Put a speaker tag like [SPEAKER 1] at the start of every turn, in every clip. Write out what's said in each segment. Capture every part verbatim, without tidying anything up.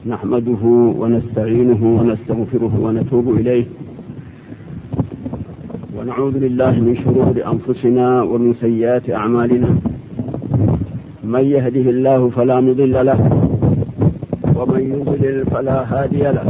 [SPEAKER 1] نحمده ونستعينه ونستغفره ونتوب إليه، ونعوذ بالله من شرور أنفسنا ومن سيئات أعمالنا. من يهده الله فلا مضل له، ومن يضلل فلا هادي له.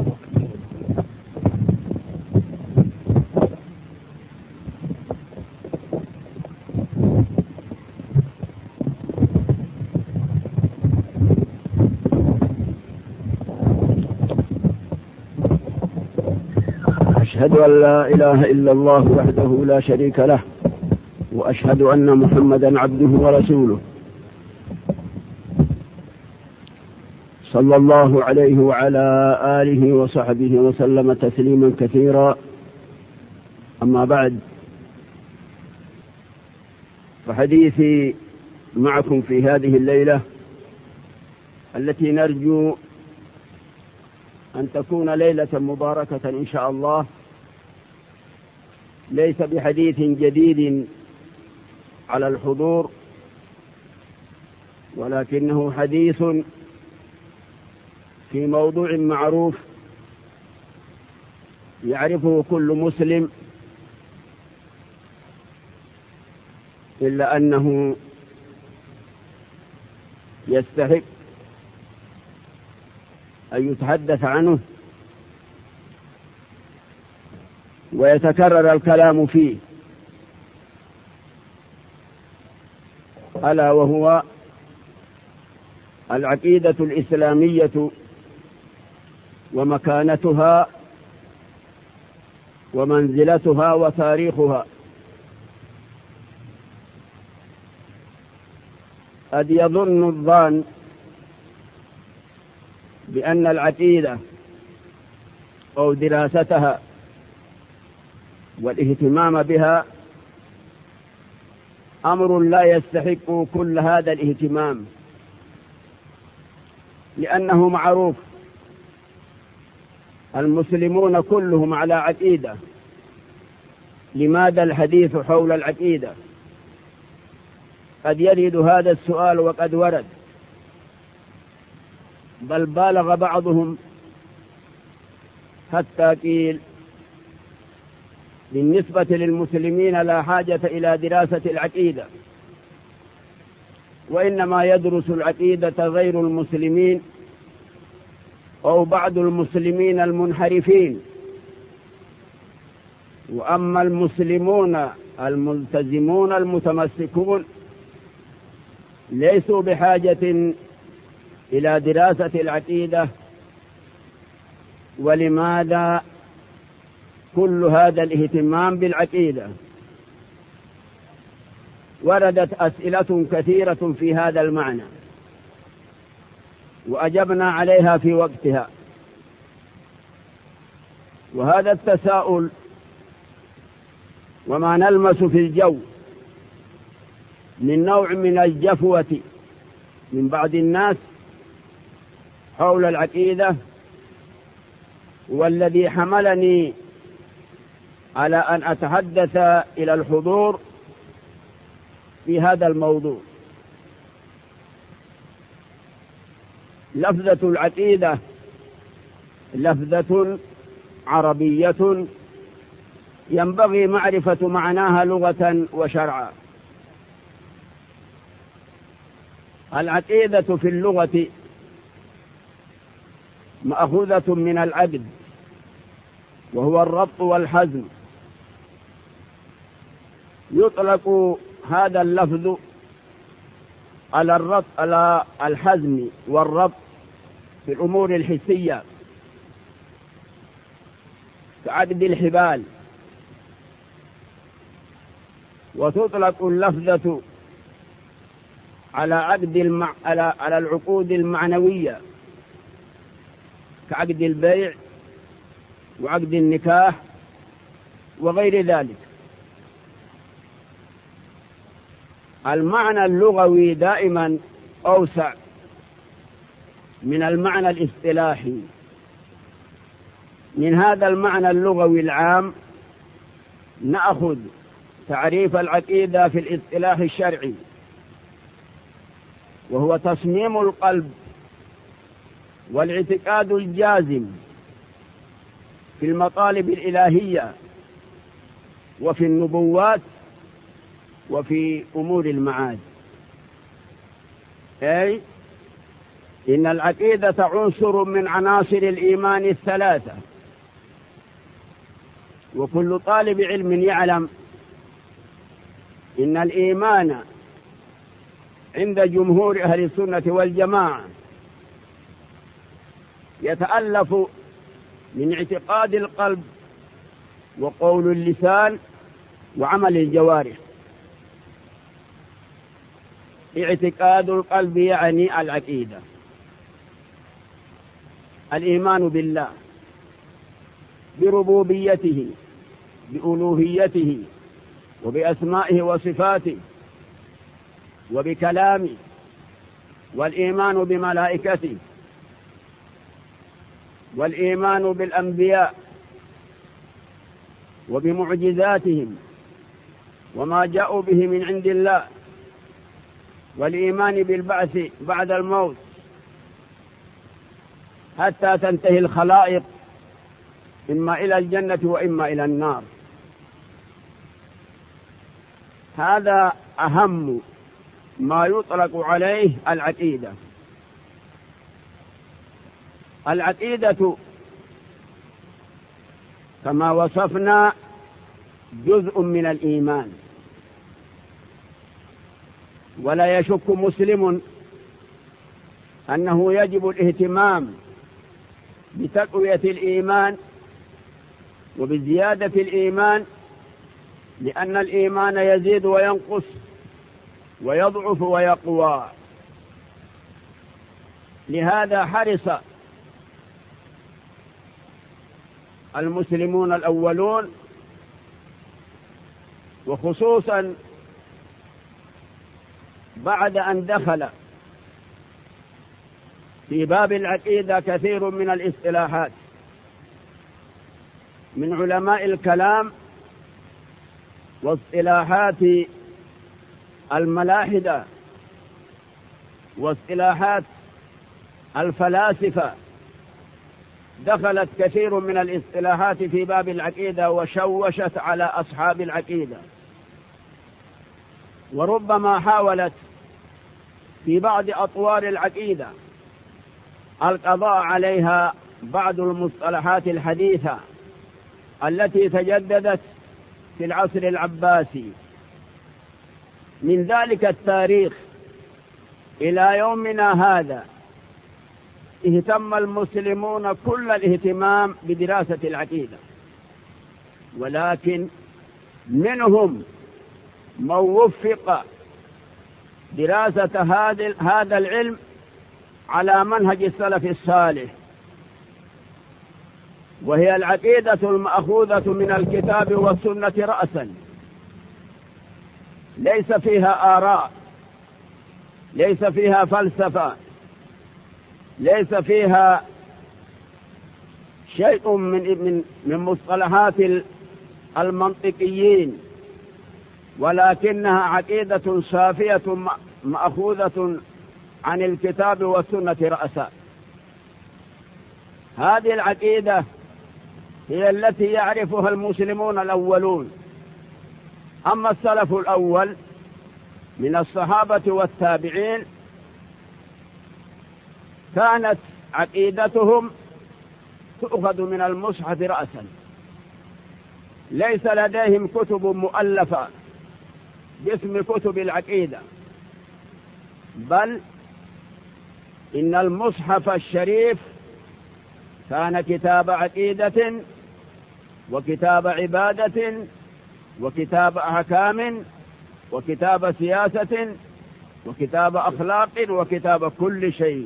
[SPEAKER 1] أشهد أن لا إله إلا الله وحده لا شريك له، وأشهد أن محمدا عبده ورسوله، صلى الله عليه وعلى آله وصحبه وسلم تسليما كثيرا. أما بعد، فحديثي معكم في هذه الليلة التي نرجو أن تكون ليلة مباركة إن شاء الله، ليس بحديث جديد على الحضور، ولكنه حديث في موضوع معروف يعرفه كل مسلم، إلا أنه يستحق أن يتحدث عنه ويتكرر الكلام فيه، ألا وهو العقيدة الإسلامية ومكانتها ومنزلتها وتاريخها. قد يظن الظان بأن العقيدة أو دراستها والاهتمام بها أمر لا يستحق كل هذا الاهتمام، لأنه معروف المسلمون كلهم على عقيدة. لماذا الحديث حول العقيدة؟ قد يرد هذا السؤال وقد ورد، بل بالغ بعضهم حتى قيل بالنسبة للمسلمين لا حاجة إلى دراسة العقيدة، وإنما يدرس العقيدة غير المسلمين أو بعض المسلمين المنحرفين، وأما المسلمون الملتزمون المتمسكون ليسوا بحاجة إلى دراسة العقيدة. ولماذا كل هذا الاهتمام بالعقيدة؟ وردت أسئلة كثيرة في هذا المعنى، وأجبنا عليها في وقتها. وهذا التساؤل وما نلمس في الجو من نوع من الجفوة من بعض الناس حول العقيدة، والذي حملني على أن أتحدث إلى الحضور في هذا الموضوع. لفظة العقيدة لفظة عربية ينبغي معرفة معناها لغة وشرعا. العقيدة في اللغة مأخوذة من العقد، وهو الربط والحزم. يطلق هذا اللفظ على الربط على الحزم والربط في الأمور الحسية كعقد الحبال، وتطلق اللفظة على عقد المع... على... على العقود المعنوية كعقد البيع وعقد النكاح وغير ذلك. المعنى اللغوي دائما أوسع من المعنى الاصطلاحي. من هذا المعنى اللغوي العام نأخذ تعريف العقيدة في الاصطلاح الشرعي، وهو تصميم القلب والاعتقاد الجازم في المطالب الإلهية وفي النبوات وفي أمور المعاد. أي إن العقيدة عنصر من عناصر الإيمان الثلاثة، وكل طالب علم يعلم إن الإيمان عند جمهور أهل السنة والجماعة يتألف من اعتقاد القلب وقول اللسان وعمل الجوارح. اعتقاد القلب يعني العقيدة، الإيمان بالله بربوبيته بألوهيته وبأسمائه وصفاته وبكلامه، والإيمان بملائكته، والإيمان بالأنبياء وبمعجزاتهم وما جاءوا به من عند الله، والإيمان بالبعث بعد الموت حتى تنتهي الخلائق إما إلى الجنة وإما إلى النار. هذا أهم ما يطلق عليه العقيدة. العقيدة كما وصفنا جزء من الإيمان، ولا يشك مسلم أنه يجب الاهتمام بتقوية الإيمان وبزيادة الإيمان، لأن الإيمان يزيد وينقص ويضعف ويقوى. لهذا حرص المسلمون الأولون، وخصوصا بعد أن دخل في باب العقيدة كثير من الاصطلاحات من علماء الكلام واصطلاحات الملاحدة واصطلاحات الفلاسفة، دخلت كثير من الاصطلاحات في باب العقيدة وشوشت على أصحاب العقيدة، وربما حاولت في بعض أطوار العقيدة القضاء عليها بعض المصطلحات الحديثة التي تجددت في العصر العباسي. من ذلك التاريخ إلى يومنا هذا اهتم المسلمون كل الاهتمام بدراسة العقيدة، ولكن منهم من وفق دراسة هذا العلم على منهج السلف الصالح، وهي العقيدة المأخوذة من الكتاب والسنة رأسا، ليس فيها آراء، ليس فيها فلسفة، ليس فيها شيء من من من مصطلحات المنطقيين، ولكنها عقيدة صافية مأخوذة عن الكتاب والسنة رأسا. هذه العقيدة هي التي يعرفها المسلمون الأولون. أما السلف الأول من الصحابة والتابعين كانت عقيدتهم تؤخذ من المصحف رأسا، ليس لديهم كتب مؤلفة باسم كتب العقيدة، بل إن المصحف الشريف كان كتاب عقيدة وكتاب عبادة وكتاب أحكام وكتاب سياسة وكتاب أخلاق وكتاب كل شيء،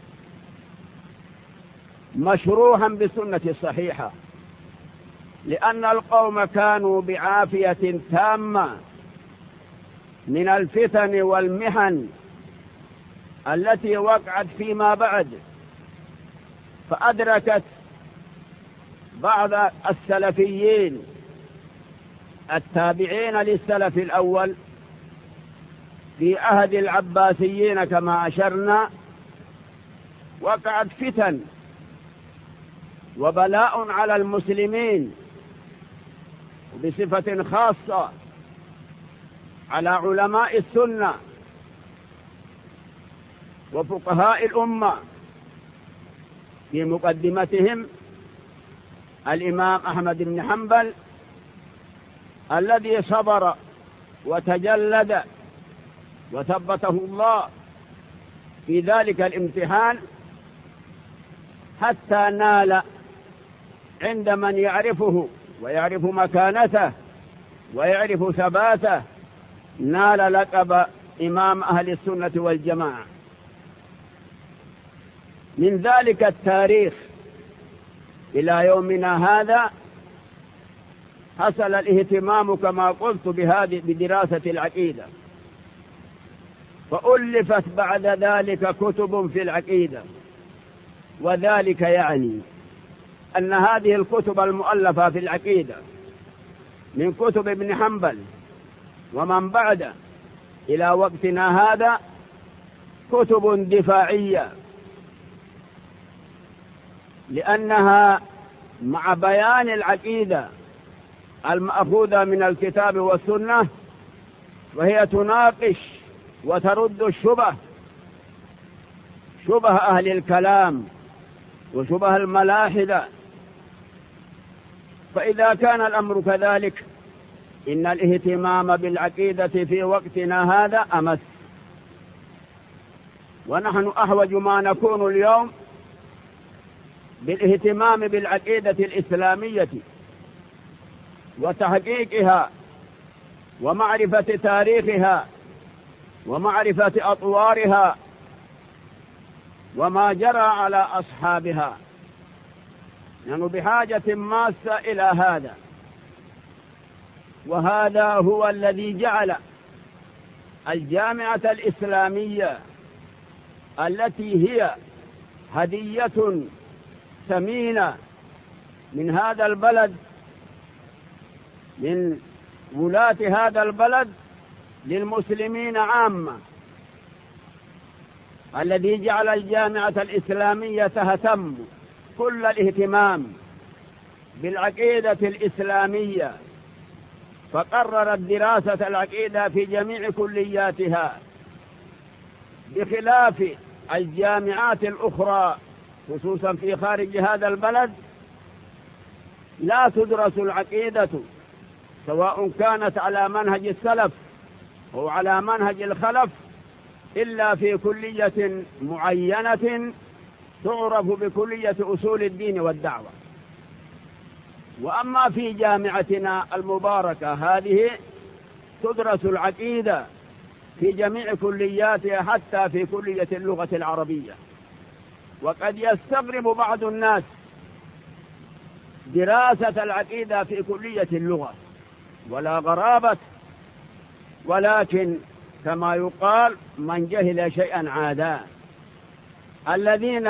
[SPEAKER 1] مشروحا بالسنة الصحيحة، لأن القوم كانوا بعافية تامة من الفتن والمحن التي وقعت فيما بعد، فأدركت بعض السلفيين التابعين للسلف الأول في عهد العباسيين كما أشرنا وقعت فتن وبلاء على المسلمين، وبصفة خاصة على علماء السنة وفقهاء الأمة، في مقدمتهم الإمام أحمد بن حنبل الذي صبر وتجلد وثبته الله في ذلك الامتحان حتى نال عند من يعرفه ويعرف مكانته ويعرف ثباته، نال لقب إمام أهل السنة والجماعة. من ذلك التاريخ إلى يومنا هذا حصل الاهتمام كما قلت بهذه بدراسة العقيدة، فألفت بعد ذلك كتب في العقيدة، وذلك يعني أن هذه الكتب المؤلفة في العقيدة من كتب ابن حنبل ومن بعد إلى وقتنا هذا كتب دفاعية، لأنها مع بيان العقيدة المأخوذة من الكتاب والسنة وهي تناقش وترد الشبه شبه أهل الكلام وشبه الملاحدة. فإذا كان الأمر كذلك إن الاهتمام بالعقيدة في وقتنا هذا أمس، ونحن أحوج ما نكون اليوم بالاهتمام بالعقيدة الإسلامية وتحقيقها ومعرفة تاريخها ومعرفة أطوارها وما جرى على أصحابها، نحن بحاجة ماسة إلى هذا. وهذا هو الذي جعل الجامعة الإسلامية التي هي هدية ثمينة من هذا البلد، من ولاة هذا البلد للمسلمين عامة، الذي جعل الجامعة الإسلامية تهتم كل الاهتمام بالعقيدة الإسلامية، فقررت دراسة العقيدة في جميع كلياتها، بخلاف الجامعات الأخرى خصوصا في خارج هذا البلد لا تدرس العقيدة، سواء كانت على منهج السلف أو على منهج الخلف، إلا في كلية معينة تعرف بكلية أصول الدين والدعوة. وأما في جامعتنا المباركة هذه تدرس العقيدة في جميع كلياتها، حتى في كلية اللغة العربية. وقد يستغرب بعض الناس دراسة العقيدة في كلية اللغة، ولا غرابة، ولكن كما يقال من جهل شيئا عادا. الذين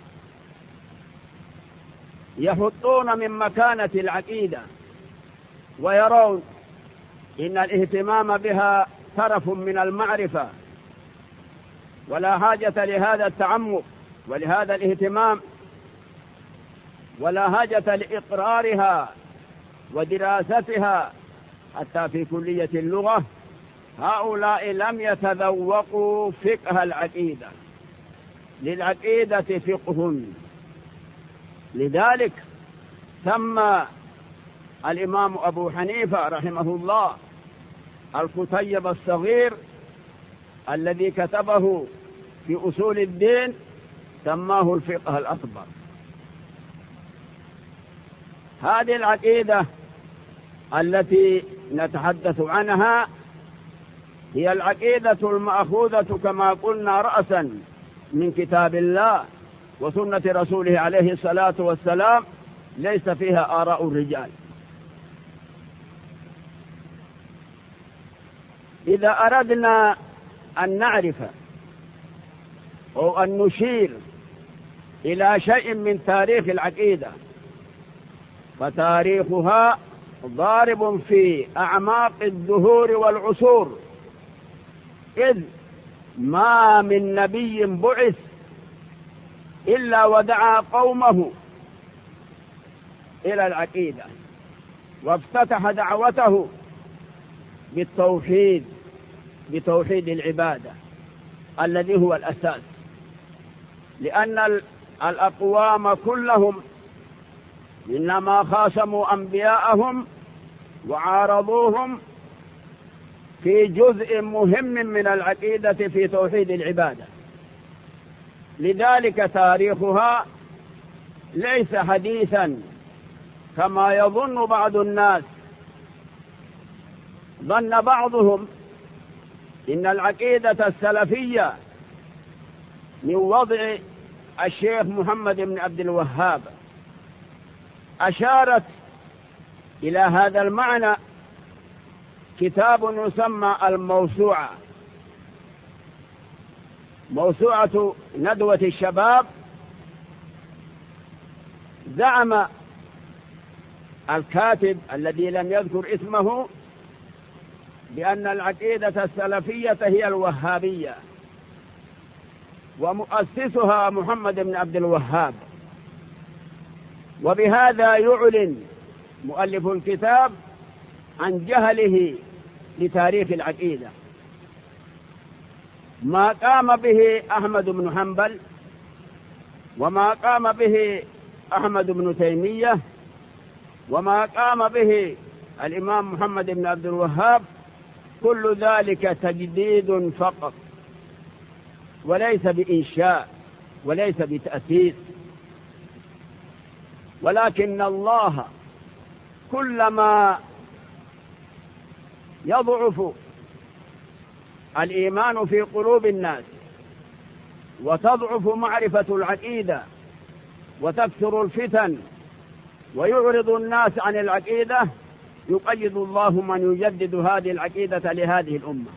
[SPEAKER 1] يحطون من مكانة العقيدة ويرون إن الاهتمام بها طرف من المعرفة ولا حاجة لهذا التعمق ولهذا الاهتمام ولا حاجة لإقرارها ودراستها حتى في كلية اللغة، هؤلاء لم يتذوقوا فقه العقيدة. للعقيدة فقه، لذلك سمى الإمام أبو حنيفة رحمه الله الكتيب الصغير الذي كتبه في أصول الدين سماه الفقه الأكبر. هذه العقيدة التي نتحدث عنها هي العقيدة المأخوذة كما قلنا رأسا من كتاب الله وسنة رسوله عليه الصلاة والسلام، ليس فيها آراء الرجال. إذا أردنا أن نعرف أو أن نشير إلى شيء من تاريخ العقيدة، فتاريخها ضارب في أعماق الدهور والعصور، إذ ما من نبي بعث إلا ودعا قومه إلى العقيدة، وافتتح دعوته بالتوحيد، بتوحيد العبادة الذي هو الأساس، لأن الأقوام كلهم إنما خاصموا أنبياءهم وعارضوهم في جزء مهم من العقيدة في توحيد العبادة. لذلك تاريخها ليس حديثا كما يظن بعض الناس. ظن بعضهم إن العقيدة السلفية من وضع الشيخ محمد بن عبد الوهاب. أشارت إلى هذا المعنى كتاب يسمى الموسوعة، موسوعة ندوة الشباب. زعم الكاتب الذي لم يذكر اسمه بأن العقيدة السلفية هي الوهابية، ومؤسسها محمد بن عبد الوهاب. وبهذا يعلن مؤلف الكتاب عن جهله لتاريخ العقيدة. ما قام به أحمد بن حنبل وما قام به أحمد بن تيمية وما قام به الإمام محمد بن عبد الوهاب كل ذلك تجديد فقط، وليس بإنشاء وليس بتأسيس. ولكن الله كلما يضعف الإيمان في قلوب الناس وتضعف معرفة العقيدة وتكثر الفتن ويعرض الناس عن العقيدة، يقيد الله من يجدد هذه العقيدة لهذه الأمة.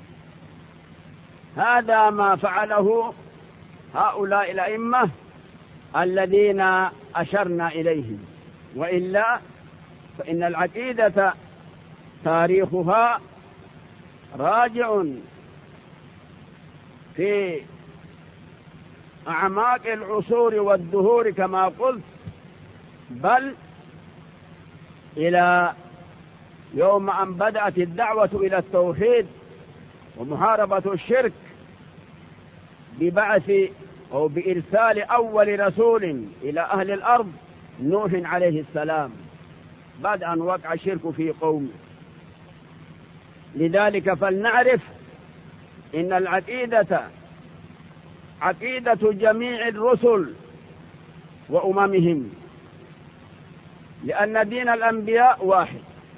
[SPEAKER 1] هذا ما فعله هؤلاء الأئمة الذين أشرنا إليهم، وإلا فإن العقيدة تاريخها راجع في أعماق العصور والدهور كما قلت، بل إلى يوم أن بدأت الدعوة إلى التوحيد ومحاربة الشرك ببعث أو بإرسال أول رسول إلى أهل الأرض نوح عليه السلام بعد أن وقع الشرك في قومه. لذلك فلنعرف إن العقيدة عقيدة جميع الرسل وأممهم، لأن دين الأنبياء واحد.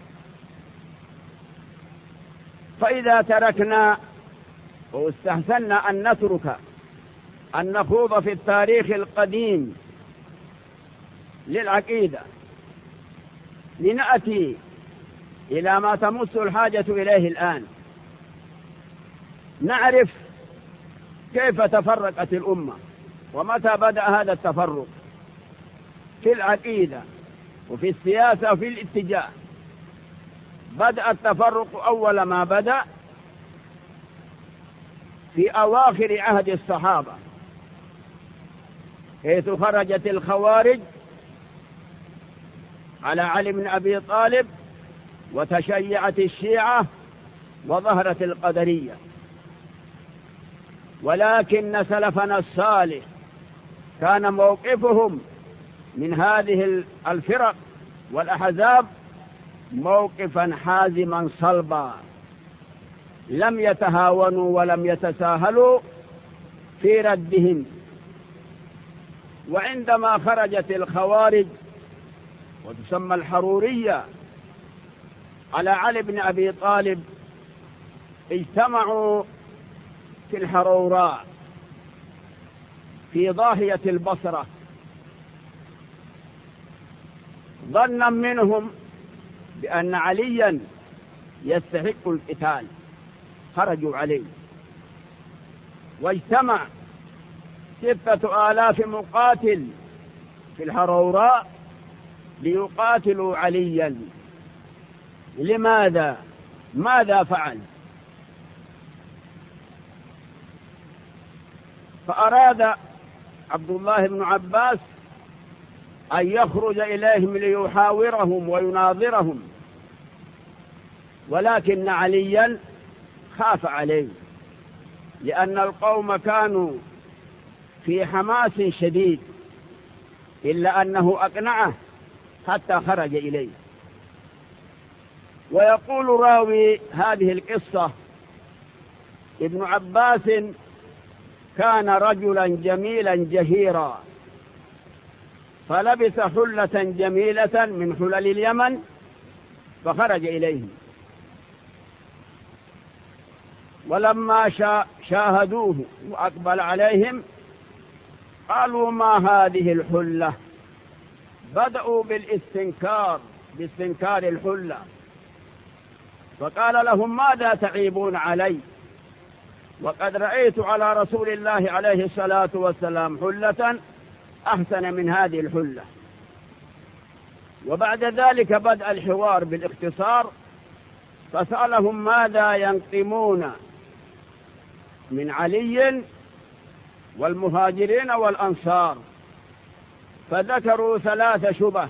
[SPEAKER 1] فإذا تركنا واستحسنا أن نترك أن نخوض في التاريخ القديم للعقيدة لنأتي إلى ما تمس الحاجة إليه الآن، نعرف كيف تفرقت الأمة ومتى بدأ هذا التفرق في العقيدة وفي السياسة وفي الاتجاه. بدأ التفرق أول ما بدأ في أواخر عهد الصحابة، حيث خرجت الخوارج على علي بن أبي طالب وتشيعت الشيعة وظهرت القدرية. ولكن سلفنا الصالح كان موقفهم من هذه الفرق والأحزاب موقفا حازما صلبا، لم يتهاونوا ولم يتساهلوا في ردهم. وعندما خرجت الخوارج وتسمى الحرورية على علي بن أبي طالب، اجتمعوا في الحروراء في ضاحية البصرة، ظنا منهم بأن عليا يستحق القتال، خرجوا عليه، واجتمع ستة آلاف مقاتل في الحروراء ليقاتلوا عليا. لماذا؟ ماذا فعل؟ فأراد عبد الله بن عباس أن يخرج إليهم ليحاورهم ويناظرهم، ولكن عليا خاف عليه لأن القوم كانوا في حماس شديد، إلا أنه أقنعه حتى خرج إليه. ويقول راوي هذه القصة: ابن عباس كان رجلا جميلا جهيرا، فلبس حلة جميلة من حلل اليمن فخرج إليهم، ولما شاهدوه وأقبل عليهم قالوا: ما هذه الحلة؟ بدأوا بالاستنكار باستنكار الحلة، فقال لهم: ماذا تعيبون علي وقد رأيت على رسول الله عليه الصلاة والسلام حلة أحسن من هذه الحلة. وبعد ذلك بدأ الحوار بالاختصار، فسألهم ماذا ينقمون من علي والمهاجرين والأنصار، فذكروا ثلاث شبه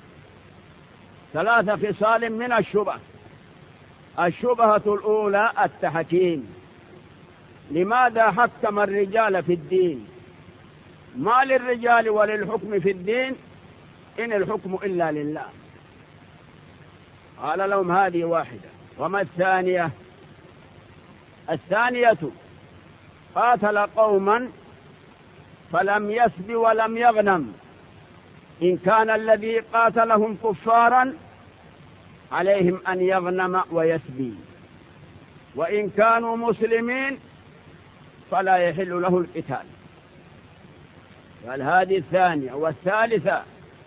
[SPEAKER 1] ثلاث خصال من الشبه. الشبهة الأولى التحكيم: لماذا حكم الرجال في الدين؟ ما للرجال وللحكم في الدين إن الحكم إلا لله. قال لهم: هذه واحدة. وما الثانية؟ الثانية: قاتل قوما فلم يسب ولم يغنم، إن كان الذي قاتلهم كفارا عليهم أن يغنم ويسبي، وإن كانوا مسلمين فلا يحل له القتال. قال: هذه الثانية. والثالثة: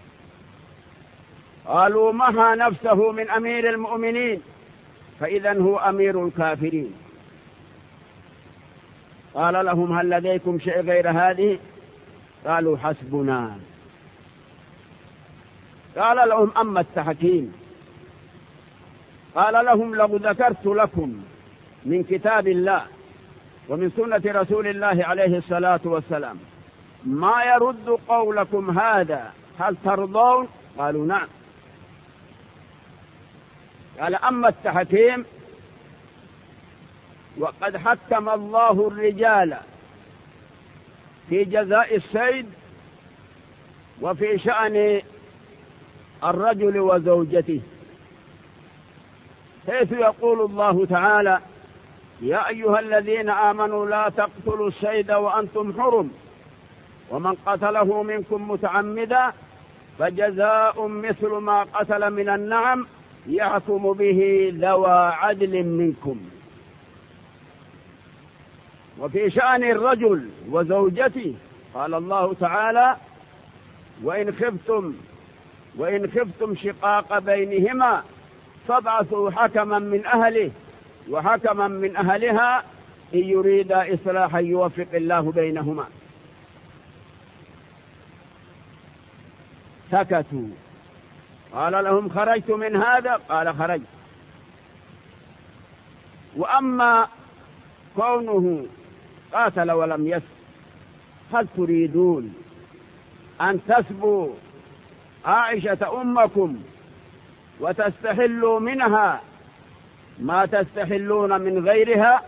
[SPEAKER 1] قالوا: محى نفسه من أمير المؤمنين فإذا هو أمير الكافرين. قال لهم: هل لديكم شيء غير هذه؟ قالوا: حسبنا. قال لهم: أما التحكيم، قال لهم: لو ذكرت لكم من كتاب الله ومن سنة رسول الله عليه الصلاة والسلام ما يرد قولكم هذا، هل ترضون؟ قالوا: نعم. قال: أما التحكيم، وقد حكم الله الرجال في جزاء السيد وفي شأن الرجل وزوجته، حيث يقول الله تعالى: يا أيها الذين آمنوا لا تقتلوا الصيد وأنتم حرم، ومن قتله منكم متعمدا فجزاء مثل ما قتل من النعم يحكم به ذوى عدل منكم. وفي شأن الرجل وزوجته قال الله تعالى: وإن خفتم وإن خفتم شقاق بينهما فابعثوا حكما من أهله وحكما من أهلها إن يريدا إصلاحا يوفق الله بينهما. سكتوا. قال لهم: خرجت من هذا؟ قال: خرجت. وأما كونه قاتل ولم يسب، هل تريدون أن تسبوا عائشة أمكم وتستحلوا منها ما تستحلون من غيرها؟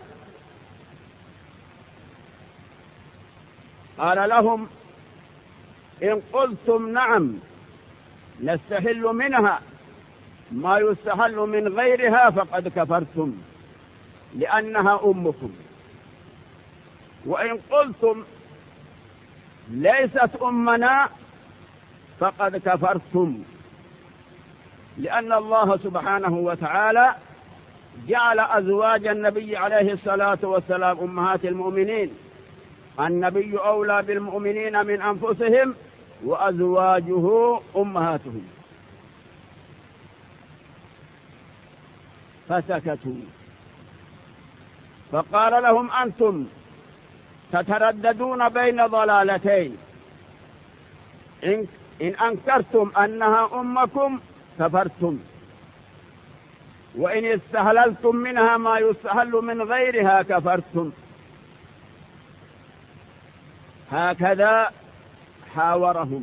[SPEAKER 1] قال لهم: إن قلتم نعم نستحل منها ما يستحل من غيرها فقد كفرتم لأنها أمكم، وإن قلتم ليست أمنا فقد كفرتم، لأن الله سبحانه وتعالى جعل أزواج النبي عليه الصلاة والسلام أمهات المؤمنين. النبي أولى بالمؤمنين من أنفسهم وأزواجه أمهاتهم. فسكتوا. فقال لهم: أنتم تترددون بين ضلالتين، إن, إن أنكرتم أنها أمكم كفرتم، وإن استهللتم منها ما يستهل من غيرها كفرتم. هكذا حاورهم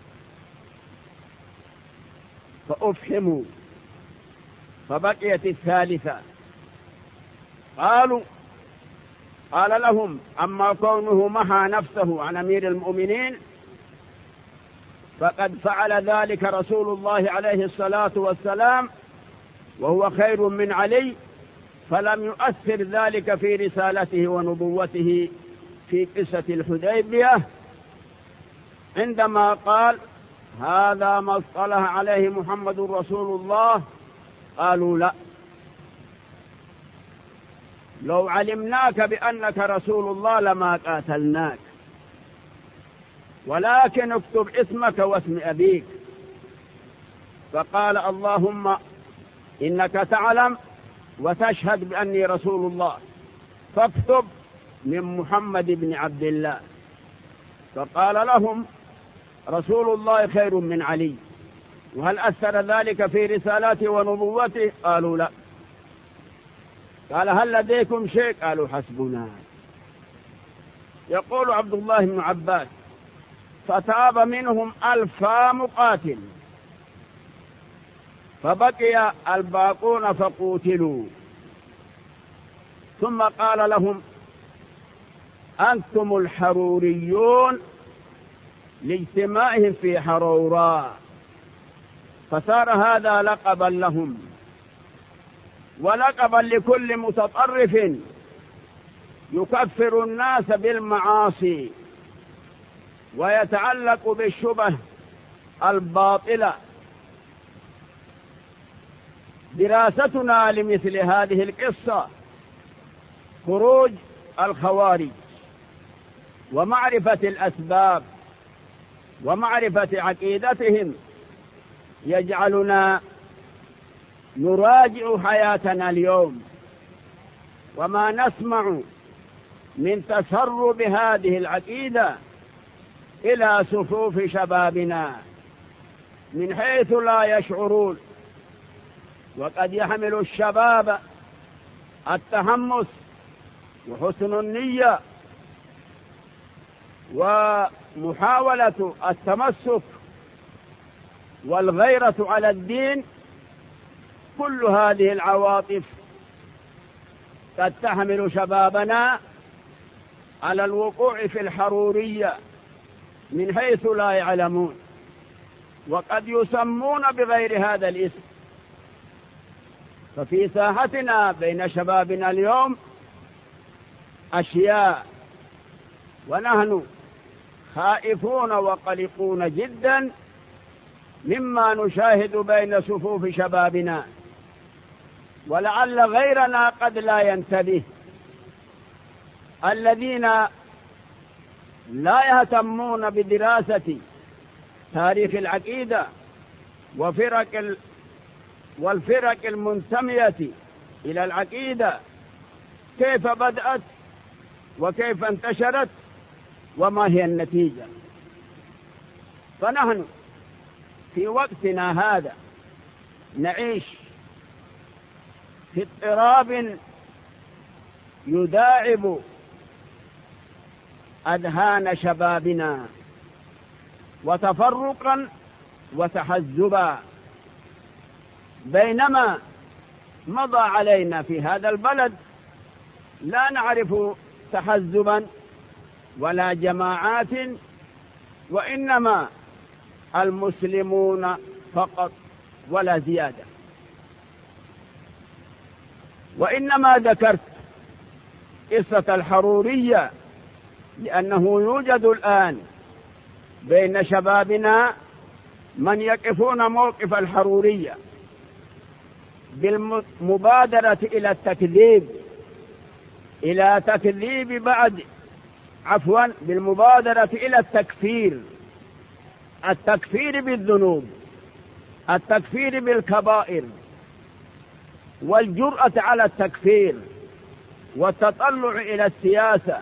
[SPEAKER 1] فأفهموا، فبقيت الثالثة. قالوا قال لهم: أما كونه محى نفسه عن أمير المؤمنين فقد فعل ذلك رسول الله عليه الصلاة والسلام وهو خير من علي، فلم يؤثر ذلك في رسالته ونبوته في قصة الحديبية عندما قال: هذا ما اصطلح عليه محمد رسول الله. قالوا: لا، لو علمناك بأنك رسول الله لما قاتلناك، ولكن اكتب اسمك واسم أبيك. فقال: اللهم إنك تعلم وتشهد بأني رسول الله، فاكتب من محمد بن عبد الله. فقال لهم: رسول الله خير من علي، وهل أثر ذلك في رسالته ونبوته؟ قالوا: لا. قال: هل لديكم شيء؟ قالوا: حسبنا. يقول عبد الله بن عباس: فتاب منهم ألفا مقاتل، فبقي الباقون فقوتلوا. ثم قال لهم: أنتم الحروريون، لاجتماعهم في حروراء، فصار هذا لقبا لهم ولقبا لكل متطرف يكفر الناس بالمعاصي ويتعلق بالشبه الباطلة. دراستنا لمثل هذه القصة خروج الخوارج ومعرفة الأسباب ومعرفة عقيدتهم يجعلنا نراجع حياتنا اليوم، وما نسمع من تسرب هذه العقيدة إلى صفوف شبابنا من حيث لا يشعرون. وقد يحمل الشباب التحمس وحسن النية ومحاولة التمسك والغيرة على الدين، كل هذه العواطف قد تحمل شبابنا على الوقوع في الحرورية من حيث لا يعلمون، وقد يسمون بغير هذا الاسم. ففي ساحتنا بين شبابنا اليوم أشياء، ونحن خائفون وقلقون جدا مما نشاهد بين صفوف شبابنا، ولعل غيرنا قد لا ينتبه. الذين لا يهتمون بدراسة تاريخ العقيدة وفرق ال... والفرق المنتمية إلى العقيدة، كيف بدأت وكيف انتشرت وما هي النتيجة. فنحن في وقتنا هذا نعيش في اضطراب يداعب أذهان شبابنا، وتفرقا وتحزبا، بينما مضى علينا في هذا البلد لا نعرف تحزبا ولا جماعات، وإنما المسلمون فقط ولا زيادة. وإنما ذكرت قصة الحرورية لأنه يوجد الآن بين شبابنا من يقفون موقف الحرورية بالمبادرة إلى التكذيب إلى تكذيب بعد عفوا بالمبادرة إلى التكفير، التكفير بالذنوب، التكفير بالكبائر، والجرأة على التكفير، والتطلع إلى السياسة.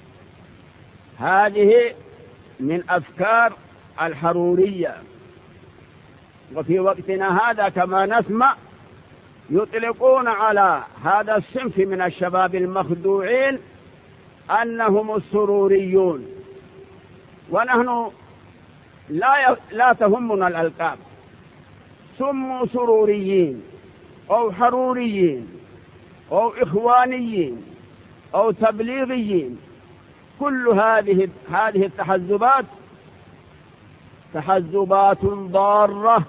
[SPEAKER 1] هذه من أفكار الحرورية. وفي وقتنا هذا كما نسمع يطلقون على هذا الصنف من الشباب المخدوعين أنهم السروريون، ونحن لا لا تهمنا الألقاب، سموا سروريين أو حروريين أو إخوانيين أو تبليغيين، كل هذه هذه التحزبات تحزبات ضارة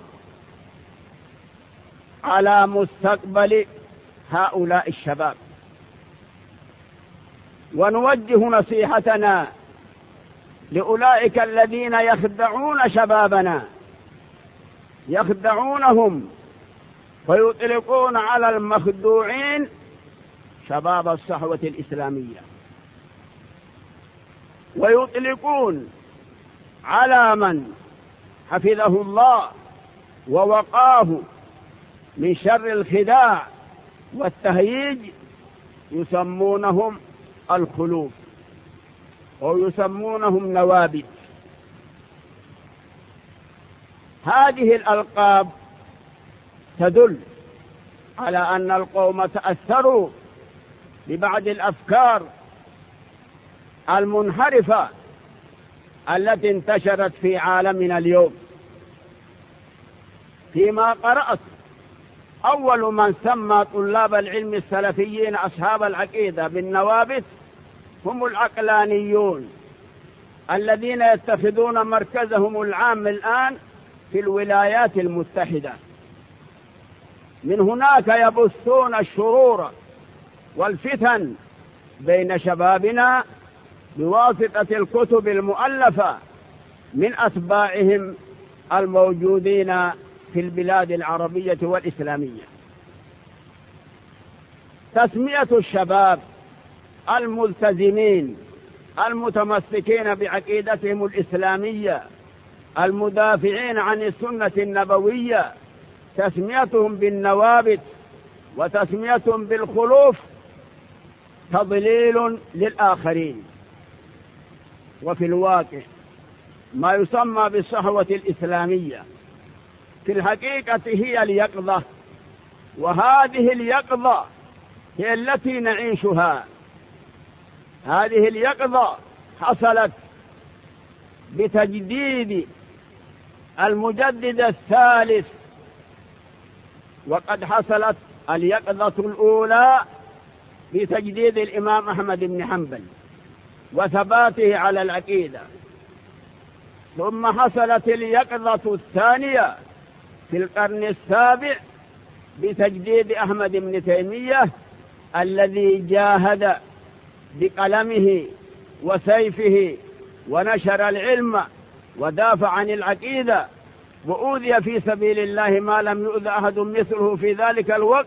[SPEAKER 1] على مستقبل هؤلاء الشباب. ونوجه نصيحتنا لأولئك الذين يخدعون شبابنا، يخدعونهم ويطلقون على المخدوعين شباب الصحوة الإسلامية، ويطلقون على من حفظه الله ووقاه من شر الخداع والتهييج يسمونهم الخلوف أو يسمونهم نوابت. هذه الألقاب تدل على أن القوم تأثروا ببعض الأفكار المنحرفة التي انتشرت في عالمنا اليوم. فيما قرأت، أول من سمى طلاب العلم السلفيين أصحاب العقيدة بالنوابت هم العقلانيون الذين يتخذون مركزهم العام الآن في الولايات المتحدة. من هناك يبثون الشرور والفتن بين شبابنا بواسطة الكتب المؤلفة من أتباعهم الموجودين في البلاد العربية والإسلامية. تسمية الشباب الملتزمين المتمسكين بعقيدتهم الإسلامية المدافعين عن السنة النبوية، تسميتهم بالنوابت وتسميتهم بالخلوف تضليل للآخرين. وفي الواقع ما يسمى بالصحوة الإسلامية في الحقيقة هي اليقظة، وهذه اليقظة هي التي نعيشها. هذه اليقظة حصلت بتجديد المجدد الثالث، وقد حصلت اليقظة الأولى بتجديد الإمام أحمد بن حنبل وثباته على العقيدة، ثم حصلت اليقظة الثانية في القرن السابع بتجديد أحمد بن تيمية الذي جاهد بقلمه وسيفه ونشر العلم ودافع عن العقيدة، وأوذي في سبيل الله ما لم يؤذ أحد مثله في ذلك الوقت،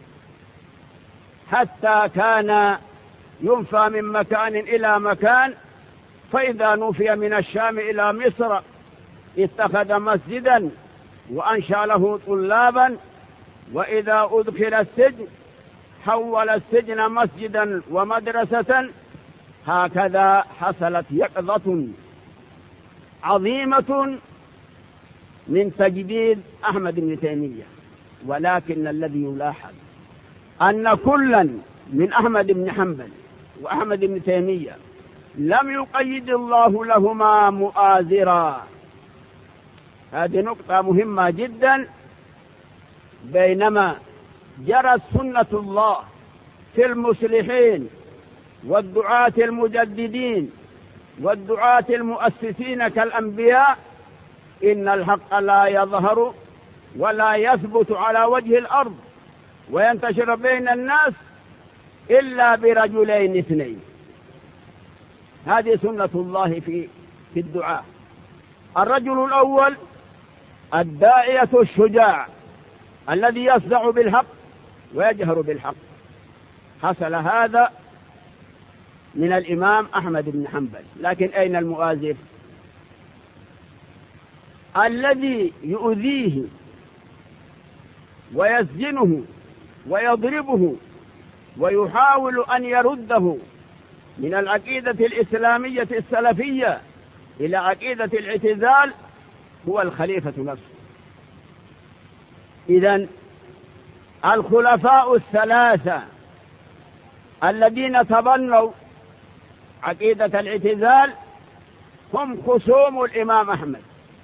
[SPEAKER 1] حتى كان ينفى من مكان إلى مكان، فإذا نفي من الشام إلى مصر اتخذ مسجدا وأنشأ له طلابا، وإذا أدخل السجن حول السجن مسجدا ومدرسة. هكذا حصلت يقظة عظيمة من تجديد أحمد بن تيمية. ولكن الذي يلاحظ أن كلا من أحمد بن حنبل وأحمد بن تيمية لم يقيد الله لهما مؤازرا. هذه نقطة مهمة جدا. بينما جرت سنة الله في المصلحين والدعاة المجددين والدعاة المؤسسين كالأنبياء، إن الحق لا يظهر ولا يثبت على وجه الأرض وينتشر بين الناس إلا برجلين اثنين. هذه سنة الله في في الدعاء. الرجل الأول الداعية الشجاع الذي يصدع بالحق ويجهر بالحق. حصل هذا من الإمام أحمد بن حنبل. لكن أين المؤازر الذي يؤذيه ويسجنه ويضربه ويحاول أن يرده من العقيدة الإسلامية السلفية إلى عقيدة الاعتزال؟ هو الخليفة نفسه. إذن الخلفاء الثلاثة الذين تبنوا عقيدة الاعتزال هم خصوم الإمام أحمد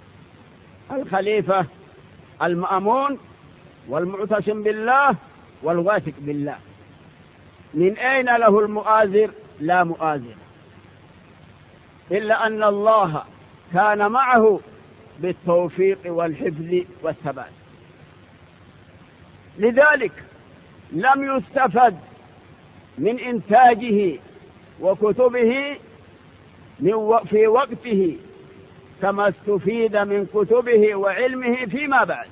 [SPEAKER 1] الخليفة المأمون والمعتصم بالله والواثق بالله. من أين له المؤازر؟ لا مؤازر، إلا أن الله كان معه بالتوفيق والحفظ والثبات. لذلك لم يستفد من إنتاجه وكتبه في وقته كما استفيد من كتبه وعلمه فيما بعد،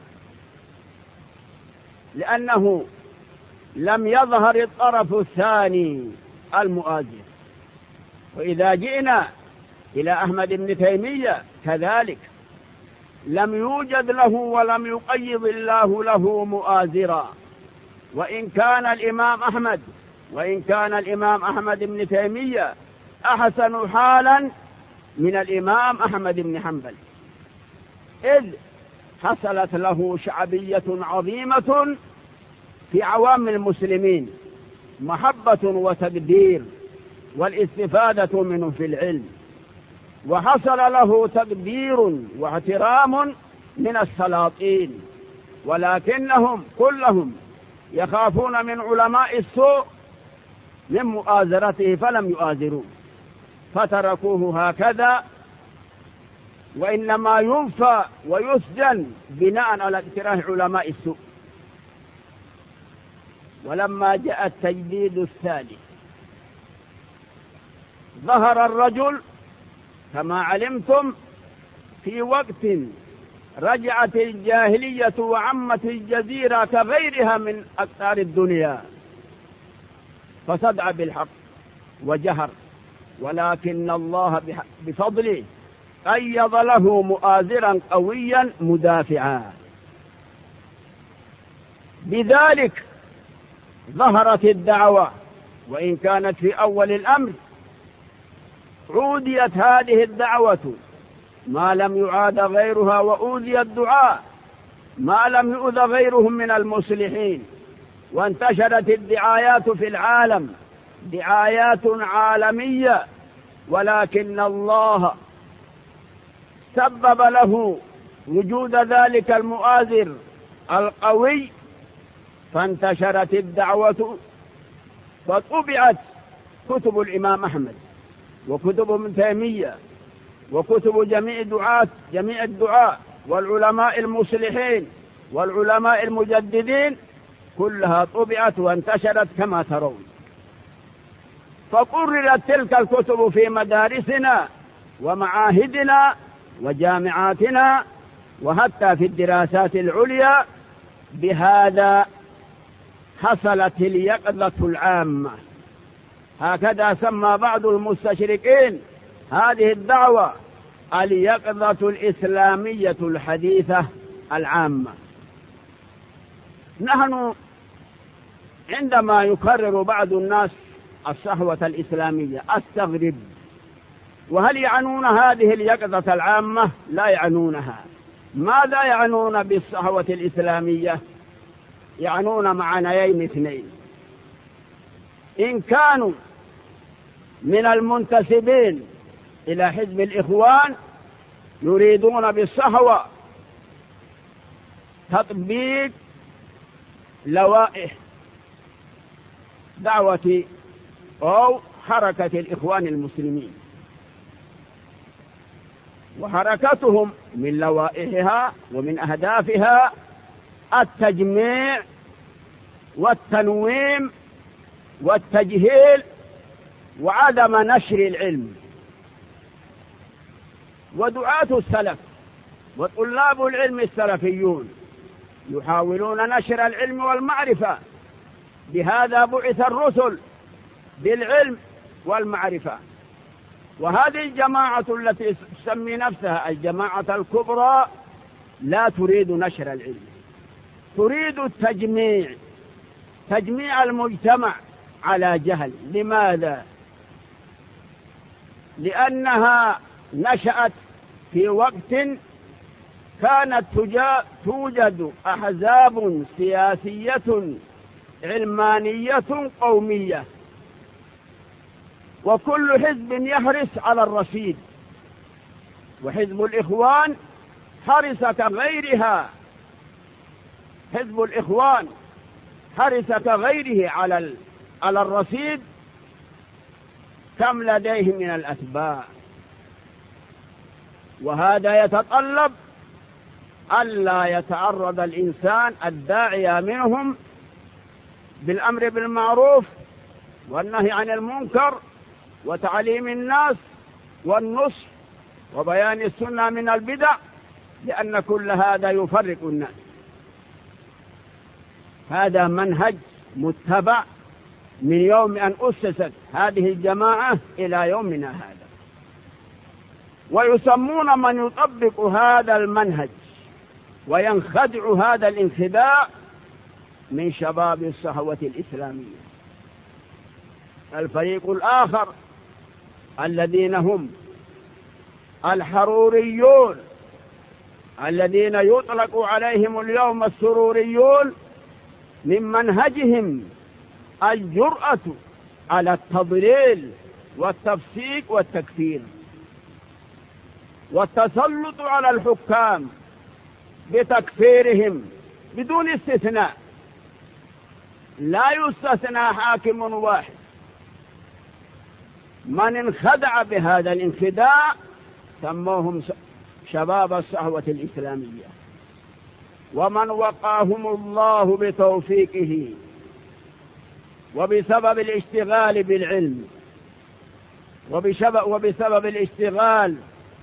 [SPEAKER 1] لأنه لم يظهر الطرف الثاني المؤازر. وإذا جئنا إلى أحمد بن تيمية كذلك لم يوجد له ولم يقيض الله له مؤازرا، وإن كان الإمام أحمد وإن كان الإمام أحمد بن تيمية أحسن حالا من الإمام أحمد بن حنبل، إذ حصلت له شعبية عظيمة في عوام المسلمين، محبة وتقدير والاستفادة منه في العلم، وحصل له تقدير واحترام من السلاطين، ولكنهم كلهم يخافون من علماء السوء من مؤازرته فلم يؤازروه، فتركوه هكذا، وإنما ينفى ويسجن بناء على اقتراح علماء السوء. ولما جاء التجديد الثالث ظهر الرجل كما علمتم في وقت رجعت الجاهلية وعمت الجزيرة كغيرها من أقطار الدنيا، فصدع بالحق وجهر، ولكن الله بفضله قيض له مؤازرا قويا مدافعا. بذلك ظهرت الدعوة، وإن كانت في أول الأمر عوديت هذه الدعوة ما لم يعاد غيرها، وأوذي الدعاء ما لم يؤذ غيرهم من المصلحين، وانتشرت الدعايات في العالم دعايات عالمية، ولكن الله سبب له وجود ذلك المؤازر القوي، فانتشرت الدعوة، وطبعت كتب الإمام أحمد وكتب ابن تيمية وكتب جميع دعاة جميع الدعاء والعلماء المصلحين والعلماء المجددين، كلها طبعت وانتشرت كما ترون. فقررت تلك الكتب في مدارسنا ومعاهدنا وجامعاتنا وحتى في الدراسات العليا. بهذا حصلت اليقظة العامة، هكذا سمى بعض المستشرقين هذه الدعوة اليقظة الإسلامية الحديثة العامة. نحن عندما يكرر بعض الناس الصحوة الإسلامية أستغرب، وهل يعنون هذه اليقظة العامة؟ لا يعنونها. ماذا يعنون بالصحوة الإسلامية؟ يعنون معنيين اثنين: إن كانوا من المنتسبين إلى حزب الإخوان يريدون بالصحوة تطبيق لوائح دعوة أو حركة الإخوان المسلمين، وحركتهم من لوائحها ومن أهدافها التجميع والتنويم والتجهيل وعدم نشر العلم. ودعاة السلف وطلاب العلم السلفيون يحاولون نشر العلم والمعرفة، بهذا بعث الرسل بالعلم والمعرفة. وهذه الجماعة التي تسمي نفسها الجماعة الكبرى لا تريد نشر العلم، تريد التجميع، تجميع المجتمع على جهل. لماذا؟ لأنها نشأت في وقت كانت توجد أحزاب سياسية علمانية قومية، وكل حزب يحرص على الرشيد، وحزب الإخوان حرص كغيرها حزب الإخوان، حرص كغيره على على الرصيد، كم لديهم من الأتباع. وهذا يتطلب ألا يتعرض الإنسان الداعية منهم بالأمر بالمعروف والنهي عن المنكر وتعليم الناس والنصح وبيان السنة من البدع، لأن كل هذا يفرق الناس. هذا منهج متبع من يوم أن أسست هذه الجماعة إلى يومنا هذا، ويسمون من يطبق هذا المنهج وينخدع هذا الانخداع من شباب الصحوة الإسلامية. الفريق الآخر الذين هم الحروريون الذين يطلق عليهم اليوم السروريون، من منهجهم الجرأة على التضليل والتفسيق والتكفير والتسلط على الحكام بتكفيرهم بدون استثناء، لا يستثنى حاكم واحد. من انخدع بهذا الانخداع سموهم شباب الصحوة الإسلامية، ومن وقاهم الله بتوفيقه وبسبب الاشتغال بالعلم وبسبب الاشتغال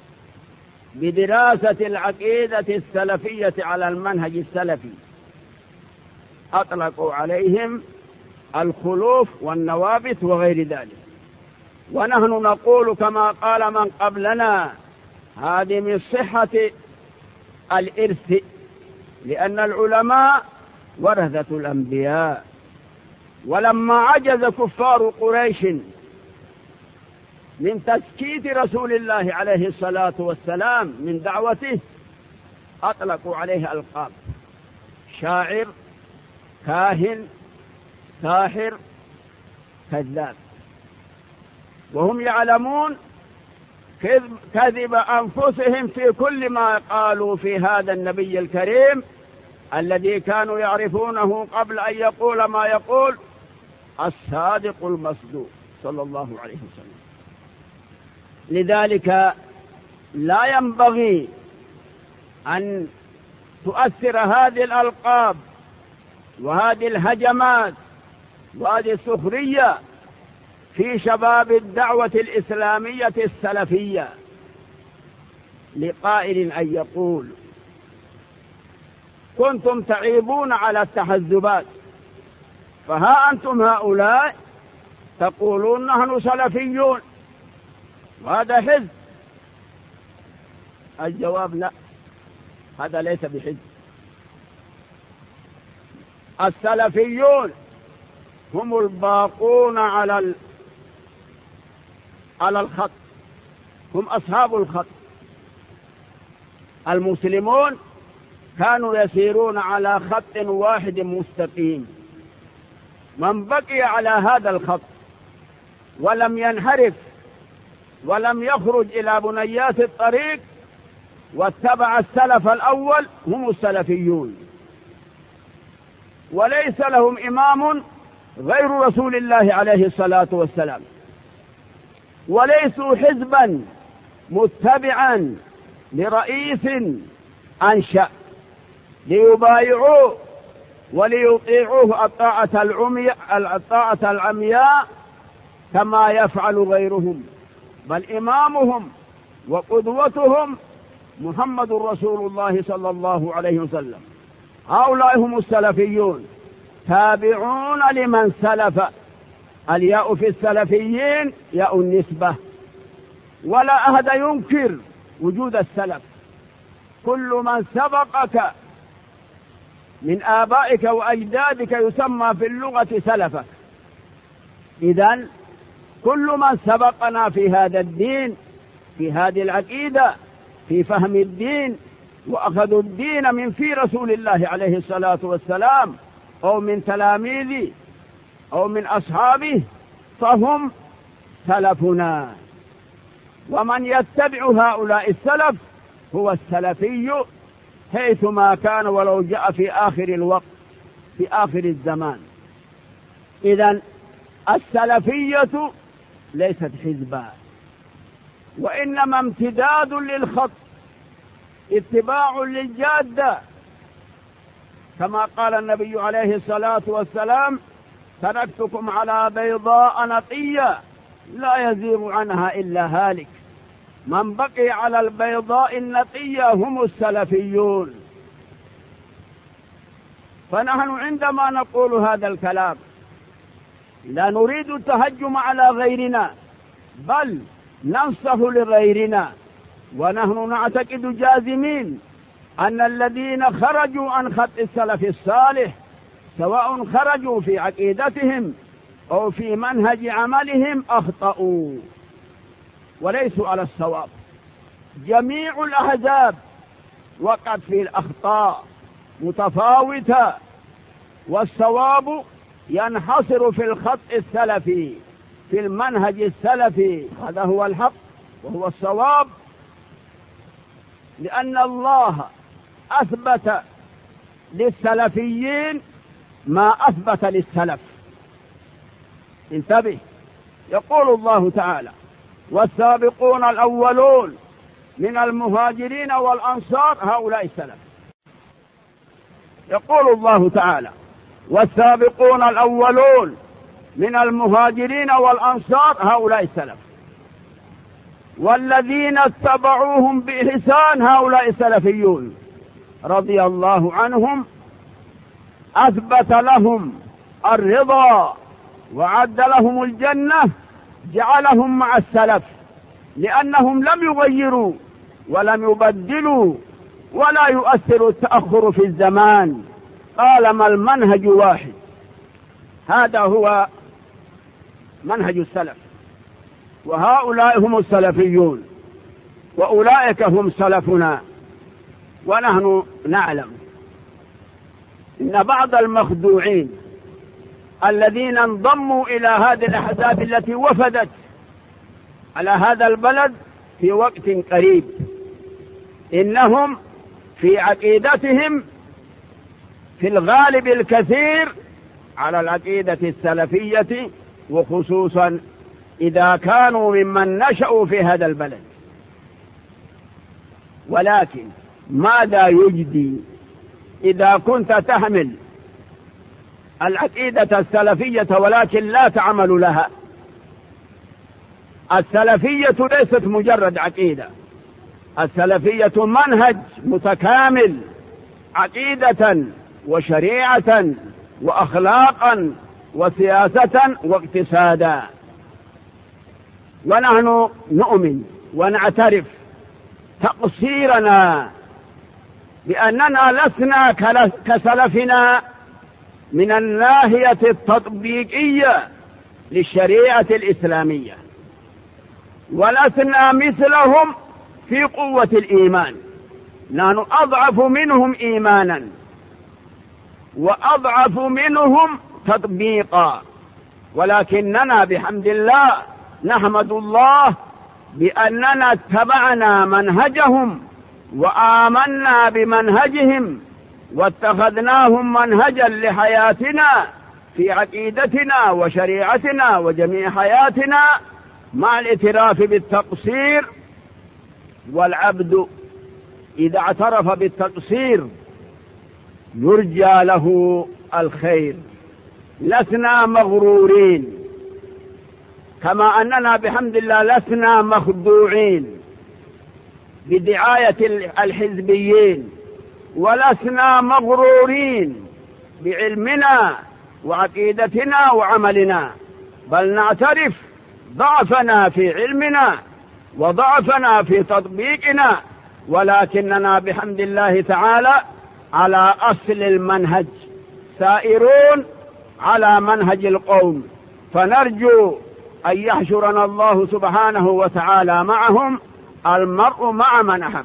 [SPEAKER 1] بدراسة العقيدة السلفية على المنهج السلفي، أطلقوا عليهم الخلوف والنوابت وغير ذلك. ونحن نقول كما قال من قبلنا: هذه من صحة الإرث، لأن العلماء ورثة الأنبياء. ولما عجز كفار قريش من تسكيت رسول الله عليه الصلاة والسلام من دعوته، أطلقوا عليه ألقاب: شاعر، كاهن، ساحر، كذاب. وهم يعلمون كذب أنفسهم في كل ما قالوا في هذا النبي الكريم الذي كانوا يعرفونه قبل أن يقول ما يقول، الصادق المصدوق صلى الله عليه وسلم. لذلك لا ينبغي أن تؤثر هذه الألقاب وهذه الهجمات وهذه السخرية في شباب الدعوة الإسلامية السلفية، لقائل أن يقول: كنتم تعيبون على التحزبات، فها أنتم هؤلاء تقولون نحن سلفيون وهذا حزب. الجواب: لا، هذا ليس بحزب. السلفيون هم الباقون على على الخط، هم أصحاب الخط. المسلمون كانوا يسيرون على خط واحد مستقيم، من بقي على هذا الخط ولم ينحرف ولم يخرج إلى بنيات الطريق واتبع السلف الأول هم السلفيون، وليس لهم إمام غير رسول الله عليه الصلاة والسلام، وليسوا حزبا متبعا لرئيس أنشأ ليبايعوه وليطيعوه الطاعة الطاعة العمياء كما يفعل غيرهم، بل إمامهم وقدوتهم محمد رسول الله صلى الله عليه وسلم. هؤلاء هم السلفيون، تابعون لمن سلف. الياء في السلفيين ياء النسبة، ولا أحد ينكر وجود السلف. كل من سبقك من آبائك وأجدادك يسمى في اللغة سلفك. إذن كل من سبقنا في هذا الدين، في هذه العقيدة، في فهم الدين وأخذوا الدين من في رسول الله عليه الصلاة والسلام أو من تلاميذه أو من أصحابه، فهم سلفنا. ومن يتبع هؤلاء السلف هو السلفي حيثما كان ولو جاء في آخر الوقت في آخر الزمان. إذن السلفية ليست حزبا، وإنما امتداد للخط، اتباع للجادة، كما قال النبي عليه الصلاة والسلام: تركتكم على بيضاء نقية لا يزيغ عنها إلا هالك. من بقي على البيضاء النقية هم السلفيون. فنحن عندما نقول هذا الكلام لا نريد التهجم على غيرنا، بل ننصح لغيرنا، ونحن نعتقد جازمين أن الذين خرجوا عن خط السلف الصالح سواء خرجوا في عقيدتهم أو في منهج عملهم أخطأوا وليسوا على الصواب. جميع الأحزاب وقعت في الأخطاء متفاوتة، والصواب ينحصر في الخط السلفي، في المنهج السلفي. هذا هو الحق وهو الصواب، لأن الله أثبت للسلفيين ما أثبت للسلف. انتبه، يقول الله تعالى: والسابقون الأولون من المهاجرين والأنصار هؤلاء السلف. يقول الله تعالى: والسابقون الأولون من المهاجرين والأنصار هؤلاء السلف، والذين اتبعوهم بإحسان هؤلاء السلفيون رضي الله عنهم. أثبت لهم الرضا وعد لهم الجنة، جعلهم مع السلف لأنهم لم يغيروا ولم يبدلوا ولا يؤثر التأخر في الزمان، طالما المنهج واحد. هذا هو منهج السلف، وهؤلاء هم السلفيون، وأولئك هم سلفنا. ونحن نعلم إن بعض المخدوعين الذين انضموا إلى هذه الأحزاب التي وفدت على هذا البلد في وقت قريب، إنهم في عقيدتهم في الغالب الكثير على العقيدة السلفية، وخصوصا إذا كانوا ممن نشأوا في هذا البلد. ولكن ماذا يجدي إذا كنت تحمل العقيدة السلفية ولكن لا تعمل لها؟ السلفية ليست مجرد عقيدة، السلفية منهج متكامل، عقيدة وشريعة وأخلاقا وسياسة واقتصادا. ونحن نؤمن ونعترف تقصيرنا بأننا لسنا كسلفنا من الناحية التطبيقية للشريعة الإسلامية، ولسنا مثلهم في قوة الإيمان. نحن أضعف منهم إيمانا وأضعف منهم تطبيقا، ولكننا بحمد الله نحمد الله بأننا اتبعنا منهجهم وآمنا بمنهجهم واتخذناهم منهجا لحياتنا في عقيدتنا وشريعتنا وجميع حياتنا، مع الاعتراف بالتقصير. والعبد إذا اعترف بالتقصير يرجى له الخير. لسنا مغرورين، كما أننا بحمد الله لسنا مخدوعين بدعاية الحزبيين، ولسنا مغرورين بعلمنا وعقيدتنا وعملنا، بل نعترف ضعفنا في علمنا وضعفنا في تطبيقنا، ولكننا بحمد الله تعالى على أصل المنهج، سائرون على منهج القوم. فنرجو أن يحشرنا الله سبحانه وتعالى معهم، المرء مع من أحب.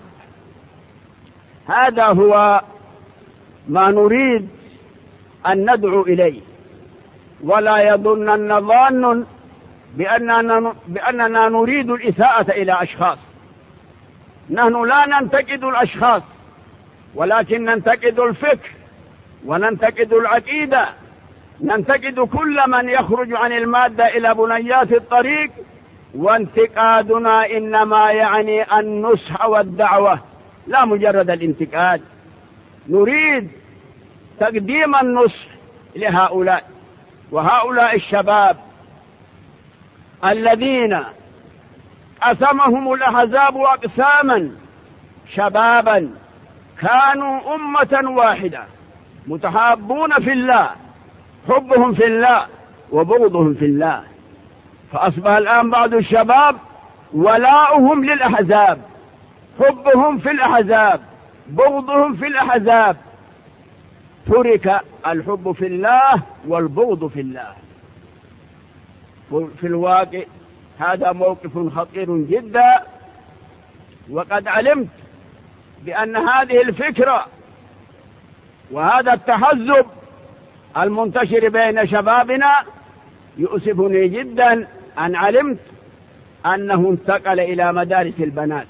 [SPEAKER 1] هذا هو ما نريد أن ندعو إليه، ولا يظنن ظان بأننا, بأننا نريد الإساءة إلى أشخاص، نحن لا ننتقد الأشخاص، ولكن ننتقد الفكر وننتقد العقيدة، ننتقد كل من يخرج عن المادة إلى بنيات الطريق، وانتقادنا إنما يعني النصح والدعوة لا مجرد الانتقاد. نريد تقديم النصح لهؤلاء، وهؤلاء الشباب الذين قسمهم الأحزاب أقساما، شبابا كانوا أمة واحدة متحابون في الله، حبهم في الله وبغضهم في الله، فأصبح الآن بعض الشباب ولاؤهم للأحزاب، حبهم في الأحزاب، بغضهم في الأحزاب، ترك الحب في الله والبغض في الله. في الواقع هذا موقف خطير جدا، وقد علمت بأن هذه الفكرة وهذا التحزب المنتشر بين شبابنا يؤسفني جدا أن علمت أنه انتقل إلى مدارس البنات،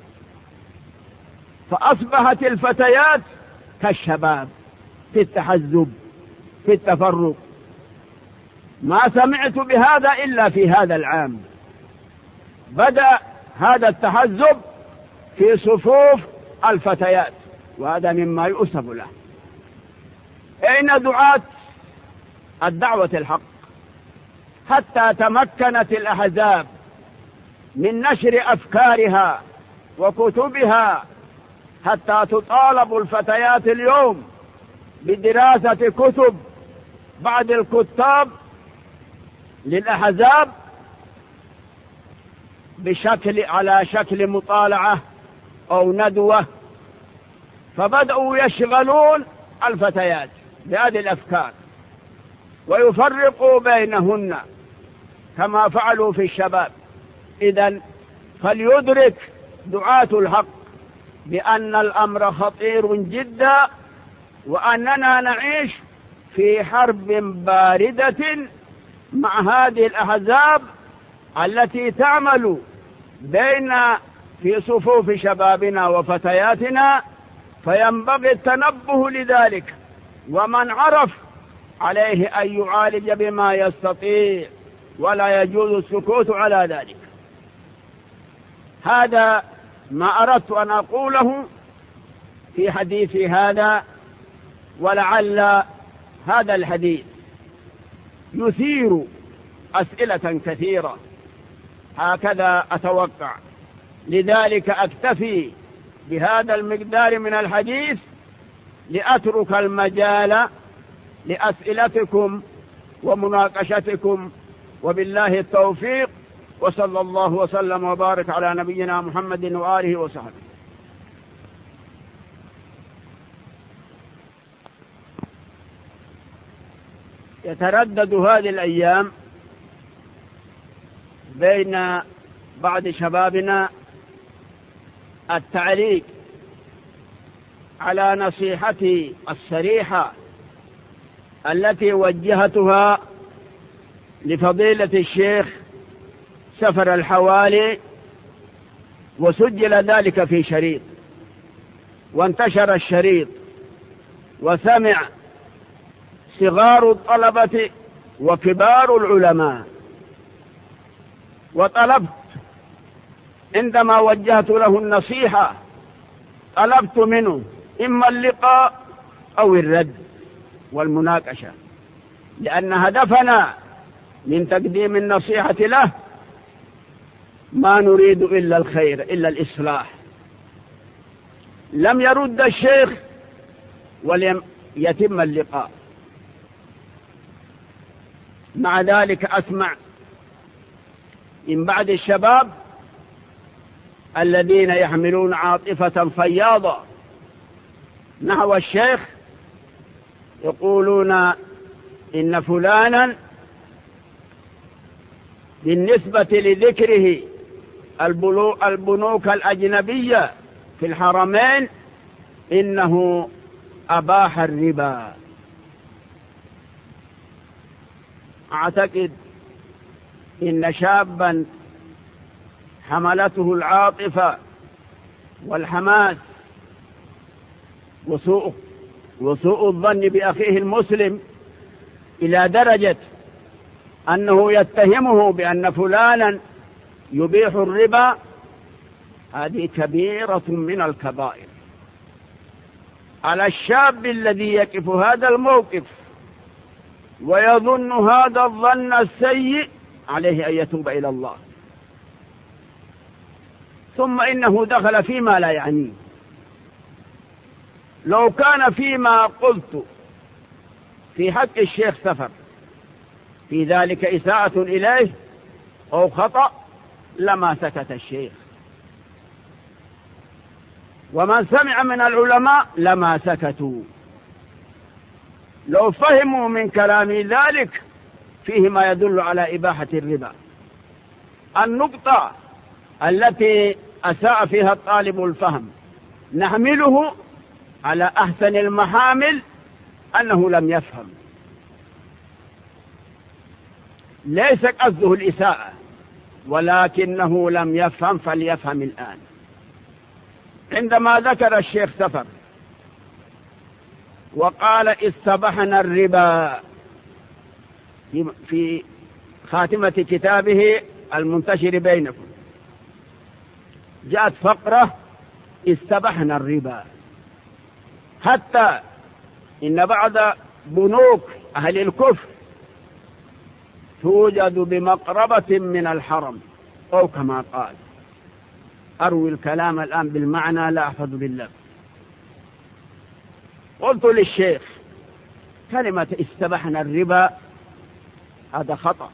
[SPEAKER 1] فأصبحت الفتيات كالشباب في التحزب في التفرق. ما سمعت بهذا إلا في هذا العام، بدأ هذا التحزب في صفوف الفتيات، وهذا مما يؤسف له. أين دعاة الدعوة الحق؟ حتى تمكنت الأحزاب من نشر أفكارها وكتبها، حتى تطالب الفتيات اليوم بدراسة كتب بعض الكتاب للأحزاب بشكل على شكل مطالعة أو ندوة، فبدأوا يشغلون الفتيات بهذه الأفكار ويفرقوا بينهن كما فعلوا في الشباب. إذن فليدرك دعاة الحق بأن الأمر خطير جدا، وأننا نعيش في حرب باردة مع هذه الأحزاب التي تعمل بين في صفوف شبابنا وفتياتنا، فينبغي التنبه لذلك، ومن عرف عليه أن يعالج بما يستطيع، ولا يجوز السكوت على ذلك. هذا ما أردت أن أقوله في حديثي هذا، ولعل هذا الحديث يثير أسئلة كثيرة، هكذا أتوقع، لذلك أكتفي بهذا المقدار من الحديث لأترك المجال لأسئلتكم ومناقشتكم، وبالله التوفيق، وصلى الله وسلم وبارك على نبينا محمد وآله وصحبه. يتردد هذه الأيام بين بعض شبابنا التعليق على نصيحتي الصريحة التي وجهتها لفضيلة الشيخ سفر الحوالي، وسجل ذلك في شريط، وانتشر الشريط وسمع صغار الطلبة وكبار العلماء، وطلبت عندما وجهت له النصيحة طلبت منه إما اللقاء أو الرد والمناقشة، لأن هدفنا من تقديم النصيحة له ما نريد إلا الخير، إلا الإصلاح. لم يرد الشيخ ولم يتم اللقاء. مع ذلك أسمع من بعض الشباب الذين يحملون عاطفة فياضة نحو الشيخ يقولون إن فلانا بالنسبة لذكره البنوك الأجنبية في الحرمين إنه أباح الربا. أعتقد إن شابا حملته العاطفة والحماس وسوء وسوء الظن بأخيه المسلم إلى درجة أنه يتهمه بأن فلانا يبيح الربا، هذه كبيرة من الكبائر. على الشاب الذي يقف هذا الموقف ويظن هذا الظن السيء عليه أن يتوب إلى الله. ثم إنه دخل فيما لا يعنيه. لو كان فيما قلت في حق الشيخ سفر في ذلك إساءة إليه أو خطأ لما سكت الشيخ، ومن سمع من العلماء لما سكتوا. لو فهموا من كلامي ذلك فيه ما يدل على إباحة الربا. النقطة التي أساء فيها الطالب الفهم نحمله على أحسن المحامل أنه لم يفهم، ليس قصده الإساءة، ولكنه لم يفهم، فليفهم الآن. عندما ذكر الشيخ سفر وقال استبحنا الربا في خاتمة كتابه المنتشر بينكم، جاءت فقرة استبحنا الربا، حتى إن بعض بنوك أهل الكفر توجد بمقربة من الحرم أو كما قال. أروي الكلام الآن بالمعنى لا أحفظ بالله. قلت للشيخ كلمة استبحنا الربا هذا خطأ،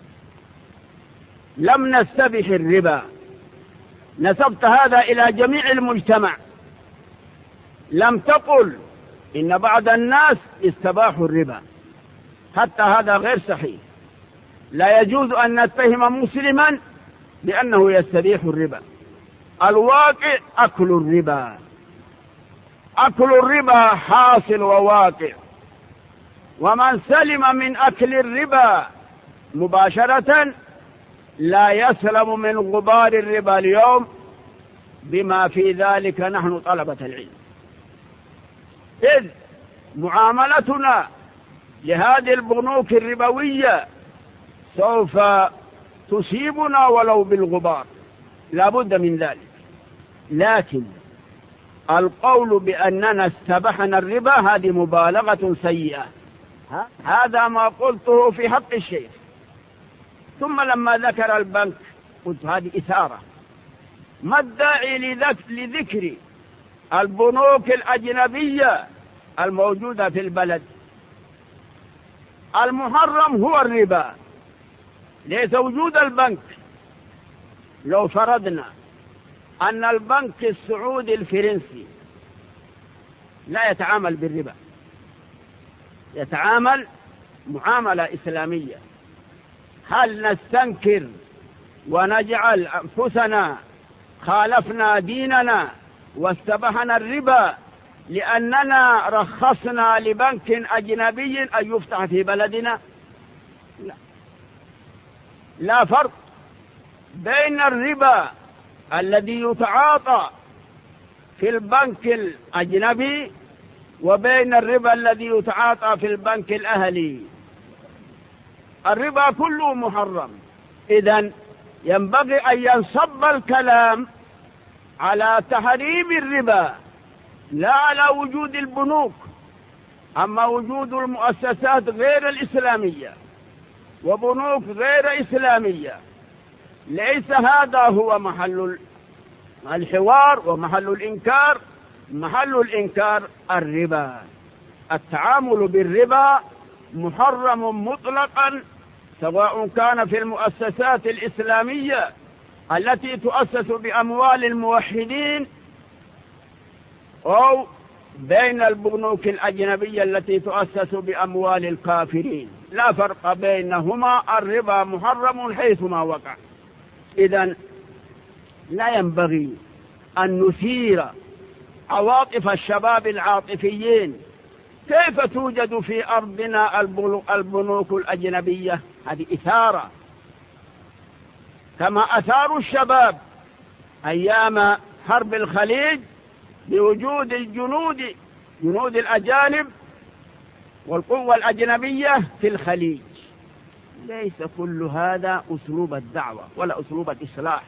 [SPEAKER 1] لم نستبح الربا، نسبت هذا إلى جميع المجتمع، لم تقل إن بعض الناس استباحوا الربا، حتى هذا غير صحيح. لا يجوز أن نتهم مسلما بأنه يستبيح الربا. الواقع أكل الربا، أكل الربا حاصل وواقع، ومن سلم من أكل الربا مباشرة لا يسلم من غبار الربا اليوم، بما في ذلك نحن طلبة العلم، إذ معاملتنا لهذه البنوك الربوية سوف تصيبنا ولو بالغبار، لا بد من ذلك. لكن القول بأننا استبحنا الربا هذه مبالغة سيئة، هذا ما قلته في حق الشيخ. ثم لما ذكر البنك قلت هذه إثارة، ما الداعي لذكر البنوك الأجنبية الموجودة في البلد؟ المحرم هو الربا، ليس وجود البنك. لو فرضنا أن البنك السعودي الفرنسي لا يتعامل بالربا، يتعامل معاملة إسلامية، هل نستنكر ونجعل أنفسنا خالفنا ديننا واستبحنا الربا لأننا رخصنا لبنك أجنبي أن يفتح في بلدنا؟ لا, لا فرق بين الربا الذي يتعاطى في البنك الأجنبي وبين الربا الذي يتعاطى في البنك الأهلي. الربا كله محرم. إذن ينبغي أن ينصب الكلام على تحريم الربا لا على وجود البنوك. أما وجود المؤسسات غير الإسلامية وبنوك غير إسلامية ليس هذا هو محل الحوار ومحل الإنكار. محل الإنكار الربا. التعامل بالربا محرم مطلقا، سواء كان في المؤسسات الإسلامية التي تؤسس بأموال الموحدين أو بين البنوك الأجنبية التي تؤسس بأموال الكافرين، لا فرق بينهما، الربا محرم حيثما وقع. إذن لا ينبغي أن نثير عواطف الشباب العاطفيين. كيف توجد في أرضنا البنوك الأجنبية؟ هذه إثارة، كما أثاروا الشباب أيام حرب الخليج بوجود الجنود جنود الأجانب والقوة الأجنبية في الخليج. ليس كل هذا أسلوب الدعوة ولا أسلوب الإصلاح،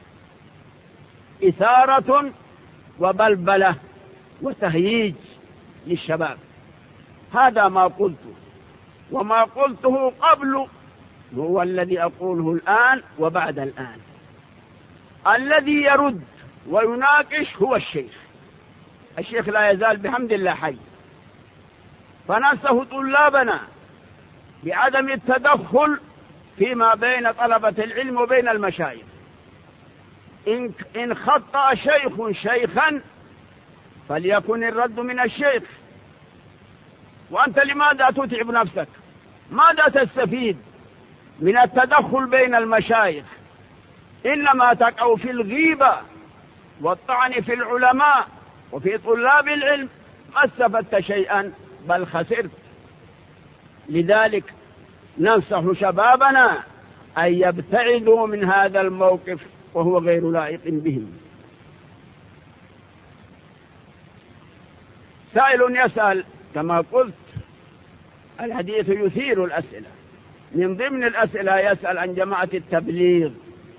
[SPEAKER 1] إثارة وبلبلة وتهييج للشباب. هذا ما قلته، وما قلته قبل هو الذي أقوله الآن وبعد الآن. الذي يرد ويناقش هو الشيخ. الشيخ لا يزال بحمد الله حي، فننصح طلابنا بعدم التدخل فيما بين طلبة العلم وبين المشايخ. إن, إن خطأ شيخ شيخا فليكن الرد من الشيخ. وأنت لماذا تتعب نفسك؟ ماذا تستفيد من التدخل بين المشايخ؟ إنما تقع في الغيبة والطعن في العلماء وفي طلاب العلم، ما استفدت شيئا بل خسرت. لذلك ننصح شبابنا أن يبتعدوا من هذا الموقف وهو غير لائق بهم. سائل يسأل كما قلت، الحديث يثير الأسئلة. من ضمن الأسئلة يسأل عن جماعة التبليغ.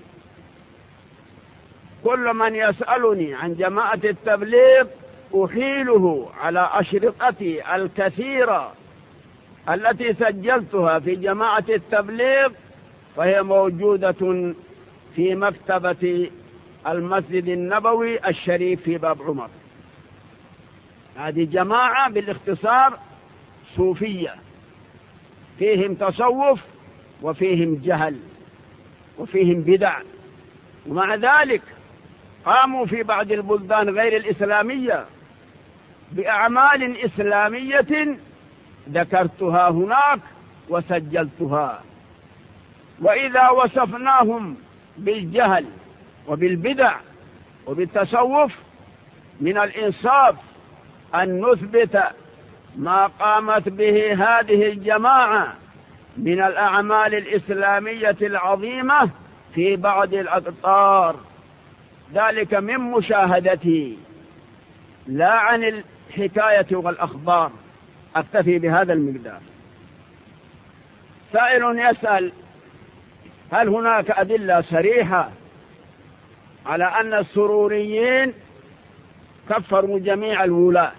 [SPEAKER 1] كل من يسألني عن جماعة التبليغ أحيله على أشرطتي الكثيرة التي سجلتها في جماعة التبليغ، فهي موجودة في مكتبة المسجد النبوي الشريف في باب عمر. هذه جماعة بالاختصار صوفية، فيهم تصوف وفيهم جهل وفيهم بدع، ومع ذلك قاموا في بعض البلدان غير الإسلامية بأعمال إسلامية ذكرتها هناك وسجلتها. وإذا وصفناهم بالجهل وبالبدع وبالتصوف من الإنصاف أن نثبت ما قامت به هذه الجماعة من الأعمال الإسلامية العظيمة في بعض الأقطار، ذلك من مشاهدتي لا عن الحكاية والأخبار. أكتفي بهذا المقدار. سائل يسأل: هل هناك أدلة صريحة على أن السروريين كفروا جميع الولاة؟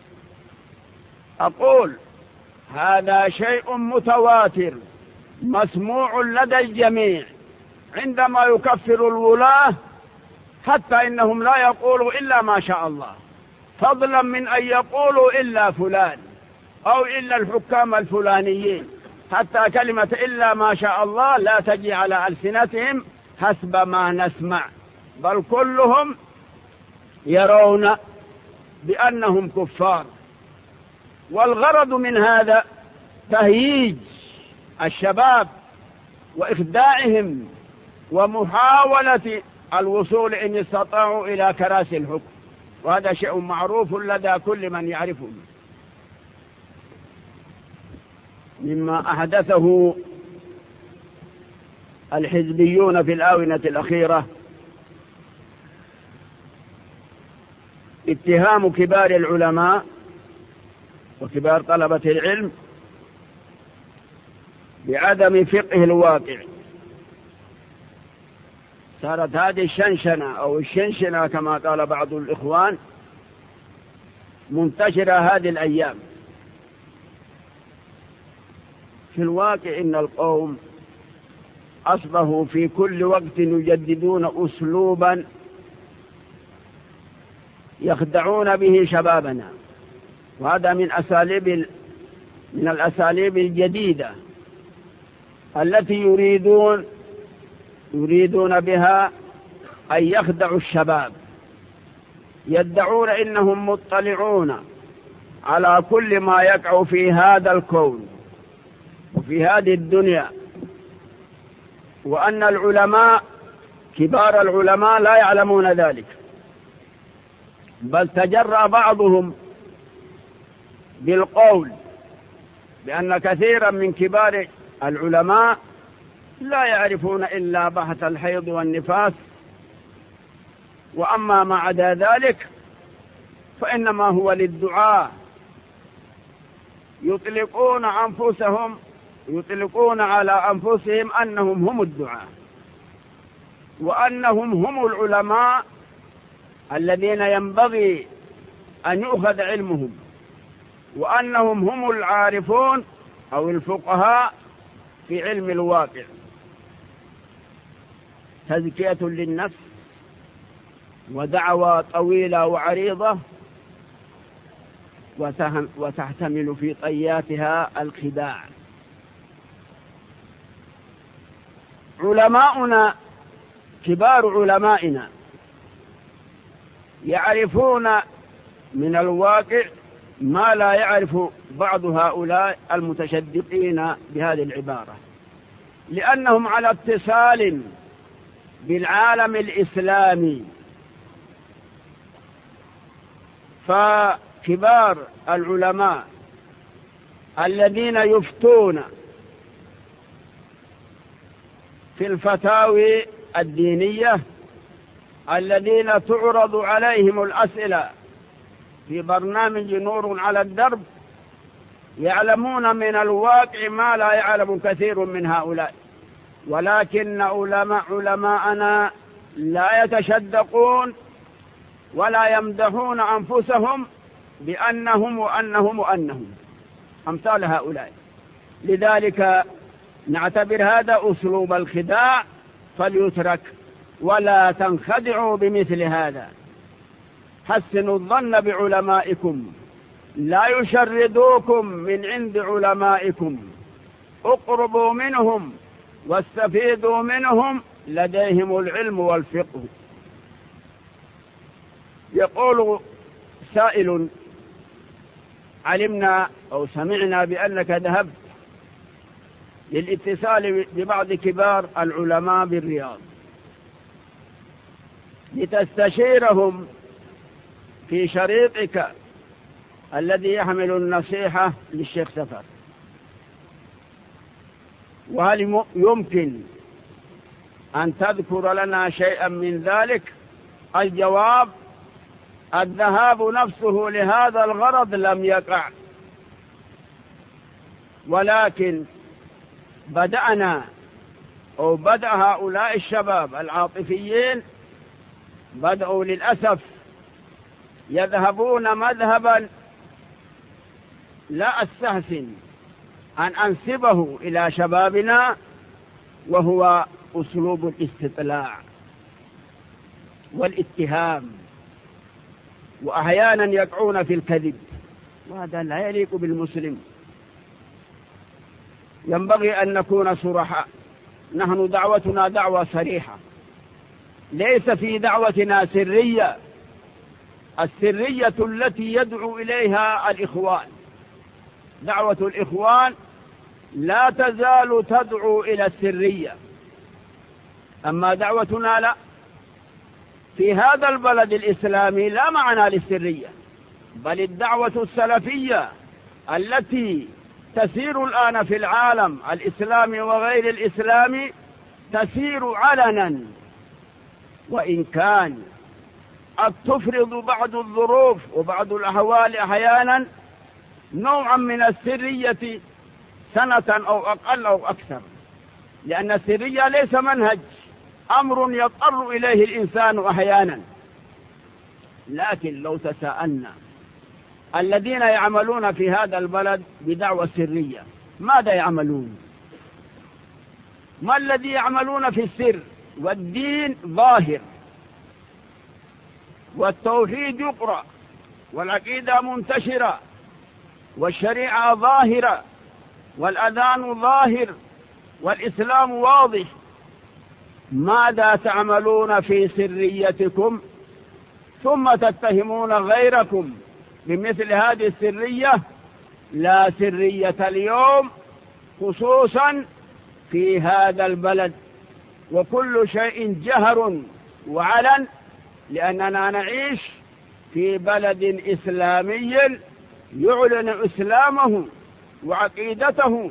[SPEAKER 1] أقول هذا شيء متواتر مسموع لدى الجميع عندما يكفر الولاة، حتى إنهم لا يقولوا إلا ما شاء الله، فضلا من أن يقولوا إلا فلان أو إلا الحكام الفلانيين. حتى كلمة إلا ما شاء الله لا تجي على ألسنتهم حسب ما نسمع، بل كلهم يرون بأنهم كفار. والغرض من هذا تهييج الشباب وإخداعهم ومحاولة الوصول إن استطاعوا إلى كراسي الحكم، وهذا شيء معروف لدى كل من يعرفه. مما أحدثه الحزبيون في الآونة الأخيرة اتهام كبار العلماء وكبار طلبة العلم بعدم فقه الواقع. صارت هذه الشنشنة أو الشنشنة كما قال بعض الإخوان منتشرة هذه الأيام. في الواقع إن القوم أصبحوا في كل وقت يجددون أسلوبا يخدعون به شبابنا، وهذا من أساليب من الأساليب الجديدة التي يريدون يريدون بها أن يخدعوا الشباب. يدعون إنهم مطلعون على كل ما يقع في هذا الكون وفي هذه الدنيا، وأن العلماء كبار العلماء لا يعلمون ذلك، بل تجرأ بعضهم بالقول بأن كثيرا من كبار العلماء لا يعرفون إلا بحث الحيض والنفاس وأما ما عدا ذلك فإنما هو للدعاء، يطلقون أنفسهم يطلقون على أنفسهم أنهم هم الدعاء، وأنهم هم العلماء الذين ينبغي أن يؤخذ علمهم، وأنهم هم العارفون أو الفقهاء في علم الواقع. تزكية للنفس ودعوى طويلة وعريضة، وتحتمل في طياتها الخداع. علماؤنا كبار علمائنا يعرفون من الواقع ما لا يعرف بعض هؤلاء المتشدقين بهذه العبارة، لأنهم على اتصال بالعالم الإسلامي. فكبار العلماء الذين يفتون في الفتاوي الدينية، الذين تعرض عليهم الأسئلة في برنامج نور على الدرب، يعلمون من الواقع ما لا يعلم كثير من هؤلاء. ولكن علماء علماءنا لا يتشدقون ولا يمدحون أنفسهم بأنهم وأنهم وأنهم أمثال هؤلاء. لذلك نعتبر هذا أسلوب الخداع فليترك، ولا تنخدعوا بمثل هذا. حسنوا الظن بعلمائكم، لا يشردوكم من عند علمائكم، اقربوا منهم واستفيدوا منهم، لديهم العلم والفقه. يقول سائل: علمنا أو سمعنا بأنك ذهبت للاتصال ببعض كبار العلماء بالرياض لتستشيرهم في شريطك الذي يحمل النصيحة للشيخ سفر، وهل يمكن أن تذكر لنا شيئا من ذلك؟ الجواب: الذهاب نفسه لهذا الغرض لم يقع، ولكن بدأنا أو بدأ هؤلاء الشباب العاطفيين بدأوا للأسف يذهبون مذهبا لا أستحسن أن أنسبه إلى شبابنا، وهو أسلوب الاستطلاع والاتهام، وأحيانا يقعون في الكذب، وهذا لا يليق بالمسلم. ينبغي أن نكون صرحاء. نحن دعوتنا دعوة صريحة، ليس في دعوتنا سرية، السرية التي يدعو إليها الإخوان. دعوة الإخوان لا تزال تدعو إلى السرية، أما دعوتنا لا. في هذا البلد الإسلامي لا معنى للسرية، بل الدعوة السلفية التي تسير الآن في العالم الإسلامي وغير الإسلامي تسير علنا، وإن كان قد تفرض بعض الظروف وبعض الأحوال أحيانا نوعا من السرية سنة أو أقل أو أكثر، لأن السرية ليس منهج، أمر يضطر إليه الإنسان أحيانا. لكن لو تساءلنا الذين يعملون في هذا البلد بدعوة سرية ماذا يعملون؟ ما الذي يعملون في السر؟ والدين ظاهر، والتوحيد يقرأ، والعقيدة منتشرة، والشريعة ظاهرة، والأذان ظاهر، والإسلام واضح. ماذا تعملون في سريتكم ثم تتهمون غيركم بمثل هذه السرية؟ لا سرية اليوم خصوصا في هذا البلد، وكل شيء جهر وعلن، لأننا نعيش في بلد إسلامي يعلن إسلامه وعقيدته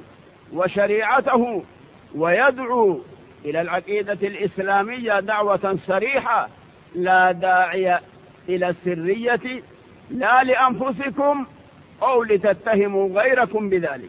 [SPEAKER 1] وشريعته، ويدعو إلى العقيدة الإسلامية دعوة صريحة لا داعي إلى السرية لا لأنفسكم أو لتتهموا غيركم بذلك.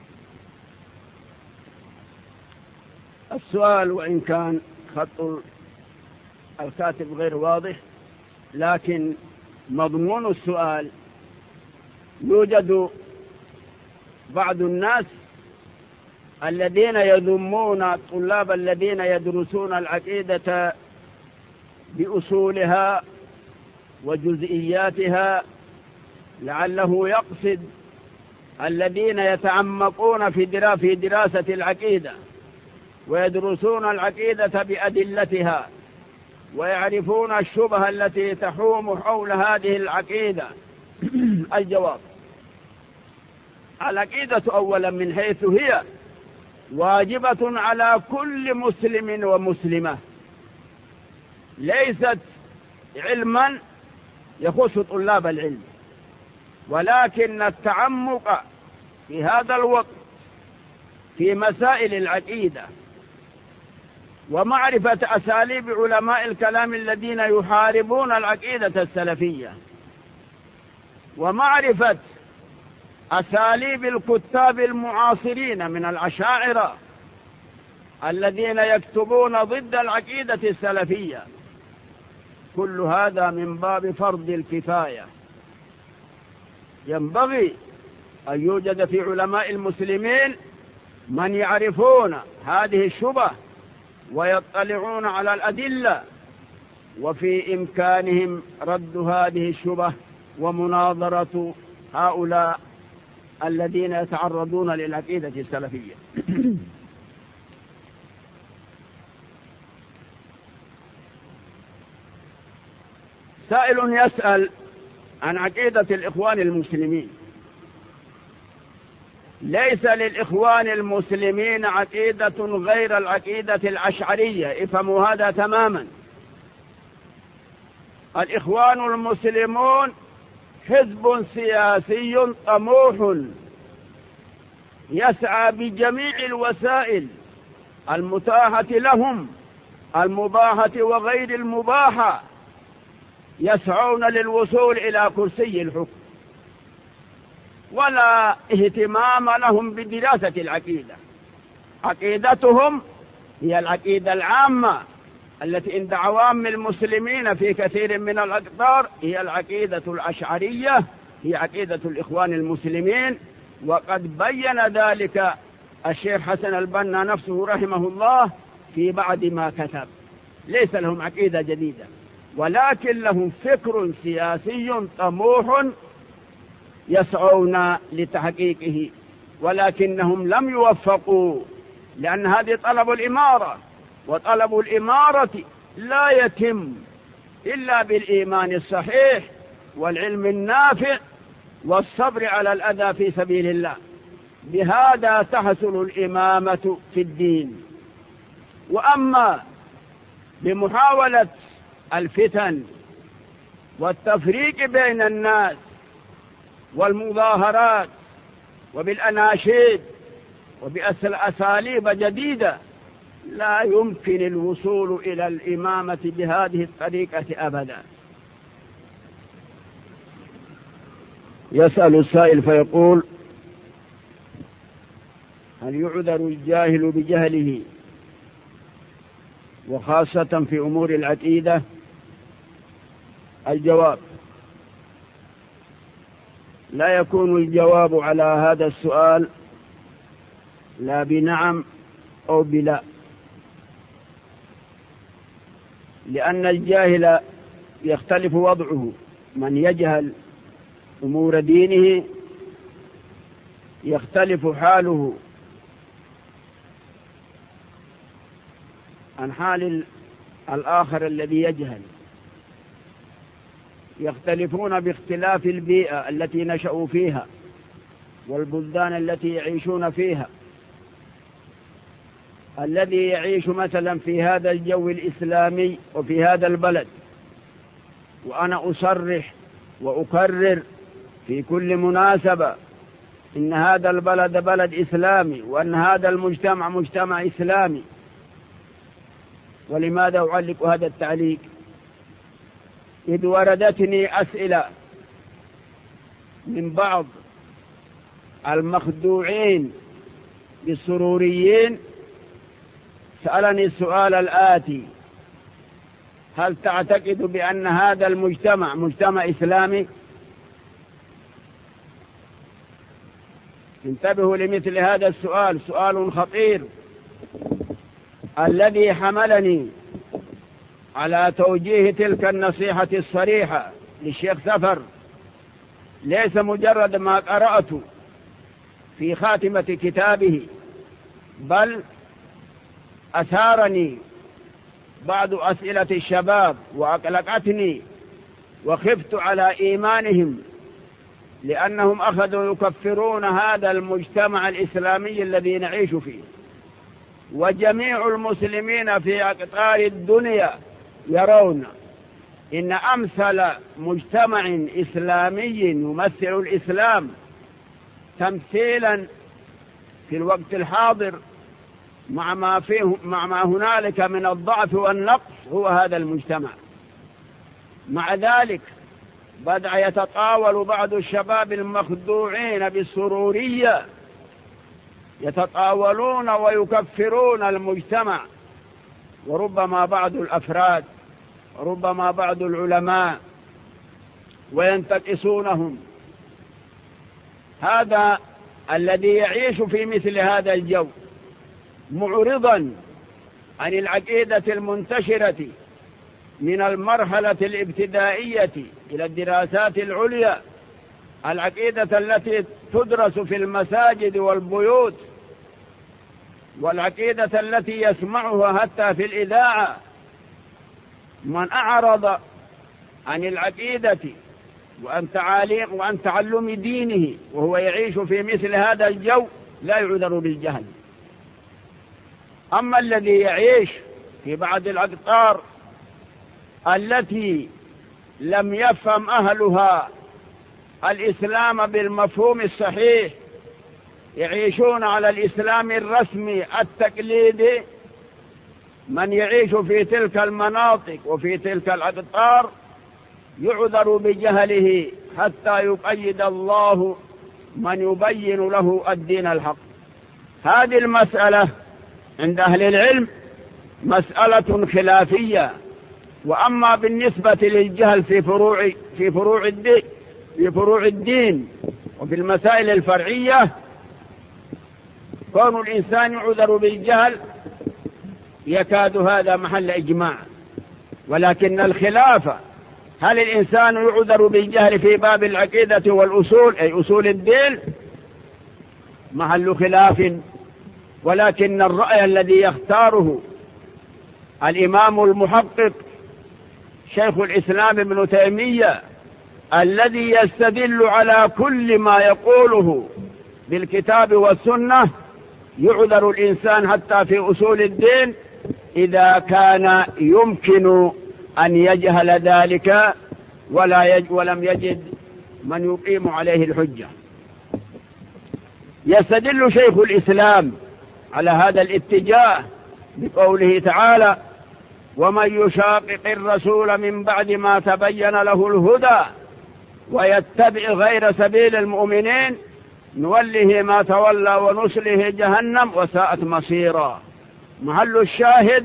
[SPEAKER 1] السؤال وإن كان خط الكاتب غير واضح، لكن مضمون السؤال: يوجد بعض الناس الذين يذمون الطلاب الذين يدرسون العقيدة بأصولها وجزئياتها، لعله يقصد الذين يتعمقون في دراسة العقيدة ويدرسون العقيدة بأدلتها ويعرفون الشبهة التي تحوم حول هذه العقيدة. الجواب: العقيدة أولا من حيث هي واجبة على كل مسلم ومسلمة، ليست علما يخص طلاب العلم، ولكن التعمق في هذا الوقت في مسائل العقيدة ومعرفة أساليب علماء الكلام الذين يحاربون العقيدة السلفية، ومعرفة أساليب الكتاب المعاصرين من الأشاعرة الذين يكتبون ضد العقيدة السلفية، كل هذا من باب فرض الكفاية. ينبغي أن يوجد في علماء المسلمين من يعرفون هذه الشبهة ويطلعون على الأدلة، وفي إمكانهم رد هذه الشبهة ومناظرة هؤلاء الذين يتعرضون للعقيدة السلفية. سائل يسأل عن عقيدة الإخوان المسلمين. ليس للإخوان المسلمين عقيدة غير العقيدة الأشعرية، افهموا هذا تماما. الإخوان المسلمون حزب سياسي طموح يسعى بجميع الوسائل المتاحة لهم، المباحة وغير المباحة، يسعون للوصول إلى كرسي الحكم، ولا اهتمام لهم بدراسة العقيدة. عقيدتهم هي العقيدة العامة التي عند عوام المسلمين في كثير من الأقطار، هي العقيدة الأشعرية، هي عقيدة الإخوان المسلمين. وقد بين ذلك الشيخ حسن البنا نفسه رحمه الله في بعض ما كتب. ليس لهم عقيدة جديدة، ولكن لهم فكر سياسي طموح يسعون لتحقيقه، ولكنهم لم يوفقوا، لأن هذه طلب الإمارة، وطلب الإمارة لا يتم إلا بالإيمان الصحيح والعلم النافع والصبر على الأذى في سبيل الله. بهذا تحصل الإمامة في الدين. وأما بمحاولة الفتن والتفريق بين الناس والمظاهرات وبالأناشيد وبأساليب جديدة، لا يمكن الوصول إلى الإمامة بهذه الطريقة أبدا. يسأل السائل فيقول: هل يعذر الجاهل بجهله وخاصة في أمور العقيدة؟ الجواب: لا يكون الجواب على هذا السؤال لا بنعم أو بلا، لأن الجاهل يختلف وضعه. من يجهل أمور دينه يختلف حاله عن حال الآخر الذي يجهل. يختلفون باختلاف البيئة التي نشأوا فيها والبلدان التي يعيشون فيها. الذي يعيش مثلا في هذا الجو الإسلامي وفي هذا البلد، وأنا أصرح وأكرر في كل مناسبة إن هذا البلد بلد إسلامي، وأن هذا المجتمع مجتمع إسلامي. ولماذا أعلق هذا التعليق؟ إذ وردتني أسئلة من بعض المخدوعين بالسروريين، سألني السؤال الآتي: هل تعتقد بأن هذا المجتمع مجتمع إسلامي؟ انتبهوا لمثل هذا السؤال، سؤال خطير. الذي حملني على توجيه تلك النصيحة الصريحة للشيخ سفر ليس مجرد ما قرأت في خاتمة كتابه، بل أثارني بعض أسئلة الشباب وأقلقتني، وخفت على إيمانهم، لأنهم أخذوا يكفرون هذا المجتمع الإسلامي الذي نعيش فيه. وجميع المسلمين في أقطار الدنيا يرون إن أمثل مجتمع إسلامي يمثل الإسلام تمثيلا في الوقت الحاضر مع ما فيه مع ما هنالك من الضعف والنقص هو هذا المجتمع. مع ذلك بدأ يتطاول بعض الشباب المخدوعين بالسرورية، يتطاولون ويكفرون المجتمع، وربما بعض الأفراد، ربما بعض العلماء، وينتقصونهم. هذا الذي يعيش في مثل هذا الجو معرضا عن العقيدة المنتشرة من المرحلة الابتدائية إلى الدراسات العليا، العقيدة التي تدرس في المساجد والبيوت، والعقيدة التي يسمعها حتى في الإذاعة. من أعرض عن العقيدة وعن تعاليم وعن تعلم دينه وهو يعيش في مثل هذا الجو لا يعذر بالجهل. أما الذي يعيش في بعض الأقطار التي لم يفهم أهلها الإسلام بالمفهوم الصحيح، يعيشون على الإسلام الرسمي التقليدي، من يعيش في تلك المناطق وفي تلك الأقطار يعذر بجهله حتى يقيد الله من يبين له الدين الحق. هذه المسألة عند أهل العلم مسألة خلافية. وأما بالنسبة للجهل في فروع في فروع الدين في فروع الدين وفي المسائل الفرعية، كون الإنسان يعذر بالجهل يكاد هذا محل إجماع. ولكن الخلاف هل الإنسان يعذر بالجهل في باب العقيدة والأصول أي أصول الدين، محل خلاف. ولكن الرأي الذي يختاره الإمام المحقق شيخ الإسلام ابن تيمية الذي يستدل على كل ما يقوله بالكتاب والسنة، يعذر الإنسان حتى في أصول الدين إذا كان يمكن أن يجهل ذلك ولا يج ولم يجد من يقيم عليه الحجة. يستدل شيخ الإسلام على هذا الاتجاه بقوله تعالى: ومن يشاقق الرسول من بعد ما تبين له الهدى ويتبع غير سبيل المؤمنين نوله ما تولى ونصله جهنم وساءت مصيرا. محل الشاهد: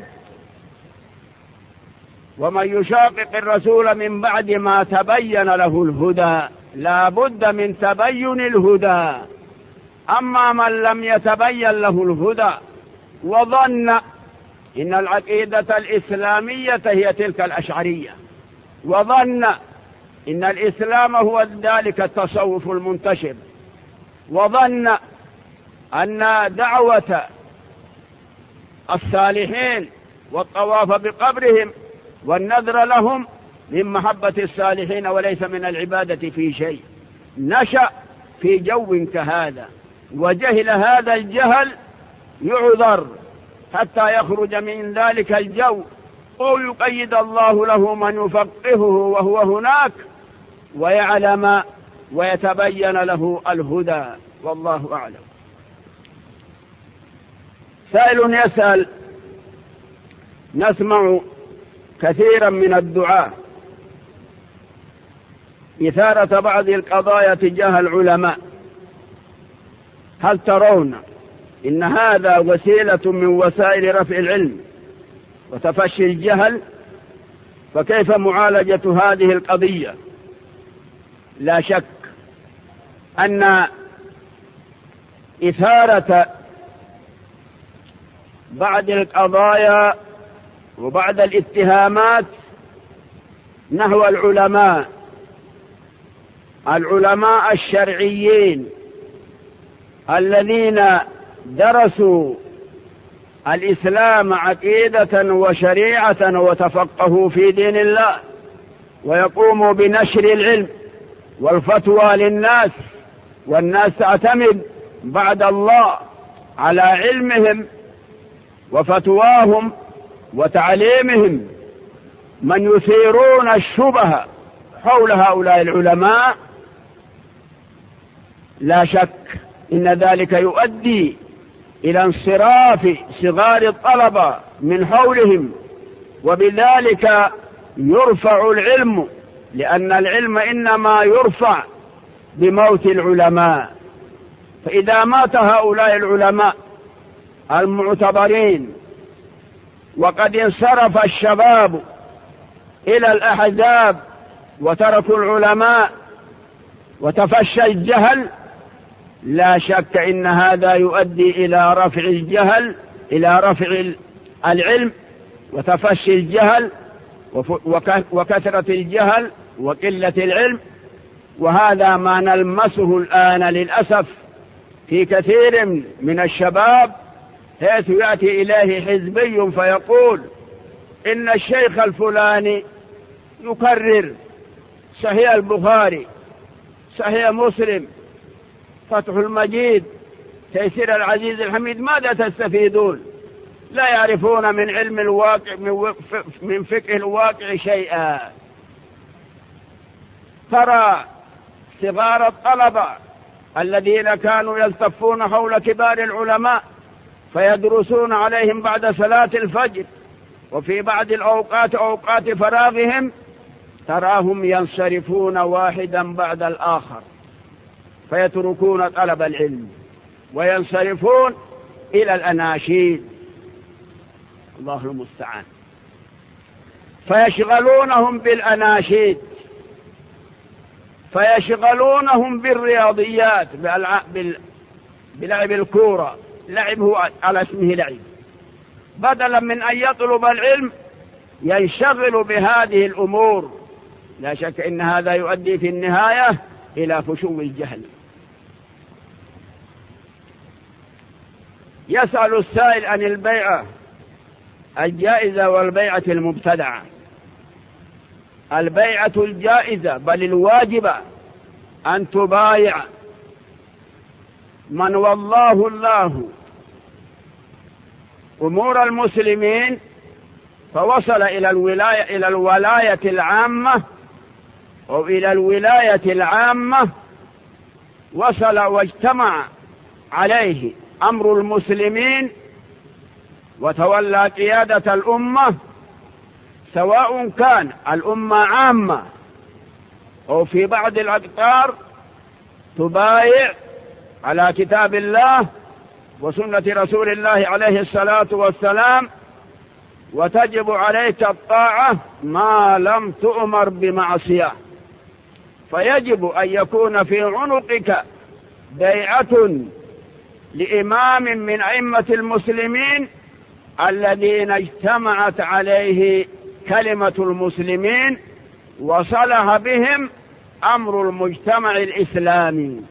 [SPEAKER 1] ومن يشاقق الرسول من بعد ما تبين له الهدى، لا بد من تبين الهدى. أما من لم يتبين له الهدى وظن إن العقيدة الإسلامية هي تلك الأشعرية، وظن إن الإسلام هو ذلك التصوف المنتشر، وظن أن دعوة الصالحين والطواف بقبرهم والنذر لهم من محبة الصالحين وليس من العبادة في شيء، نشأ في جو كهذا وجهل هذا الجهل يعذر حتى يخرج من ذلك الجو، أو يقيد الله له من يفقهه وهو هناك ويعلم ويتبين له الهدى. والله أعلم. سائل يسأل: نسمع كثيرا من الدعاء إثارة بعض القضايا تجاه العلماء، هل ترون إن هذا وسيلة من وسائل رفع العلم وتفشي الجهل؟ فكيف معالجة هذه القضية؟ لا شك أن إثارة بعض القضايا وبعض الاتهامات نحو العلماء العلماء الشرعيين الذين درسوا الإسلام عقيدة وشريعة وتفقهوا في دين الله، ويقوموا بنشر العلم والفتوى للناس، والناس تعتمد بعد الله على علمهم وفتواهم وتعليمهم. من يثيرون الشبهة حول هؤلاء العلماء لا شك إن ذلك يؤدي إلى انصراف صغار الطلبة من حولهم، وبذلك يرفع العلم، لأن العلم إنما يرفع بموت العلماء. فإذا مات هؤلاء العلماء المعتبرين وقد انصرف الشباب إلى الأحزاب وتركوا العلماء وتفشى الجهل، لا شك إن هذا يؤدي إلى رفع الجهل، إلى رفع العلم وتفشي الجهل وكثرة الجهل وقلة العلم. وهذا ما نلمسه الآن للأسف في كثير من الشباب، حيث يأتي إليه حزبي فيقول إن الشيخ الفلاني يكرر صحيح البخاري، صحيح مسلم، فتح المجيد، تيسير العزيز الحميد. ماذا تستفيدون؟ لا يعرفون من علم الواقع من فقه الواقع شيئا. ترى صغار الطلبة الذين كانوا يلتفون حول كبار العلماء فيدرسون عليهم بعد صلاة الفجر وفي بعض الأوقات أوقات فراغهم، تراهم ينصرفون واحدا بعد الآخر فيتركون طلب العلم وينصرفون إلى الأناشيد، الله المستعان، فيشغلونهم بالأناشيد، فيشغلونهم بالرياضيات، بلعب الكورة، لعب هو على اسمه لعب، بدلا من أن يطلب العلم ينشغل بهذه الأمور. لا شك إن هذا يؤدي في النهاية إلى فشو الجهل. يسأل السائل عن البيعة الجائزة والبيعة المبتدعة. البيعة الجائزة بل الواجبة أن تبايع من والله الله أمور المسلمين فوصل إلى الولاية إلى الولاية العامة أو إلى الولاية العامة، وصل واجتمع عليه أمر المسلمين وتولى قيادة الأمة، سواء كان الأمة عامة أو في بعض الأقطار، تبايع على كتاب الله وسنة رسول الله عليه الصلاة والسلام، وتجب عليك الطاعة ما لم تؤمر بمعصية. فيجب أن يكون في عنقك بيعة لإمام من أئمة المسلمين الذين اجتمعت عليه كلمة المسلمين وصلح بهم أمر المجتمع الإسلامي.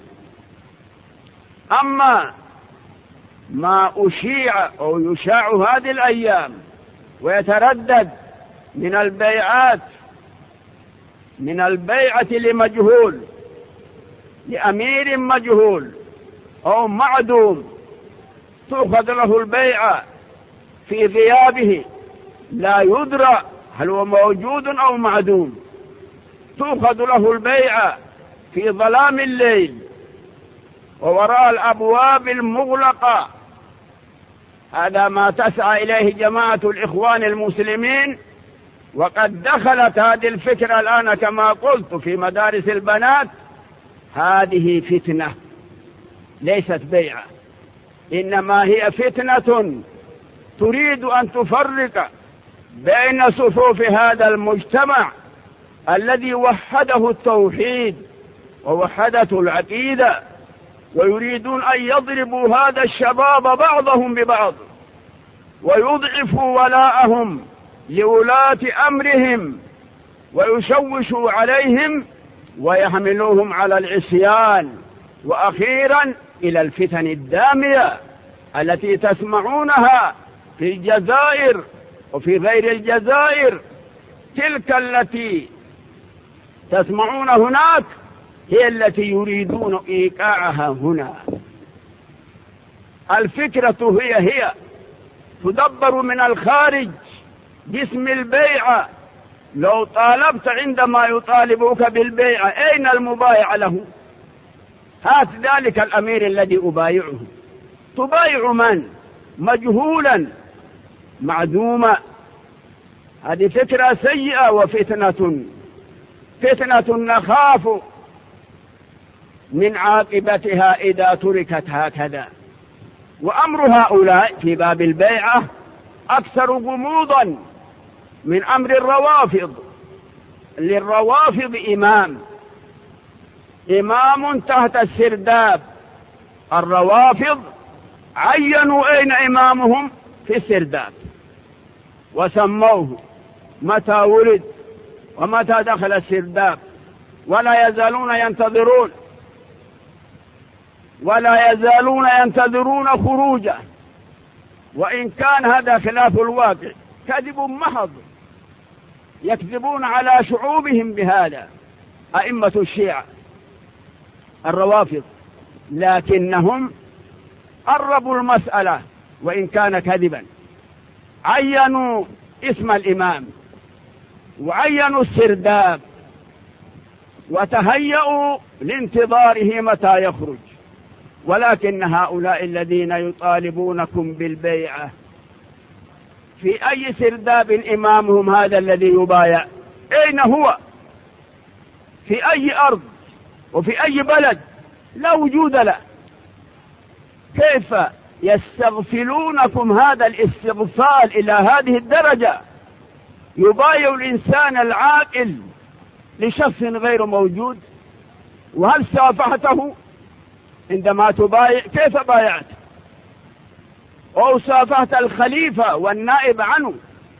[SPEAKER 1] أما ما أشيع أو يشاع هذه الأيام ويتردد من البيعات، من البيعة لمجهول، لأمير مجهول أو معدوم، تؤخذ له البيعة في غيابه لا يدرى هل هو موجود أو معدوم، تؤخذ له البيعة في ظلام الليل ووراء الأبواب المغلقة. هذا ما تسعى إليه جماعة الإخوان المسلمين وقد دخلت هذه الفكرة الآن كما قلت في مدارس البنات. هذه فتنة ليست بيعة، إنما هي فتنة تريد أن تفرق بين صفوف هذا المجتمع الذي وحده التوحيد ووحدته العقيدة، ويريدون أن يضربوا هذا الشباب بعضهم ببعض ويضعفوا ولاءهم لولاة أمرهم ويشوشوا عليهم ويحملوهم على العصيان، وأخيرا إلى الفتن الدامية التي تسمعونها في الجزائر وفي غير الجزائر. تلك التي تسمعون هناك هي التي يريدون إيقاعها هنا. الفكرة هي هي تدبر من الخارج باسم البيعة. لو طالبت عندما يطالبوك بالبيعة أين المبايع له؟ هات ذلك الأمير الذي أبايعه. تبايع من؟ مجهولا معدوما. هذه فكرة سيئة وفتنة فتنة نخاف من عاقبتها إذا تركت هكذا. وأمر هؤلاء في باب البيعة أكثر غموضا من أمر الروافض. للروافض إمام إمام تحت السرداب. الروافض عينوا أين إمامهم؟ في السرداب، وسموه متى ولد ومتى دخل السرداب، ولا يزالون ينتظرون ولا يزالون ينتظرون خروجه. وإن كان هذا خلاف الواقع كذب محض، يكذبون على شعوبهم بهذا أئمة الشيعة الروافض، لكنهم قربوا المسألة وإن كان كذبا. عينوا اسم الإمام وعينوا السرداب وتهيأوا لانتظاره متى يخرج. ولكن هؤلاء الذين يطالبونكم بالبيعة في أي سرداب إمامهم هذا الذي يبايع؟ أين هو؟ في أي أرض وفي أي بلد؟ لا وجود له. كيف يستغفلونكم هذا الاستغفال إلى هذه الدرجة؟ يبايع الإنسان العاقل لشخص غير موجود. وهل صافحته عندما تبايع؟ كيف بايعت؟ أو صافحت الخليفة والنائب عنه؟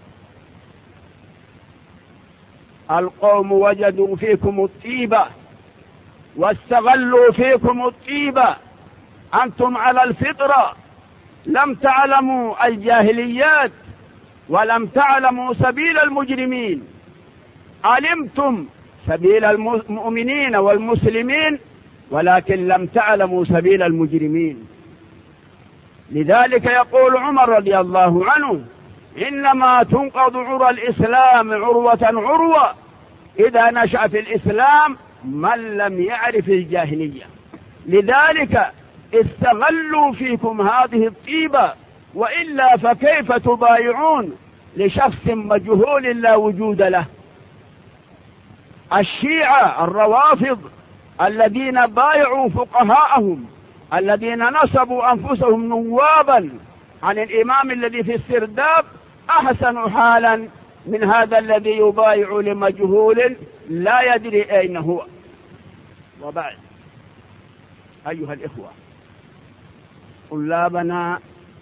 [SPEAKER 1] القوم وجدوا فيكم الطيبة واستغلوا فيكم الطيبة. أنتم على الفطرة، لم تعلموا الجاهليات ولم تعلموا سبيل المجرمين. علمتم سبيل المؤمنين والمسلمين ولكن لم تعلموا سبيل المجرمين. لذلك يقول عمر رضي الله عنه: إنما تنقض عرى الإسلام عروة عروة إذا نشأ في الإسلام من لم يعرف الجاهلية. لذلك استغلوا فيكم هذه الطيبة، وإلا فكيف تبايعون لشخص مجهول لا وجود له؟ الشيعة الروافض الذين بايعوا فقهاءهم الذين نصبوا أنفسهم نوابا عن الإمام الذي في السرداب أحسن حالا من هذا الذي يبايع لمجهول لا يدري أين هو. وبعد، أيها الإخوة، طلابنا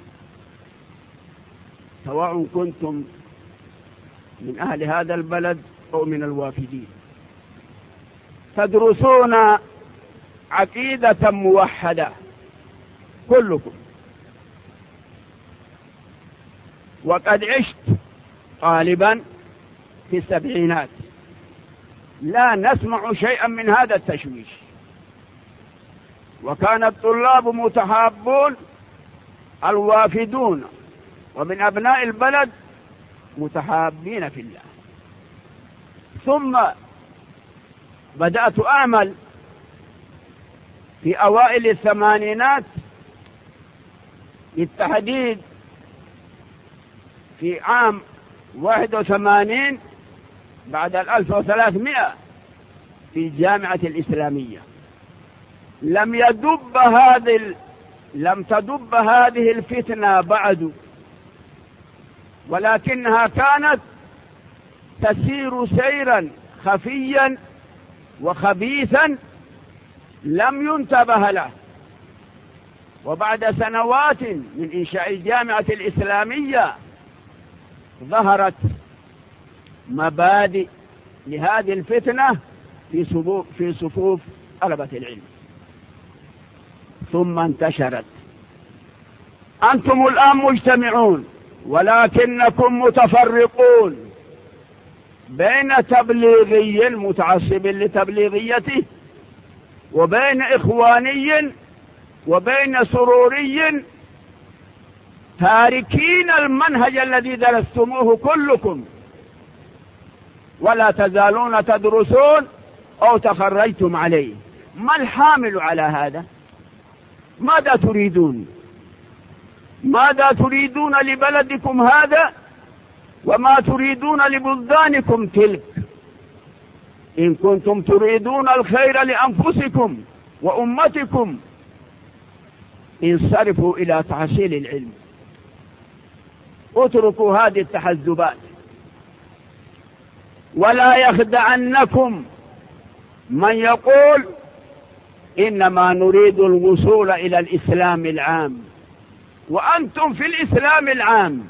[SPEAKER 1] سواء كنتم من أهل هذا البلد أو من الوافدين تدرسون عقيدة موحدة كلكم، وقد عشت طالبا في السبعينات لا نسمع شيئا من هذا التشويش، وكان الطلاب متحابون الوافدون ومن أبناء البلد متحابين في الله. ثم بدأت أعمل في أوائل الثمانينات، بالتحديد في عام واحد وثمانين بعد الألف وثلاثمائة في الجامعة الإسلامية. لم يدب هذه ال... لم تدب هذه الفتنة بعد، ولكنها كانت تسير سيرا خفيا وخبيثا لم ينتبه له. وبعد سنوات من إنشاء الجامعة الإسلامية ظهرت مبادئ لهذه الفتنة في صفوف في صفوف طلبة العلم، ثم انتشرت. أنتم الآن مجتمعون ولكنكم متفرقون بين تبليغي متعصب لتبليغيته، وبين إخواني، وبين سروري، تاركين المنهج الذي درستموه كلكم، ولا تزالون تدرسون أو تخرجتم عليه. ما الحامل على هذا؟ ماذا تريدون؟ ماذا تريدون لبلدكم هذا وما تريدون لبلدانكم تلك؟ إن كنتم تريدون الخير لأنفسكم وأمتكم انصرفوا إلى تحصيل العلم، اتركوا هذه التحزبات. ولا يخدعنكم من يقول إنما نريد الوصول إلى الإسلام العام، وأنتم في الإسلام العام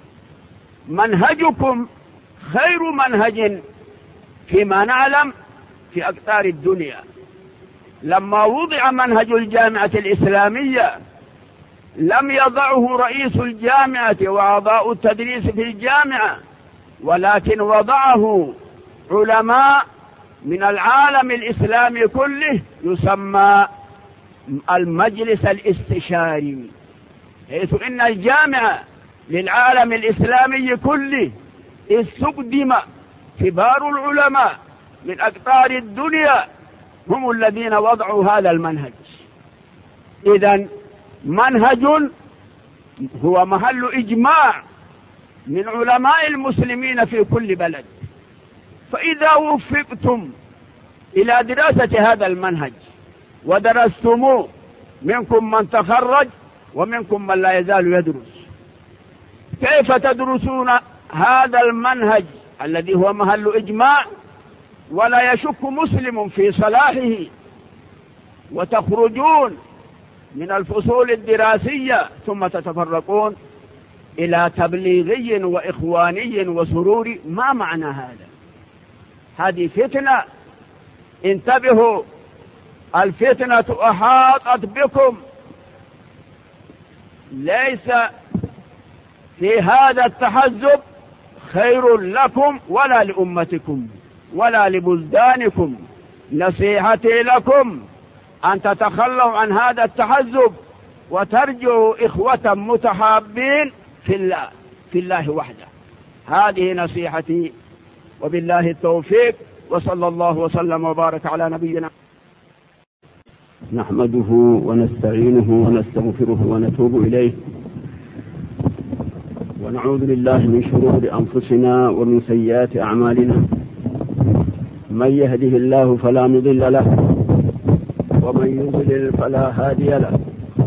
[SPEAKER 1] منهجكم خير منهج فيما نعلم في أقطار الدنيا. لما وضع منهج الجامعة الإسلامية لم يضعه رئيس الجامعة وأعضاء التدريس في الجامعة، ولكن وضعه علماء من العالم الإسلامي كله، يسمى المجلس الاستشاري، حيث إن الجامعة للعالم الإسلامي كله استقدم كبار العلماء من أقطار الدنيا هم الذين وضعوا هذا المنهج. إذن منهج هو محل إجماع من علماء المسلمين في كل بلد. فإذا وفقتم إلى دراسة هذا المنهج ودرستموه، منكم من تخرج ومنكم من لا يزال يدرس، كيف تدرسون هذا المنهج الذي هو محل إجماع ولا يشك مسلم في صلاحه، وتخرجون من الفصول الدراسية ثم تتفرقون إلى تبليغي وإخواني وسروري؟ ما معنى هذا؟ هذه فتنة، انتبهوا، الفتنة أحاطت بكم. ليس في هذا التحزب خير لكم ولا لأمتكم ولا لبلدانكم. نصيحتي لكم أن تتخلوا عن هذا التحزب وترجعوا إخوة متحابين في الله في الله وحده. هذه نصيحتي، وبالله التوفيق، وصلى الله وسلم وبارك على نبينا.
[SPEAKER 2] نحمده ونستعينه ونستغفره ونتوب إليه، ونعوذ بالله من شرور أنفسنا ومن سيئات أعمالنا. من يهده الله فلا مضل له، ومن يضلل فلا هادي له.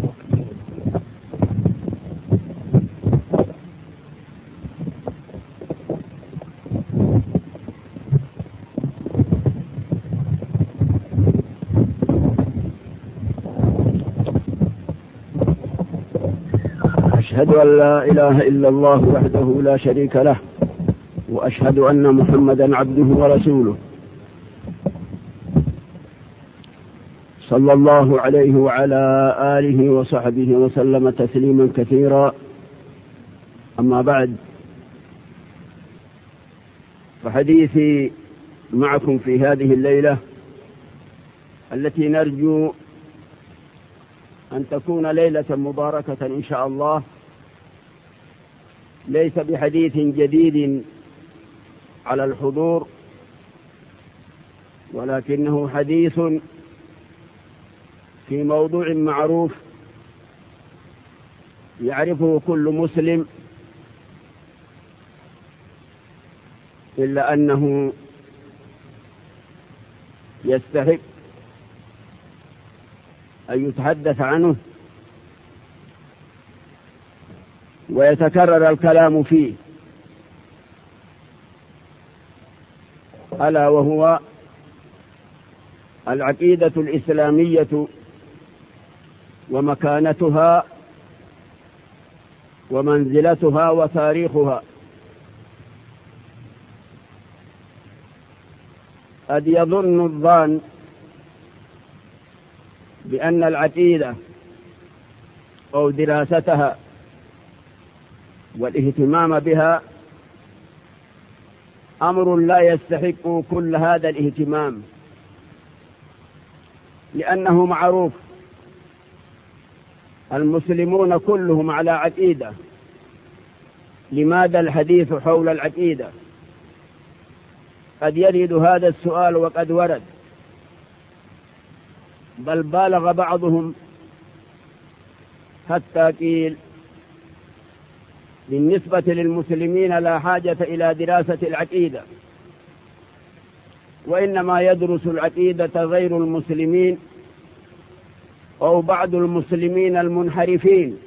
[SPEAKER 2] أشهد أن لا إله إلا الله وحده لا شريك له، وأشهد أن محمدا عبده ورسوله، صلى الله عليه وعلى آله وصحبه وسلم تسليما كثيرا. أما بعد، فحديثي معكم في هذه الليلة التي نرجو أن تكون ليلة مباركة إن شاء الله، ليس بحديث جديد على الحضور، ولكنه حديث في موضوع معروف يعرفه كل مسلم، إلا أنه يستحق أن يتحدث عنه ويتكرر الكلام فيه، ألا وهو العقيدة الإسلامية ومكانتها ومنزلتها وتاريخها. قد يظن الظان بأن العقيدة أو دراستها والاهتمام بها أمر لا يستحق كل هذا الاهتمام، لأنه معروف المسلمون كلهم على عقيدة. لماذا الحديث حول العقيدة؟ قد يرد هذا السؤال وقد ورد، بل بالغ بعضهم حتى قيل بالنسبة للمسلمين لا حاجة إلى دراسة العقيدة، وإنما يدرس العقيدة غير المسلمين أو بعض المسلمين المنحرفين،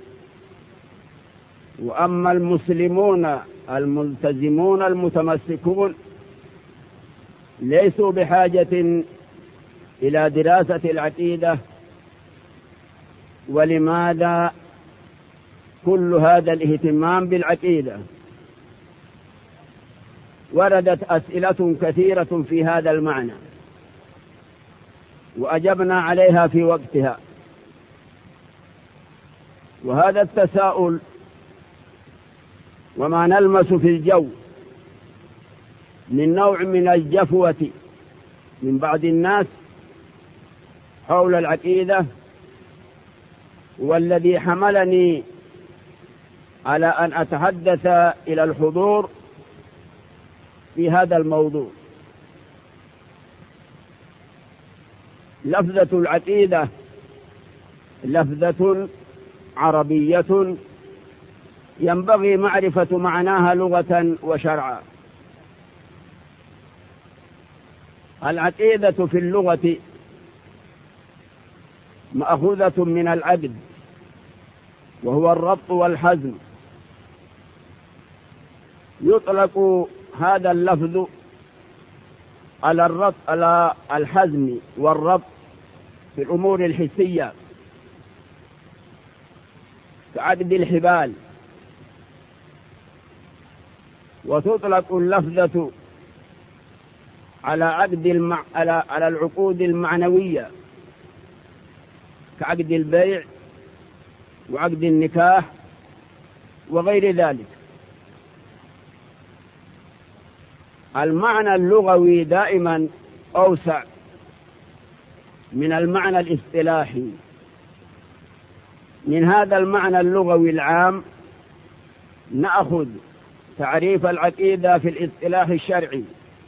[SPEAKER 2] وأما المسلمون الملتزمون المتمسكون ليسوا بحاجة إلى دراسة العقيدة. ولماذا كل هذا الاهتمام بالعقيدة؟ وردت أسئلة كثيرة في هذا المعنى وأجبنا عليها في وقتها، وهذا التساؤل وما نلمس في الجو من نوع من الجفوة من بعض الناس حول العقيدة، والذي حملني على أن أتحدث إلى الحضور في هذا الموضوع. لفظة العقيدة لفظة عربية ينبغي معرفة معناها لغة وشرعا. العقيدة في اللغة مأخوذة من العقد، وهو الربط والحزم. يطلق هذا اللفظ على الربط على الحزم والربط في الأمور الحسية كعقد الحبال، وتطلق اللفظة على عقد المع... على... على العقود المعنوية كعقد البيع وعقد النكاح وغير ذلك. المعنى اللغوي دائما أوسع من المعنى الاصطلاحي. من هذا المعنى اللغوي العام نأخذ تعريف العقيدة في الاصطلاح الشرعي،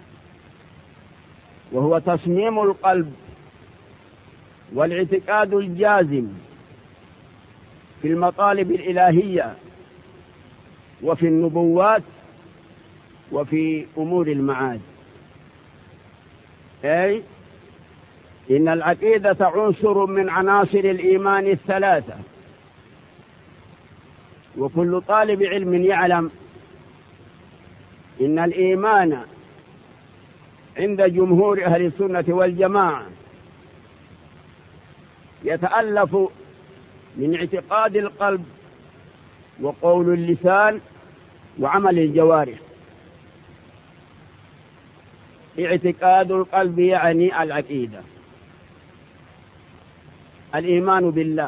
[SPEAKER 2] وهو تصميم القلب والاعتقاد الجازم في المطالب الإلهية وفي النبوات وفي أمور المعاد. أي إن العقيدة عنصر من عناصر الإيمان الثلاثة، وكل طالب علم يعلم إن الإيمان عند جمهور أهل السنة والجماعة يتألف من اعتقاد القلب وقول اللسان وعمل الجوارح. اعتقاد القلب يعني العقيدة، الإيمان بالله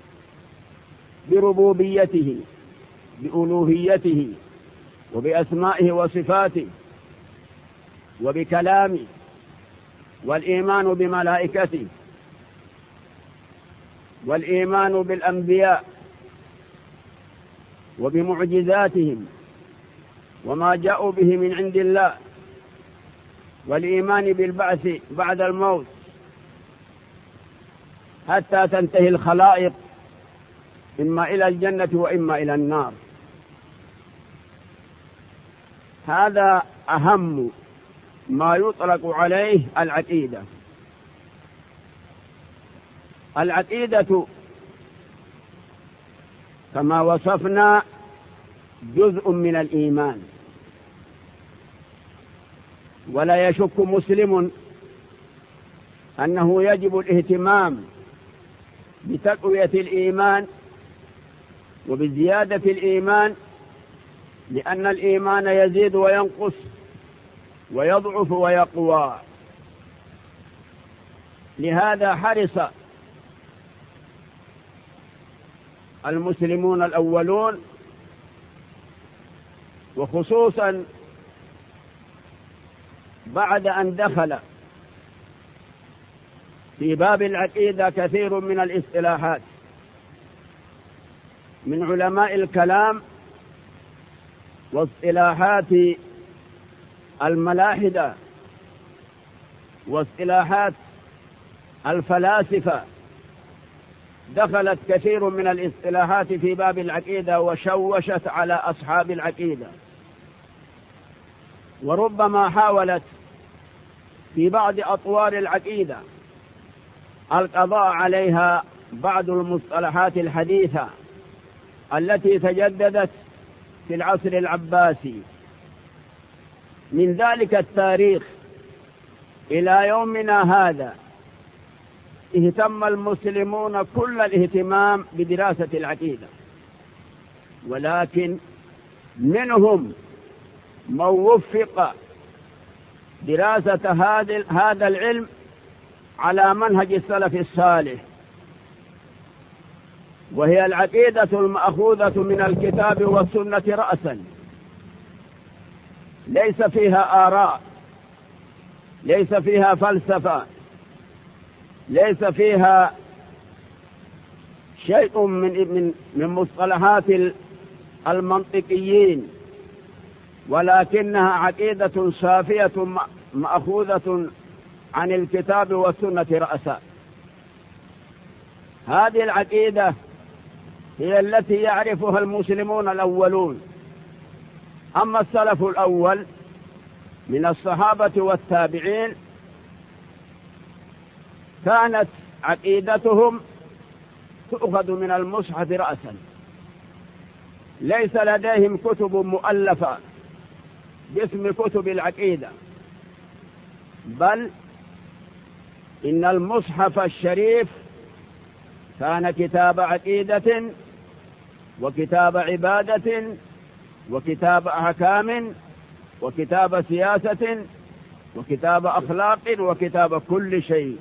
[SPEAKER 2] بربوبيته بألوهيته وبأسمائه وصفاته وبكلامه، والإيمان بملائكته، والإيمان بالأنبياء وبمعجزاتهم وما جاءوا به من عند الله، والإيمان بالبعث بعد الموت حتى تنتهي الخلائق إما إلى الجنة وإما إلى النار. هذا أهم
[SPEAKER 1] ما يطلق عليه العقيدة. العقيدة كما وصفنا جزء من الإيمان، ولا يشك مسلم أنه يجب الاهتمام بتقوية الإيمان وبزيادة الإيمان، لأن الإيمان يزيد وينقص ويضعف ويقوى. لهذا حرص المسلمون الأولون، وخصوصا بعد أن دخل في باب العقيدة كثير من الاصطلاحات من علماء الكلام واصطلاحات الملاحدة واصطلاحات الفلاسفة، دخلت كثير من الاصطلاحات في باب العقيدة وشوشت على أصحاب العقيدة، وربما حاولت في بعض أطوار العقيدة القضاء عليها بعض المصطلحات الحديثة التي تجددت في العصر العباسي. من ذلك التاريخ إلى يومنا هذا اهتم المسلمون كل الاهتمام بدراسة العقيدة، ولكن منهم من وفق دراسة هذا العلم على منهج السلف الصالح، وهي العقيدة المأخوذة من الكتاب والسنة رأسا، ليس فيها آراء، ليس فيها فلسفة، ليس فيها شيء من من من مصطلحات المنطقيين، ولكنها عقيدة صافية مأخوذة عن الكتاب والسنة رأسا. هذه العقيدة هي التي يعرفها المسلمون الأولون. أما السلف الأول من الصحابة والتابعين كانت عقيدتهم تؤخذ من المصحف رأسا، ليس لديهم كتب مؤلفة باسم كتب العقيدة، بل إن المصحف الشريف كان كتاب عقيدة وكتاب عبادة وكتاب أحكام وكتاب سياسة وكتاب أخلاق وكتاب كل شيء،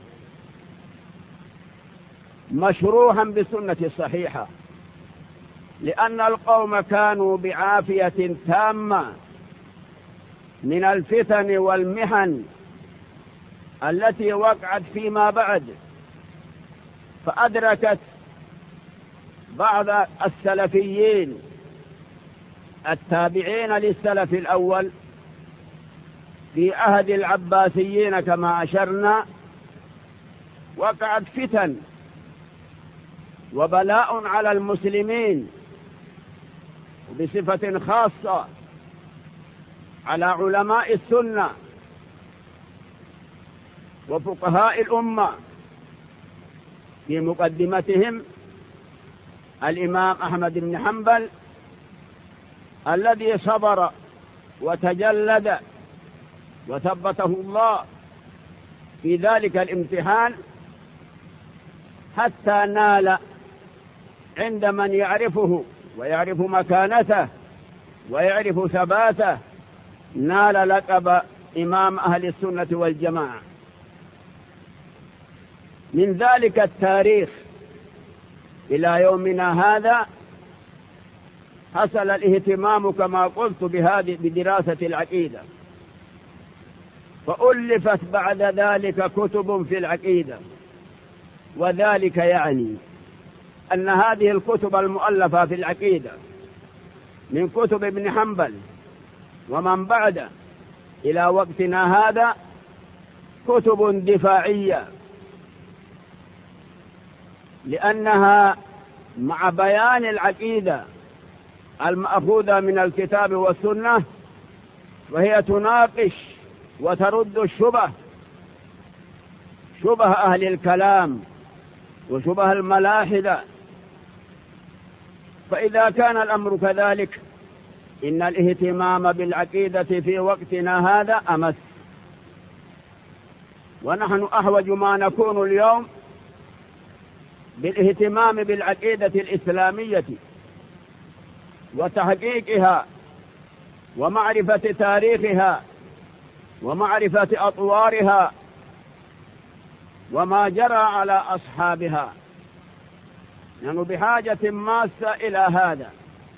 [SPEAKER 1] مشروحا بالسنة الصحيحة، لأن القوم كانوا بعافية تامة من الفتن والمحن التي وقعت فيما بعد، فأدركت بعض السلفيين التابعين للسلف الأول في عهد العباسيين كما أشرنا، وقعت فتن وبلاء على المسلمين، وبصفة خاصة على علماء السنة وفقهاء الأمة، في مقدمتهم الإمام أحمد بن حنبل الذي صبر وتجلد وثبته الله في ذلك الامتحان حتى نال عند من يعرفه ويعرف مكانته ويعرف ثباته، نال لقب إمام أهل السنة والجماعة. من ذلك التاريخ إلى يومنا هذا حصل الاهتمام كما قلت بهذه بدراسة العقيدة، فألفت بعد ذلك كتب في العقيدة، وذلك يعني أن هذه الكتب المؤلفة في العقيدة من كتب ابن حنبل ومن بعد إلى وقتنا هذا كتب دفاعية، لأنها مع بيان العقيدة المأخوذة من الكتاب والسنة وهي تناقش وترد الشبه، شبه أهل الكلام وشبه الملاحدة. فإذا كان الأمر كذلك إن الاهتمام بالعقيدة في وقتنا هذا أمس، ونحن أحوج ما نكون اليوم بالاهتمام بالعقيدة الإسلامية وتحقيقها ومعرفة تاريخها ومعرفة أطوارها وما جرى على أصحابها. نحن بحاجة ماسة إلى هذا،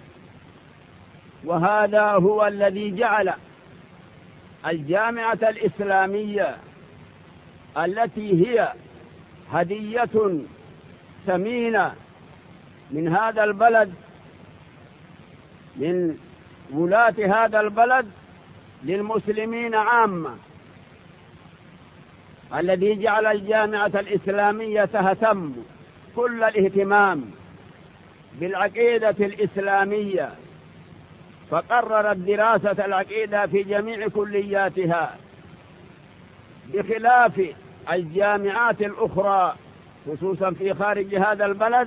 [SPEAKER 1] وهذا هو الذي جعل الجامعة الإسلامية التي هي هدية ثمينة من هذا البلد، من ولاة هذا البلد للمسلمين عامة، الذي جعل الجامعة الإسلامية تهتم كل الاهتمام بالعقيدة الإسلامية، فقررت دراسة العقيدة في جميع كلياتها، بخلاف الجامعات الأخرى خصوصا في خارج هذا البلد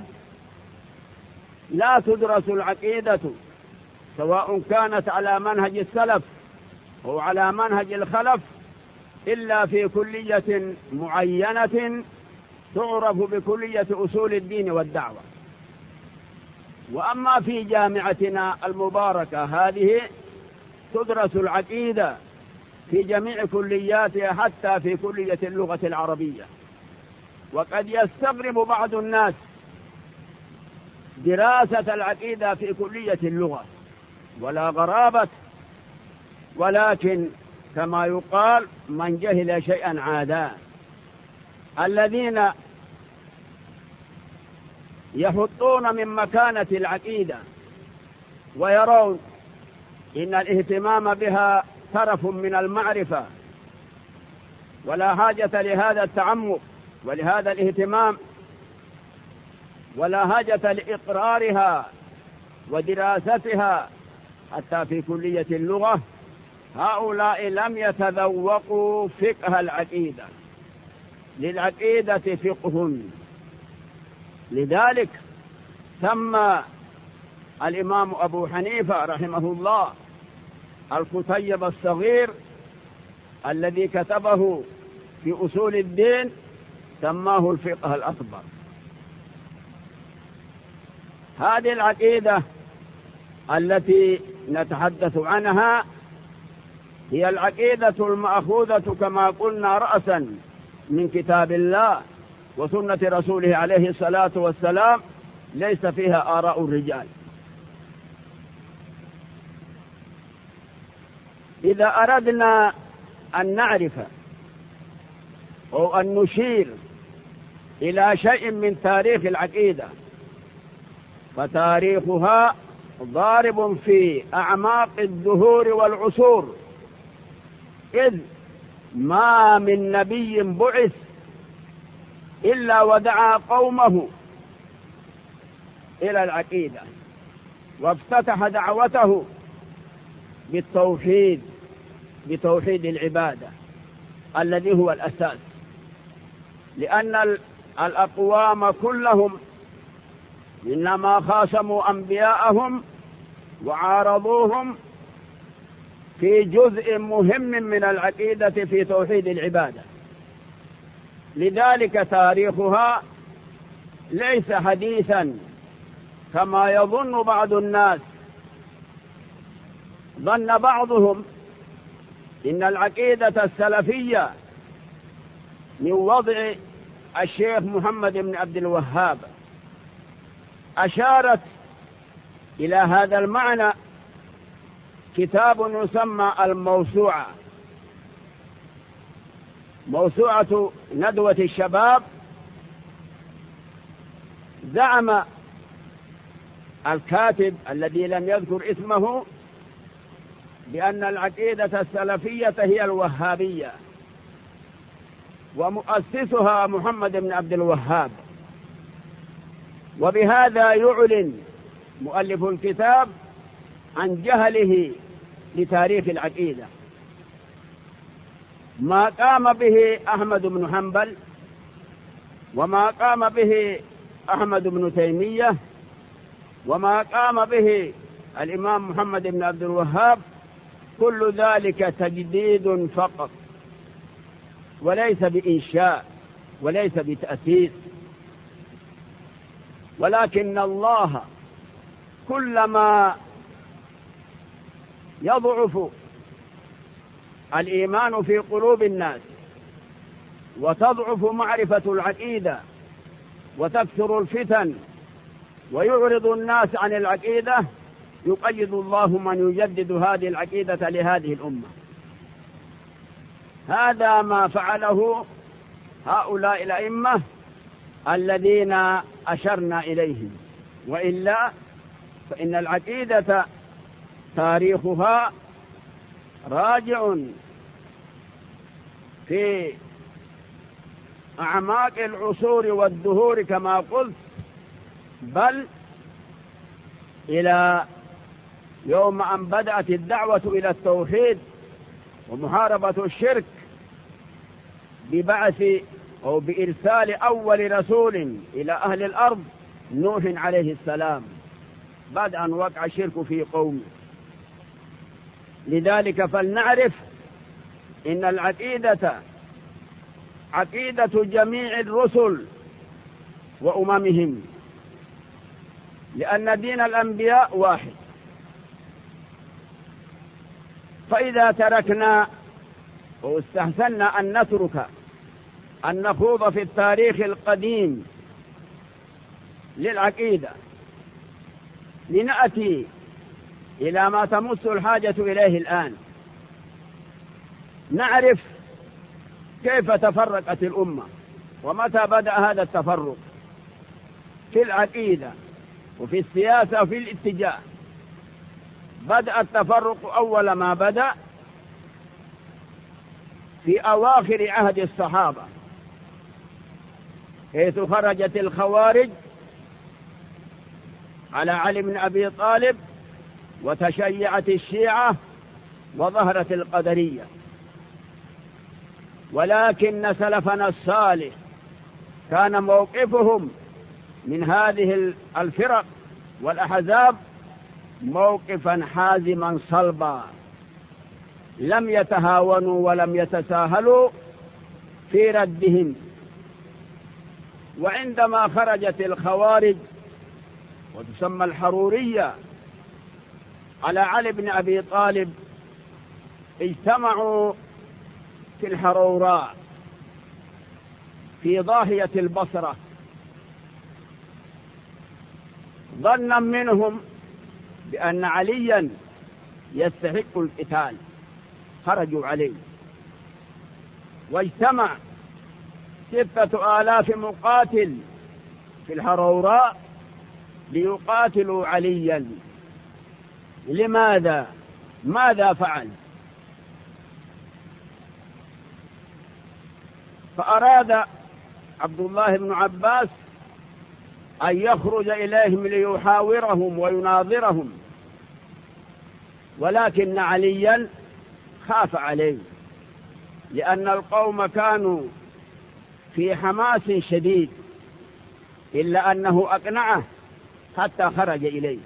[SPEAKER 1] لا تدرس العقيدة، سواء كانت على منهج السلف أو على منهج الخلف، إلا في كلية معينة تعرف بكلية أصول الدين والدعوة. وأما في جامعتنا المباركة هذه تدرس العقيدة في جميع كلياتها، حتى في كلية اللغة العربية. وقد يستغرب بعض الناس دراسة العقيدة في كلية اللغة، ولا غرابة، ولكن كما يقال من جهل شيئا عادا. الذين يحطون من مكانة العقيدة ويرون إن الاهتمام بها طرف من المعرفة ولا حاجة لهذا التعمق ولهذا الاهتمام، ولا حاجة لإقرارها ودراستها حتى في كلية اللغة، هؤلاء لم يتذوقوا فقه العقيدة. للعقيدة فقه، لذلك سمى الإمام أبو حنيفة رحمه الله الكتيب الصغير الذي كتبه في أصول الدين سماه الفقه الأكبر. هذه العقيدة التي نتحدث عنها هي العقيدة المأخوذة كما قلنا رأسا من كتاب الله وسنة رسوله عليه الصلاة والسلام، ليس فيها آراء الرجال. إذا أردنا أن نعرف أو أن نشير إلى شيء من تاريخ العقيدة، فتاريخها ضارب في أعماق الدهور والعصور، إذ ما من نبي بعث إلا ودعا قومه إلى العقيدة، وافتتح دعوته بالتوحيد، بتوحيد العبادة الذي هو الأساس. لأن الأقوام كلهم إنما خاصموا أنبياءهم وعارضوهم في جزء مهم من العقيدة في توحيد العبادة. لذلك تاريخها ليس حديثا كما يظن بعض الناس. ظن بعضهم إن العقيدة السلفية من وضع الشيخ محمد بن عبد الوهاب. أشارت إلى هذا المعنى كتاب يسمى الموسوعة، موسوعة ندوة الشباب. زعم الكاتب الذي لم يذكر اسمه بأن العقيدة السلفية هي الوهابية، ومؤسسها محمد بن عبد الوهاب. وبهذا يعلن مؤلف الكتاب عن جهله لتاريخ العقيدة. ما قام به أحمد بن حنبل وما قام به أحمد بن تيمية وما قام به الإمام محمد بن عبد الوهاب، كل ذلك تجديد فقط، وليس بإنشاء وليس بتأسيس. ولكن الله كلما يضعف الإيمان في قلوب الناس وتضعف معرفة العقيدة وتكثر الفتن ويعرض الناس عن العقيدة، يقيد الله من يجدد هذه العقيدة لهذه الأمة. هذا ما فعله هؤلاء الأئمة الذين أشرنا إليهم، وإلا فإن العقيدة تاريخها راجع في أعماق العصور والدهور كما قلت، بل إلى يوم أن بدأت الدعوة إلى التوحيد ومحاربة الشرك ببعث أو بإرسال أول رسول إلى أهل الأرض نوح عليه السلام، بعد أن وقع الشرك في قومه. لذلك فلنعرف إن العقيدة عقيدة جميع الرسل وأممهم، لأن دين الأنبياء واحد. فإذا تركنا واستحسنا أن نترك أن نخوض في التاريخ القديم للعقيدة لنأتي إلى ما تمس الحاجة إليه الآن، نعرف كيف تفرقت الأمة ومتى بدأ هذا التفرق في العقيدة وفي السياسة وفي الاتجاه. بدأ التفرق أول ما بدأ في أواخر عهد الصحابة، حيث خرجت الخوارج على علي بن أبي طالب وتشيعت الشيعة وظهرت القدرية. ولكن سلفنا الصالح كان موقفهم من هذه الفرق والأحزاب موقفا حازما صلبا، لم يتهاونوا ولم يتساهلوا في ردهم. وعندما خرجت الخوارج وتسمى الحرورية على علي بن أبي طالب، اجتمعوا في الحروراء في ضاحية البصرة، ظنا منهم بأن عليا يستحق القتال، خرجوا عليه، واجتمع ستة آلاف مقاتل في الحروراء ليقاتلوا عليا. لماذا؟ ماذا فعل؟ فأراد عبد الله بن عباس أن يخرج إليهم ليحاورهم ويناظرهم، ولكن عليا خاف عليه، لأن القوم كانوا في حماس شديد، إلا أنه أقنعه حتى خرج إليه.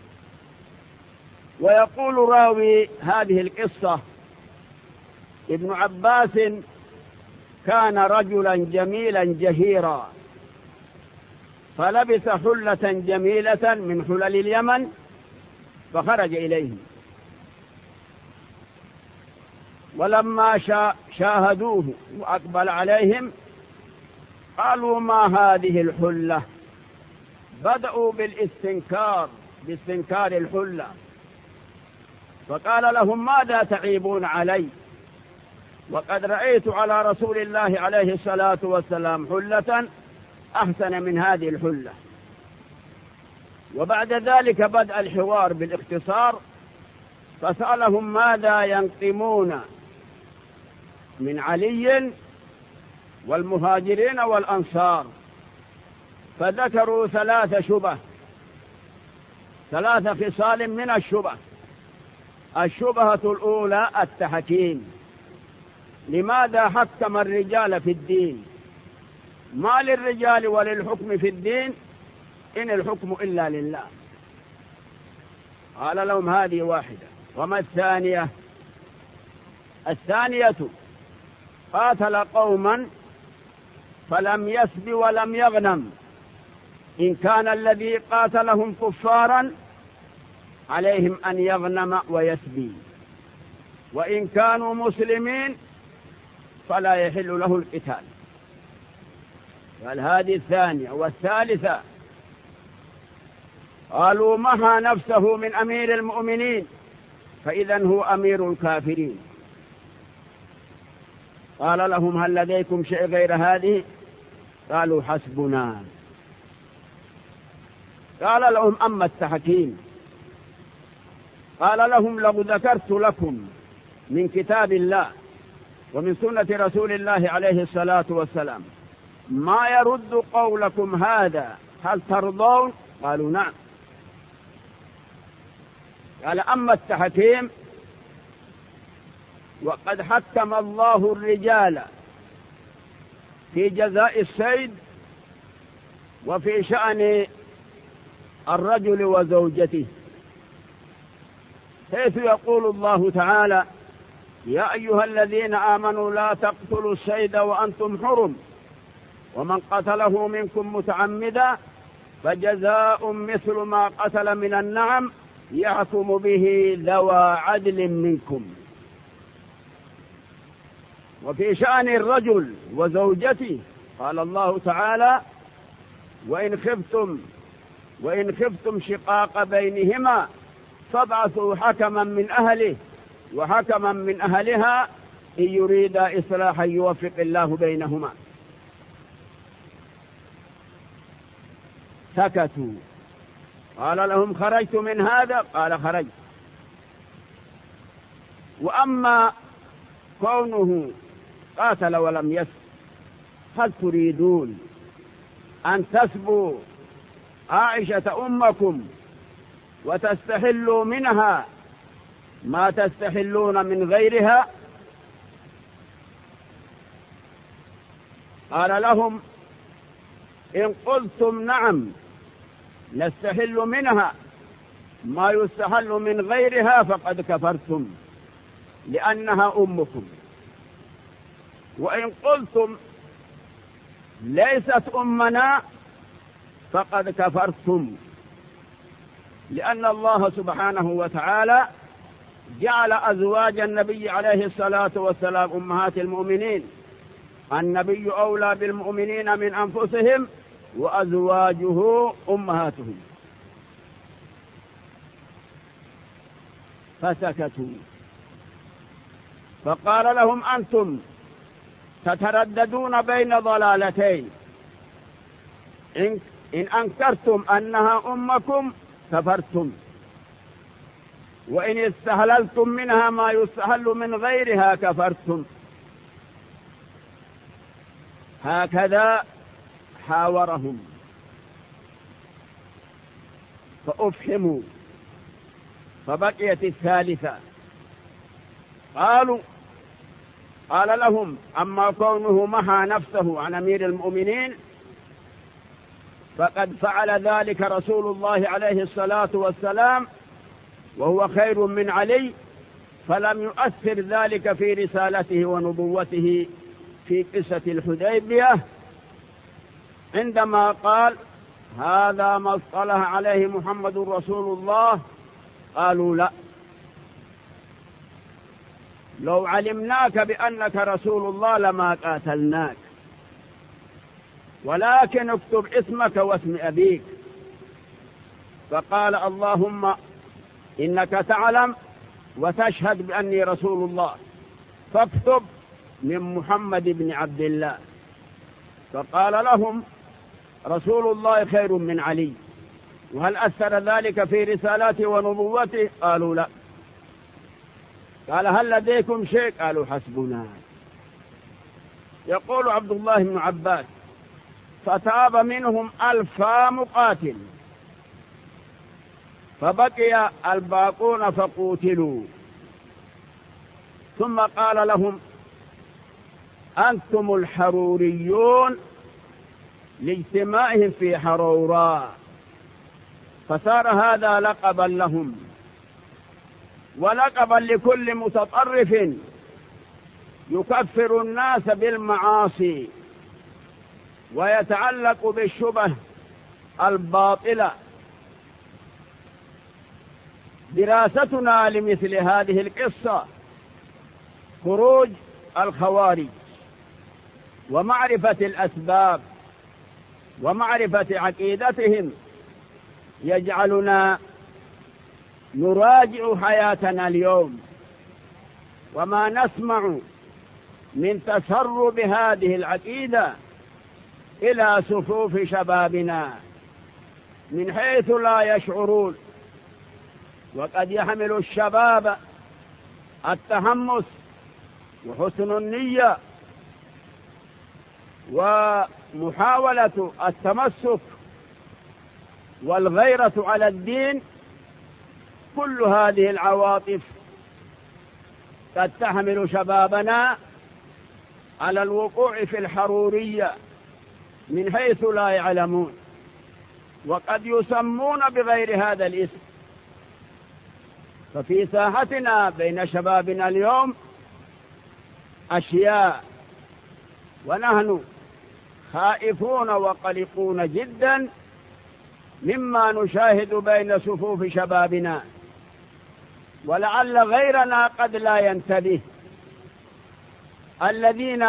[SPEAKER 1] ويقول راوي هذه القصة: ابن عباس كان رجلا جميلا جهيرا، فلبس حلة جميلة من حلل اليمن فخرج إليهم، ولما شاهدوه وأقبل عليهم قالوا: ما هذه الحلة؟ بدأوا بالاستنكار باستنكار الحلة، فقال لهم: ماذا تعيبون علي؟ وقد رأيت على رسول الله عليه الصلاة والسلام حلة أحسن من هذه الحلة. وبعد ذلك بدأ الحوار بالاختصار، فسألهم: ماذا ينقمون من علي والمهاجرين والأنصار؟ فذكروا ثلاث شبه ثلاث خصال من الشبه. الشبهة الأولى التحكيم، لماذا حكم الرجال في الدين؟ ما للرجال وللحكم في الدين إن الحكم إلا لله. قال لهم هذه واحدة. وما الثانية؟ الثانية قاتل قوما فلم يسب ولم يغنم، إن كان الذي قاتلهم كفارا عليهم أن يغنم ويسبي، وإن كانوا مسلمين فلا يحل له القتال. قال هذه الثانية. والثالثة قالوا محى نفسه من أمير المؤمنين فإذا هو أمير الكافرين. قال لهم هل لديكم شيء غير هذه؟ قالوا حسبنا. قال لهم أما التحكيم، قال لهم لو ذكرت لكم من كتاب الله ومن سنة رسول الله عليه الصلاة والسلام ما يرد قولكم هذا هل ترضون؟ قالوا نعم. قال أما التحكيم وقد حكم الله الرجال في جزاء السيد وفي شأن الرجل وزوجته، حيث يقول الله تعالى يا أيها الذين آمنوا لا تقتلوا الصيد وأنتم حرم ومن قتله منكم متعمدا فجزاء مثل ما قتل من النعم يحكم به ذوى عدل منكم. وفي شأن الرجل وزوجته قال الله تعالى وإن خفتم وإن خفتم شقاق بينهما فابعثوا حكما من أهله وحكما من أهلها إن يريدا إصلاحا يوفق الله بينهما. سكتوا. قال لهم خرجت من هذا؟ قال خرجت. وأما كونه قاتل ولم يسب، هل تريدون أن تسبوا عائشة أمكم وتستحلوا منها ما تستحلون من غيرها؟ قال لهم إن قلتم نعم نستحل منها ما يستحل من غيرها فقد كفرتم لأنها أمكم، وإن قلتم ليست أمنا فقد كفرتم لأن الله سبحانه وتعالى جعل أزواج النبي عليه الصلاة والسلام أمهات المؤمنين. النبي أولى بالمؤمنين من أنفسهم وأزواجه أمهاتهم. فسكتوا. فقال لهم أنتم تترددون بين ضلالتين، إن, إن أنكرتم أنها أمكم كفرتم، وإن استهللتم منها ما يستهل من غيرها كفرتم. هكذا حاورهم فأفهموا. فبقيت الثالثة. قالوا قال لهم أما كونه محى نفسه عن أمير المؤمنين فقد فعل ذلك رسول الله عليه الصلاة والسلام وهو خير من علي، فلم يؤثر ذلك في رسالته ونبوته في قصة الحديبية عندما قال هذا ما اصطلح عليه محمد رسول الله. قالوا لا، لو علمناك بأنك رسول الله لما قاتلناك، ولكن اكتب اسمك واسم أبيك. فقال اللهم إنك تعلم وتشهد بأني رسول الله فاكتب من محمد بن عبد الله. فقال لهم رسول الله خير من علي، وهل أثر ذلك في رسالته ونبوته؟ قالوا لا. قال هل لديكم شيء؟ قالوا حسبنا. يقول عبد الله بن عباس فتاب منهم ألفا مقاتل فبقي الباقون فقوتلوا. ثم قال لهم أنتم الحروريون لاجتماعهم في حروراء، فصار هذا لقبا لهم ولقبا لكل متطرف يكفر الناس بالمعاصي ويتعلق بالشبه الباطلة. دراستنا لمثل هذه القصة خروج الخوارج ومعرفة الأسباب ومعرفة عقيدتهم يجعلنا نراجع حياتنا اليوم وما نسمع من تسرب هذه العقيدة إلى صفوف شبابنا من حيث لا يشعرون. وقد يحمل الشباب التحمس وحسن النية ومحاولة التمسك والغيرة على الدين، كل هذه العواطف قد تحمل شبابنا على الوقوع في الحرورية من حيث لا يعلمون، وقد يسمون بغير هذا الاسم. ففي ساحتنا بين شبابنا اليوم أشياء ونحن خائفون وقلقون جدا مما نشاهد بين صفوف شبابنا، ولعل غيرنا قد لا ينتبه. الذين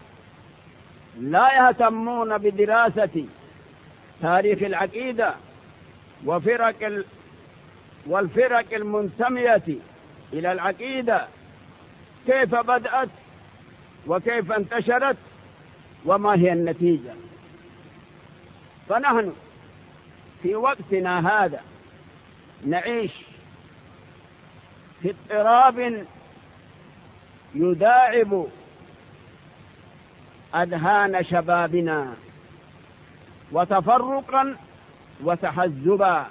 [SPEAKER 1] لا يهتمون بدراسة تاريخ العقيدة وفرق ال... والفرق المنتمية إلى العقيدة، كيف بدأت وكيف انتشرت وما هي النتيجة. فنحن في وقتنا هذا نعيش في اضطراب يداعب أذهان شبابنا وتفرقا وتحزبا،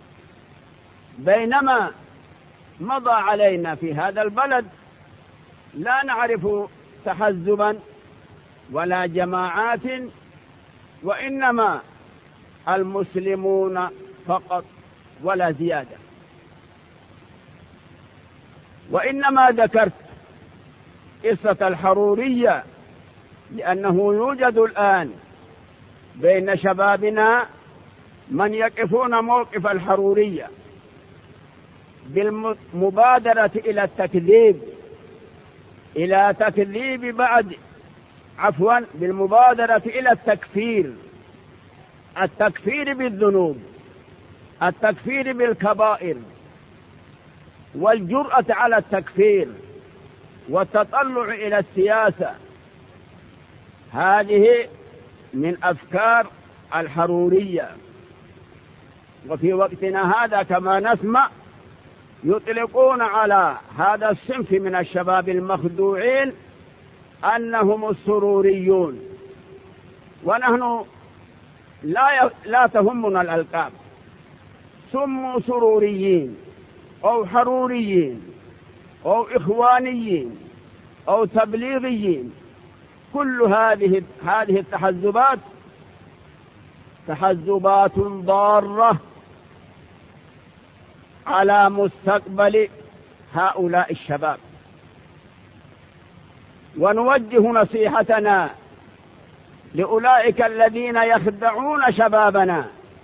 [SPEAKER 1] بينما مضى علينا في هذا البلد لا نعرف تحزبا ولا جماعات، وإنما المسلمون فقط ولا زيادة. وإنما ذكرت قصة الحرورية لأنه يوجد الآن بين شبابنا من يقفون موقف الحرورية بالمبادرة إلى التكذيب إلى تكذيب بعد عفوا بالمبادرة إلى التكفير، التكفير بالذنوب، التكفير بالكبائر، والجرأة على التكفير، والتطلع إلى السياسة. هذه من أفكار الحرورية. وفي وقتنا هذا كما نسمع يطلقون على هذا الصنف من الشباب المخدوعين أنهم السروريون، ونحن لا لا تهمنا الألقاب، سموا سروريين أو حروريين أو إخوانيين أو تبليغيين، كل هذه هذه التحزبات تحزبات ضارة على مستقبل هؤلاء الشباب. ونوجه نصيحتنا لأولئك الذين يخدعون شبابنا،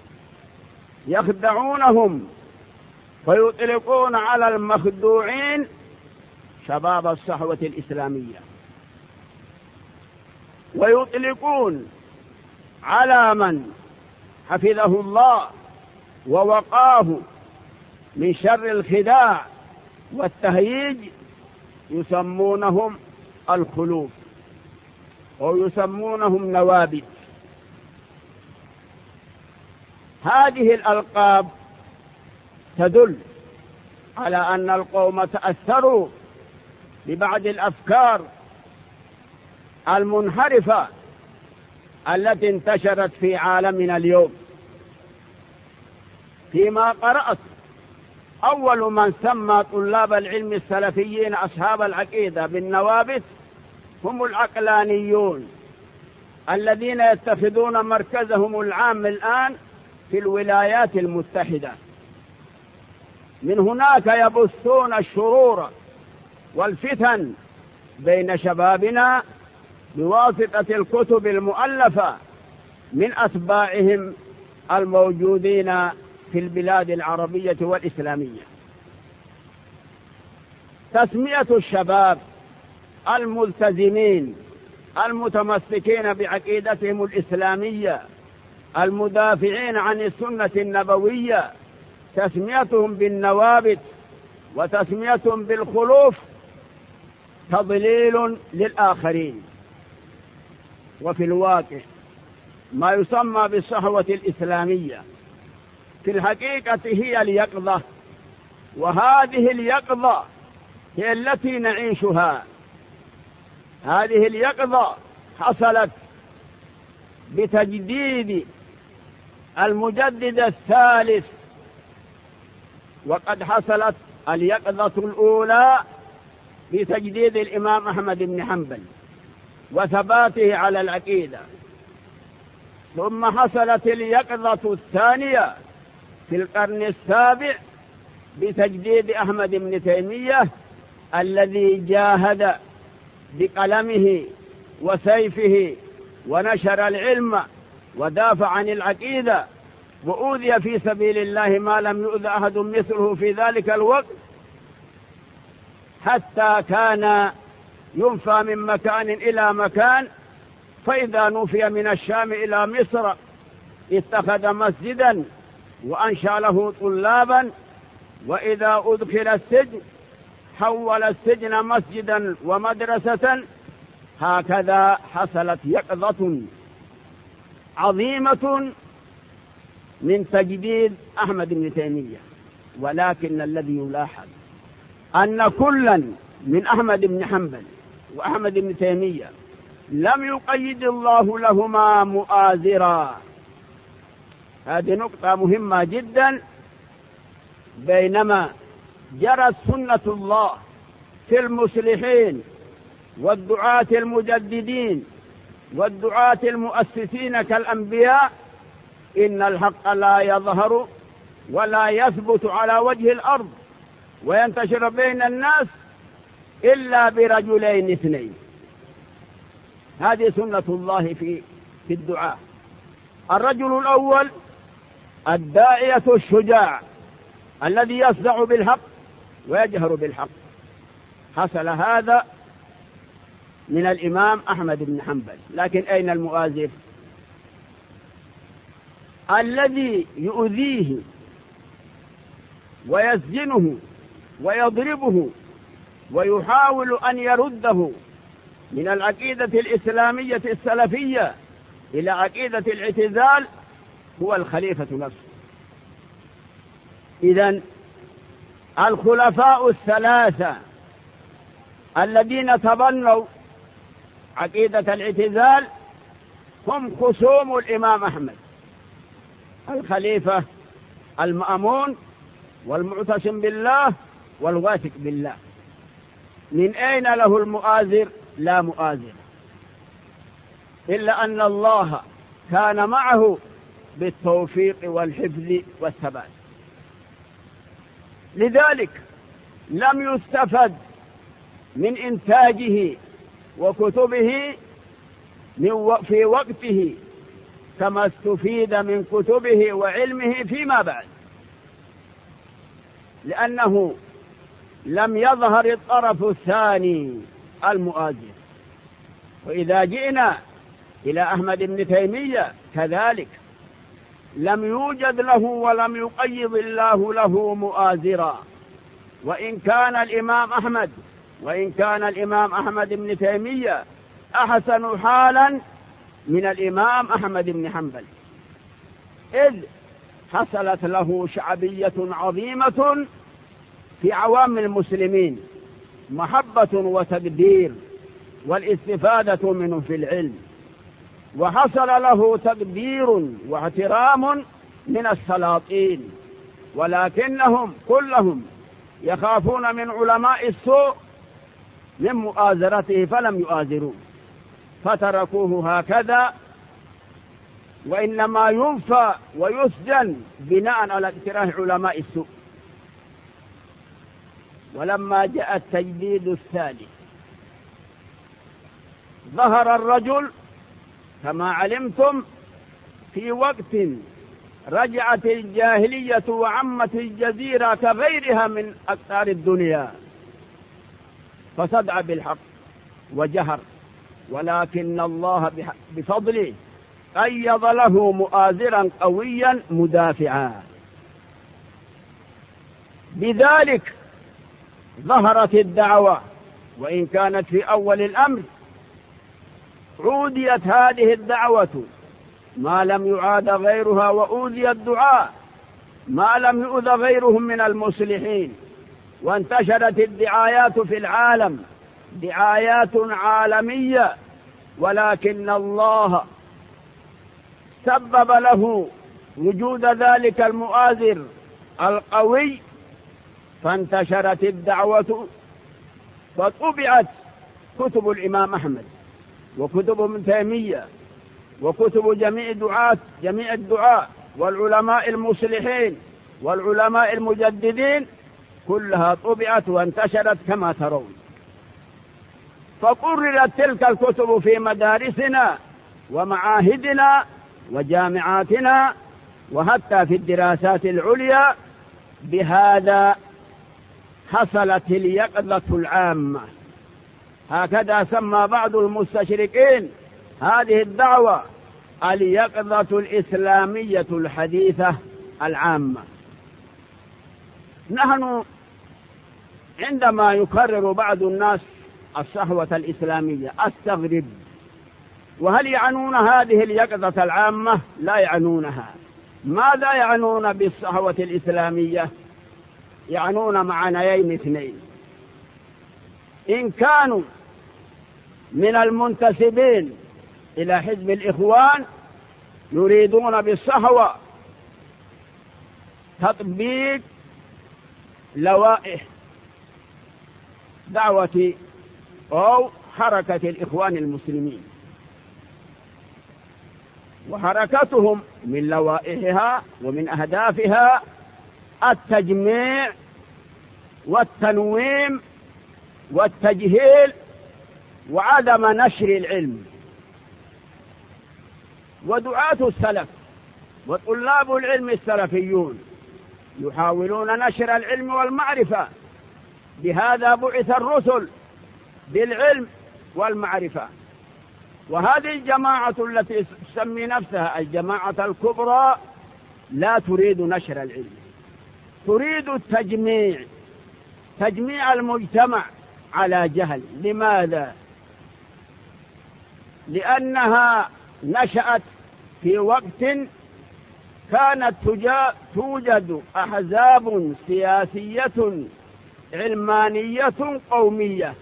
[SPEAKER 1] يخدعونهم ويطلقون على المخدوعين شباب الصحوة الإسلامية، ويطلقون على من حفظه الله ووقاه من شر الخداع والتهييج يسمونهم الخلوف أو يسمونهم نوابت. هذه الألقاب تدل على أن القوم تأثروا ببعض الأفكار المنحرفة التي انتشرت في عالمنا اليوم. فيما قرأت أول من سمى طلاب العلم السلفيين أصحاب العقيدة بالنوابت هم العقلانيون الذين يتخذون مركزهم العام الآن في الولايات المتحدة. من هناك يبثون الشرور والفتن بين شبابنا بواسطة الكتب المؤلفة من أتباعهم الموجودين في البلاد العربية والإسلامية. تسمية الشباب الملتزمين المتمسكين بعقيدتهم الإسلامية المدافعين عن السنة النبوية، تسميتهم بالنوابت وتسميتهم بالخلوف تضليل للآخرين. وفي الواقع ما يسمى بالصحوة الإسلامية في الحقيقة هي اليقظة، وهذه اليقظة هي التي نعيشها. هذه اليقظة حصلت بتجديد المجدد الثالث، وقد حصلت اليقظة الأولى بتجديد الإمام أحمد بن حنبل وثباته على العقيدة، ثم حصلت اليقظة الثانية في القرن السابع بتجديد أحمد بن تيمية الذي جاهد بقلمه وسيفه ونشر العلم ودافع عن العقيدة، وأوذي في سبيل الله ما لم يؤذ أحد مثله في ذلك الوقت، حتى كان ينفى من مكان إلى مكان، فإذا نفي من الشام إلى مصر اتخذ مسجدا وأنشأ له طلابا، وإذا أدخل السجن حول السجن مسجدا ومدرسة. هكذا حصلت يقظة عظيمة من تجديد أحمد بن تيمية. ولكن الذي يلاحظ أن كلا من أحمد بن حنبل وأحمد بن تيمية لم يقيد الله لهما مؤازرا. هذه نقطة مهمة جدا. بينما جرت سنة الله في المصلحين والدعاة المجددين والدعاة المؤسسين كالأنبياء، إن الحق لا يظهر ولا يثبت على وجه الأرض وينتشر بين الناس إلا برجلين اثنين. هذه سنة الله في في الدعاء. الرجل الأول الداعية الشجاع الذي يصدع بالحق ويجهر بالحق. حصل هذا من الإمام أحمد بن حنبل. لكن أين المؤازر الذي يؤذيه ويسجنه ويضربه ويحاول أن يرده من العقيدة الإسلامية السلفية إلى عقيدة الاعتزال؟ هو الخليفة نفسه. إذن الخلفاء الثلاثة الذين تبنوا عقيدة الاعتزال هم خصوم الإمام أحمد: الخليفة المأمون والمعتصم بالله والواثق بالله. من أين له المؤازر؟ لا مؤازر، إلا أن الله كان معه بالتوفيق والحفظ والثبات. لذلك لم يستفد من إنتاجه وكتبه في وقته كما استفيد من كتبه وعلمه فيما بعد، لأنه لم يظهر الطرف الثاني المؤازر. وإذا جئنا إلى أحمد بن تيمية كذلك لم يوجد له ولم يقيض الله له مؤازرا. وإن كان الإمام أحمد وإن كان الإمام أحمد بن تيمية أحسن حالا من الإمام أحمد بن حنبل، إذ حصلت له شعبية عظيمة في عوام المسلمين، محبة وتقدير والاستفادة منه في العلم، وحصل له تقدير واحترام من السلاطين، ولكنهم كلهم يخافون من علماء السوء من مؤازرته فلم يؤازروه فتركوه هكذا، وإنما ينفى ويسجن بناء على اقتراح علماء السوء. ولما جاء التجديد الثالث ظهر الرجل كما علمتم في وقت رجعت الجاهلية وعمت الجزيرة كغيرها من أقطار الدنيا، فصدع بالحق وجهر، ولكن الله بفضله قيض له مؤازرا قويا مدافعا. بذلك ظهرت الدعوة، وإن كانت في أول الأمر عوديت هذه الدعوة ما لم يعاد غيرها، وأوذي الدعاء ما لم يؤذ غيرهم من المصلحين، وانتشرت الدعايات في العالم دعايات عالمية، ولكن الله سبب له وجود ذلك المؤازر القوي، فانتشرت الدعوة، فطبعت كتب الإمام أحمد وكتب ابن تيمية وكتب جميع دعاة جميع الدعاة والعلماء المصلحين والعلماء المجددين، كلها طبعت وانتشرت كما ترون. فقررت تلك الكتب في مدارسنا ومعاهدنا وجامعاتنا وحتى في الدراسات العليا. بهذا حصلت اليقظة العامة، هكذا سمى بعض المستشرقين هذه الدعوة اليقظة الإسلامية الحديثة العامة. نحن عندما يكرر بعض الناس الصحوة الإسلامية أستغرب، وهل يعنون هذه اليقظة العامة؟ لا يعنونها. ماذا يعنون بالصحوة الإسلامية؟ يعنون معنيين اثنين: إن كانوا من المنتسبين إلى حزب الإخوان يريدون بالصحوة تطبيق لوائح دعوة أو حركة الإخوان المسلمين، وحركتهم من لوائحها ومن أهدافها التجميع والتنويم والتجهيل وعدم نشر العلم. ودعاة السلف وطلاب العلم السلفيون يحاولون نشر العلم والمعرفة، بهذا بعث الرسل بالعلم والمعرفة. وهذه الجماعة التي تسمي نفسها الجماعة الكبرى لا تريد نشر العلم، تريد التجميع، تجميع المجتمع على جهل. لماذا؟ لأنها نشأت في وقت كانت توجد أحزاب سياسية علمانية قومية،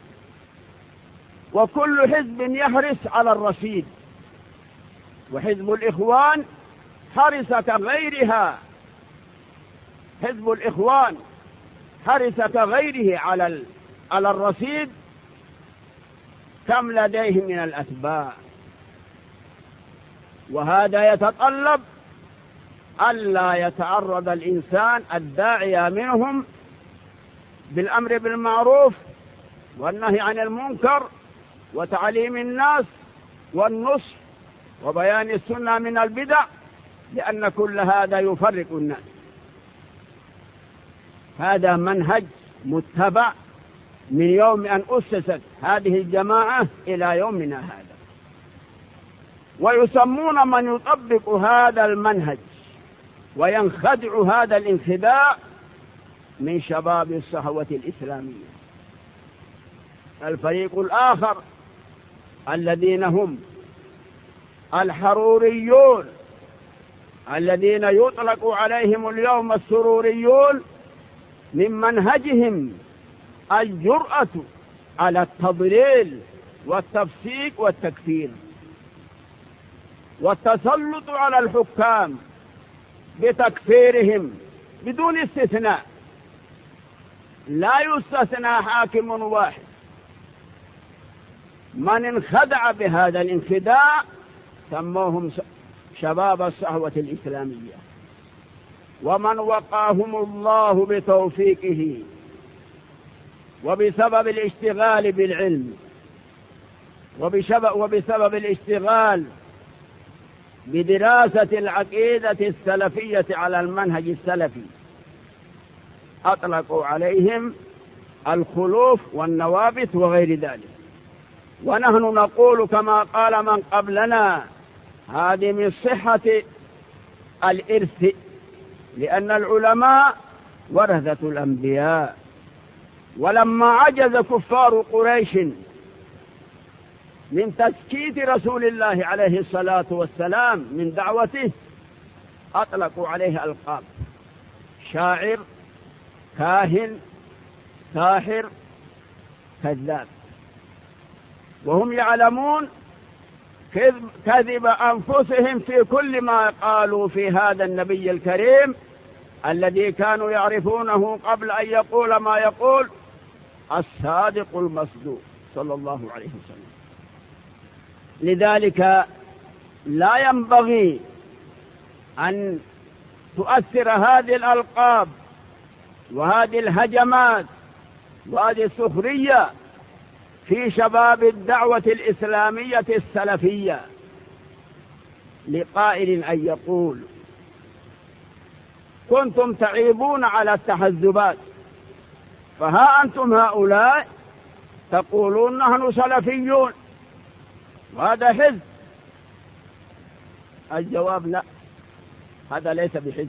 [SPEAKER 1] وكل حزب يحرص على الرشيد، وحزب الإخوان حرص كغيرها، حزب الإخوان حرص كغيره على على الرشيد، كم لديه من الأتباع. وهذا يتطلب ألا يتعرض الإنسان الداعية منهم بالأمر بالمعروف والنهي عن المنكر وتعليم الناس والنصح وبيان السنة من البدع، لأن كل هذا يفرق الناس. هذا منهج متبع من يوم أن أسست هذه الجماعة إلى يومنا هذا، ويسمون من يطبق هذا المنهج وينخدع هذا الانخداع من شباب الصحوة الإسلامية. الفريق الآخر الذين هم الحروريون الذين يطلق عليهم اليوم السروريون، من منهجهم الجرأة على التضليل والتفسيق والتكفير والتسلط على الحكام بتكفيرهم بدون استثناء. لا يستثنى حاكم واحد من انخدع بهذا الانخداع سموهم شباب الصحوة الإسلامية، ومن وقاهم الله بتوفيقه وبسبب الاشتغال بالعلم وبسبب الاشتغال بدراسة العقيدة السلفية على المنهج السلفي أطلقوا عليهم الخلوف والنوابت وغير ذلك. ونحن نقول كما قال من قبلنا هذه من صحة الإرث، لأن العلماء ورثة الأنبياء. ولما عجز كفار قريش من تسكيت رسول الله عليه الصلاة والسلام من دعوته أطلقوا عليه ألقاب: شاعر، كاهن، ساحر، كذاب، وهم يعلمون كذب أنفسهم في كل ما قالوا في هذا النبي الكريم الذي كانوا يعرفونه قبل أن يقول ما يقول، الصادق المصدوق صلى الله عليه وسلم. لذلك لا ينبغي أن تؤثر هذه الألقاب وهذه الهجمات وهذه السخرية في شباب الدعوة الإسلامية السلفية، لقائل أن يقول: كنتم تعيبون على التحزبات، فها أنتم هؤلاء تقولون نحن سلفيون وهذا حزب. الجواب: لا، هذا ليس بحزب.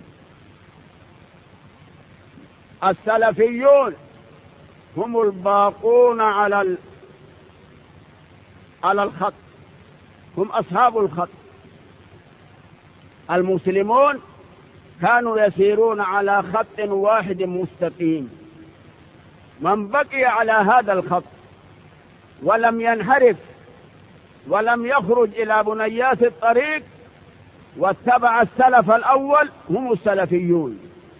[SPEAKER 1] السلفيون هم الباقون على على الخط، هم أصحاب الخط. المسلمون كانوا يسيرون على خط واحد مستقيم، من بقي على هذا الخط ولم ينحرف ولم يخرج إلى بنيات الطريق واتبع السلف الأول هم السلفيون،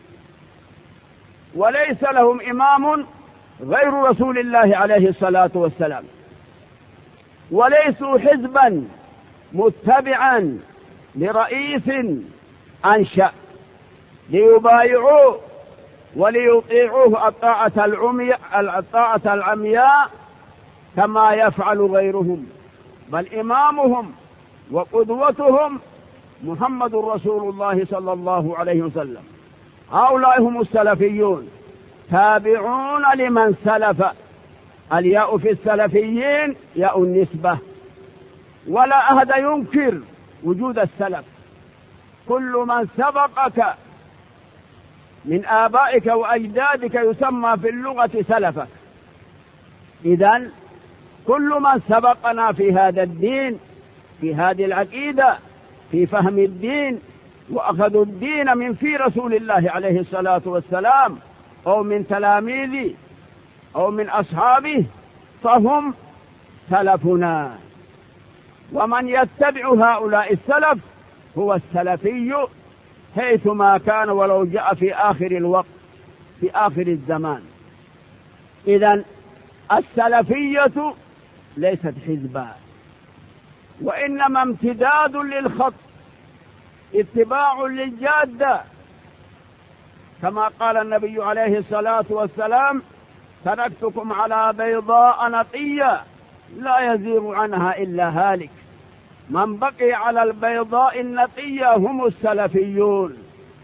[SPEAKER 1] وليس لهم إمام غير رسول الله عليه الصلاة والسلام، وليسوا حزبا متبعا لرئيس أنشأ ليبايعوه وليطيعوه الطاعة الطاعة العمياء كما يفعل غيرهم، بل إمامهم وقدوتهم محمد رسول الله صلى الله عليه وسلم. هؤلاء هم السلفيون، تابعون لمن سلف. الياء في السلفيين ياء النسبة، ولا أحد ينكر وجود السلف. كل من سبقك من آبائك وأجدادك يسمى في اللغة سلفك. إذن كل من سبقنا في هذا الدين، في هذه العقيدة، في فهم الدين، وأخذوا الدين من في رسول الله عليه الصلاة والسلام أو من تلاميذه أو من أصحابه، فهم سلفنا. ومن يتبع هؤلاء السلف هو السلفي حيثما كان، ولو جاء في آخر الوقت، في آخر الزمان. إذن السلفية ليست حزبا، وإنما امتداد للخط، اتباع للجادة، كما قال النبي عليه الصلاة والسلام: تركتكم على بيضاء نقية لا يزيغ عنها إلا هالك. من بقي على البيضاء النقية هم السلفيون.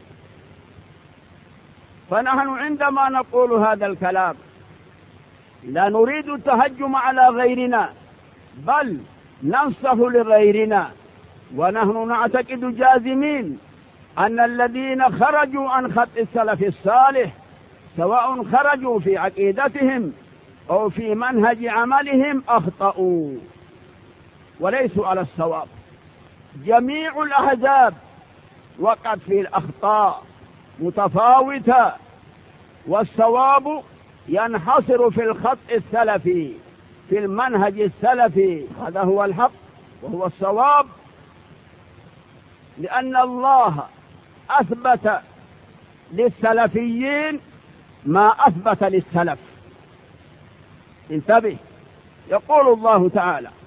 [SPEAKER 1] فنحن عندما نقول هذا الكلام لا نريد التهجم على غيرنا، بل ننصح لغيرنا. ونحن نعتقد جازمين أن الذين خرجوا عن خط السلف الصالح، سواء خرجوا في عقيدتهم أو في منهج عملهم، أخطأوا وليسوا على الصواب. جميع الأحزاب وقعت في الأخطاء متفاوتة، والصواب ينحصر في الخط السلفي، في المنهج السلفي. هذا هو الحق وهو الصواب، لأن الله أثبت للسلفيين ما أثبت للسلف. انتبه، يقول الله تعالى: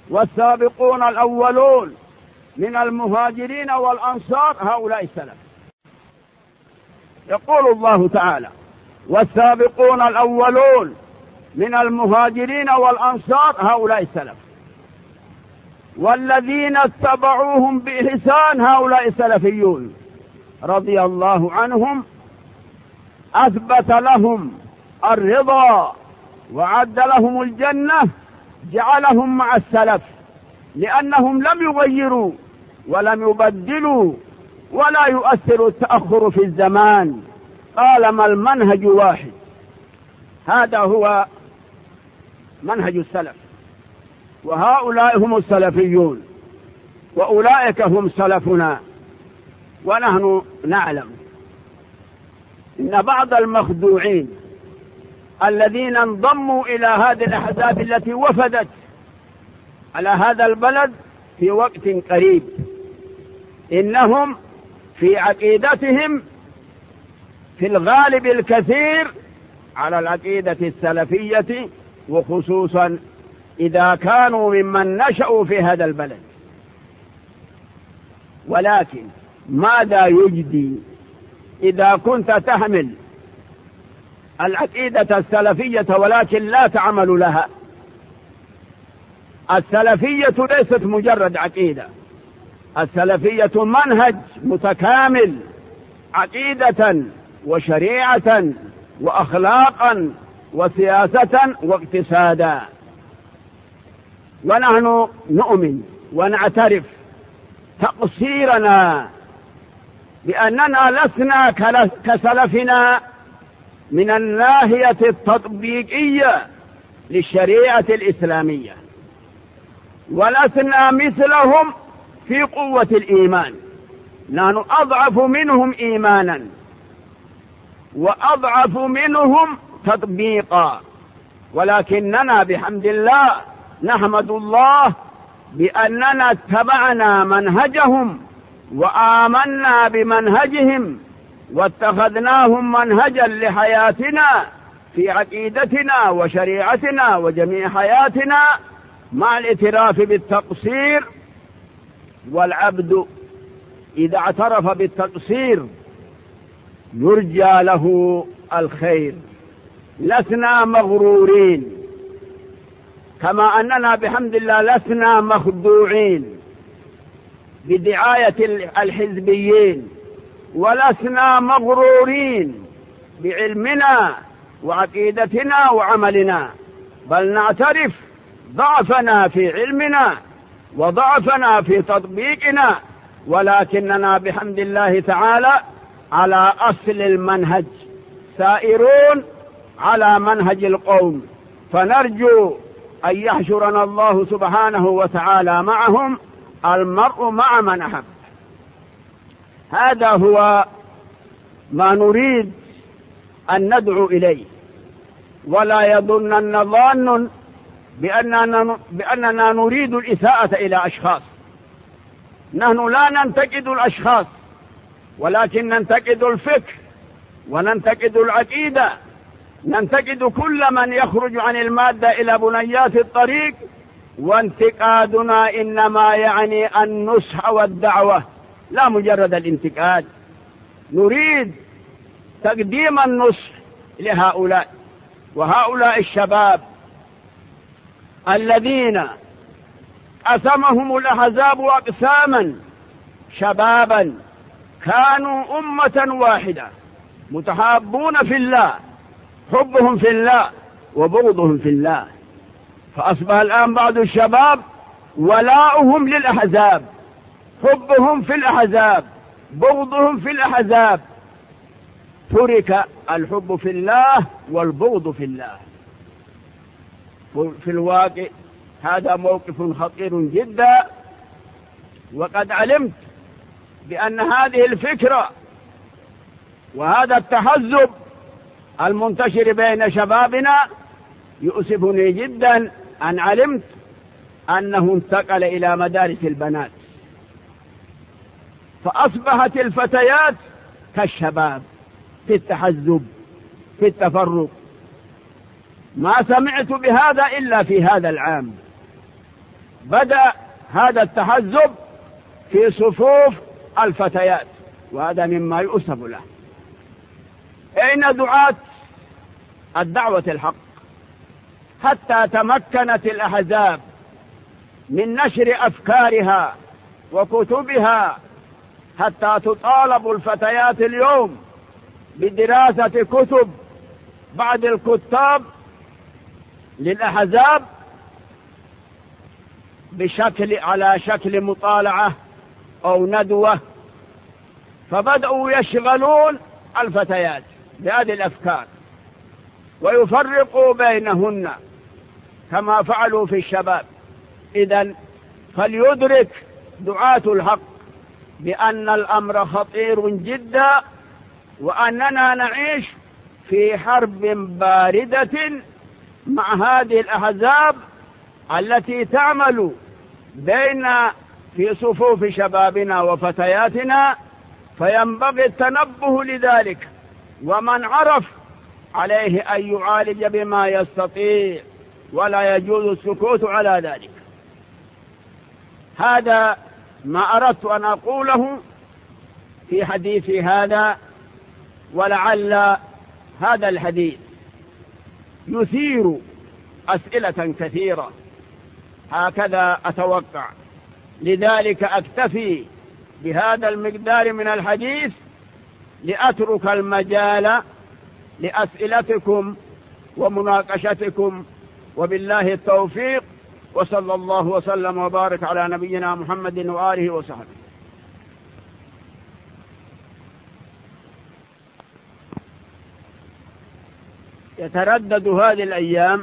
[SPEAKER 1] والسابقون الأولون من المهاجرين والأنصار هؤلاء السلف. يقول الله تعالى: والسابقون الأولون من المهاجرين والأنصار هؤلاء السلف، والذين اتبعوهم بإحسان هؤلاء السلفيون رضي الله عنهم، أثبت لهم الرضا وعد لهم الجنة، جعلهم مع السلف لأنهم لم يغيروا ولم يبدلوا ولا يؤثر التأخر في الزمان، طالما المنهج واحد. هذا هو منهج السلف، وهؤلاء هم السلفيون، وأولئك هم سلفنا. ونحن نعلم إن بعض المخدوعين الذين انضموا إلى هذه الأحزاب التي وفدت على هذا البلد في وقت قريب، إنهم في عقيدتهم في الغالب الكثير على العقيدة السلفية، وخصوصا إذا كانوا ممن نشأوا في هذا البلد. ولكن ماذا يجدي إذا كنت تحمل العقيدة السلفية ولكن لا تعمل لها؟ السلفية ليست مجرد عقيدة، السلفية منهج متكامل، عقيدة وشريعة وأخلاقا وسياسة واقتصادا. ونحن نؤمن ونعترف تقصيرنا بأننا لسنا كسلفنا من الناحية التطبيقية للشريعة الإسلامية، ولسنا مثلهم في قوة الإيمان. نحن أضعف منهم إيمانا وأضعف منهم تطبيقا، ولكننا بحمد الله نحمد الله بأننا اتبعنا منهجهم وآمنا بمنهجهم واتخذناهم منهجا لحياتنا في عقيدتنا وشريعتنا وجميع حياتنا، مع الاعتراف بالتقصير. والعبد إذا اعترف بالتقصير يرجى له الخير. لسنا مغرورين، كما أننا بحمد الله لسنا مخدوعين بدعاية الحزبيين، ولسنا مغرورين بعلمنا وعقيدتنا وعملنا، بل نعترف ضعفنا في علمنا وضعفنا في تطبيقنا، ولكننا بحمد الله تعالى على أصل المنهج، سائرون على منهج القوم، فنرجو أن يحشرنا الله سبحانه وتعالى معهم، المرء مع من أحب. هذا هو ما نريد أن ندعو إليه، ولا يظنن ظان بأننا, بأننا نريد الإساءة إلى أشخاص. نحن لا ننتقد الأشخاص، ولكن ننتقد الفكر وننتقد العقيدة، ننتقد كل من يخرج عن المادة إلى بنيات الطريق، وانتقادنا إنما يعني النصح والدعوة لا مجرد الانتقاد. نريد تقديم النصح لهؤلاء، وهؤلاء الشباب الذين قسمهم الأحزاب أقساما، شبابا كانوا أمة واحدة متحابون في الله، حبهم في الله وبغضهم في الله، فأصبح الآن بعض الشباب ولاؤهم للأحزاب، حبهم في الأحزاب، بغضهم في الأحزاب، ترك الحب في الله والبغض في الله. في الواقع هذا موقف خطير جدا، وقد علمت بأن هذه الفكرة وهذا التحزب المنتشر بين شبابنا يؤسفني جدا أن علمت أنه انتقل إلى مدارس البنات، فأصبحت الفتيات كالشباب في التحزب في التفرق. ما سمعت بهذا إلا في هذا العام، بدأ هذا التحزب في صفوف الفتيات، وهذا مما يؤسف له. أين دعاة الدعوة الحق؟ حتى تمكنت الأحزاب من نشر أفكارها وكتبها، حتى تطالب الفتيات اليوم بدراسة كتب بعض الكتاب للأحزاب بشكل على شكل مطالعة أو ندوة، فبدأوا يشغلون الفتيات بهذه الأفكار ويفرقوا بينهن كما فعلوا في الشباب. إذن فليدرك دعاة الحق بأن الأمر خطير جدا، وأننا نعيش في حرب باردة مع هذه الأحزاب التي تعمل بين في صفوف شبابنا وفتياتنا، فينبغي التنبه لذلك، ومن عرف عليه أن يعالج بما يستطيع، ولا يجوز السكوت على ذلك. هذا ما أردت أن أقوله في حديثي هذا، ولعل هذا الحديث يثير أسئلة كثيرة، هكذا أتوقع، لذلك أكتفي بهذا المقدار من الحديث لأترك المجال لأسئلتكم ومناقشتكم، وبالله التوفيق، وصلى الله وسلم وبارك على نبينا محمد وآله وصحبه. يتردد هذه الأيام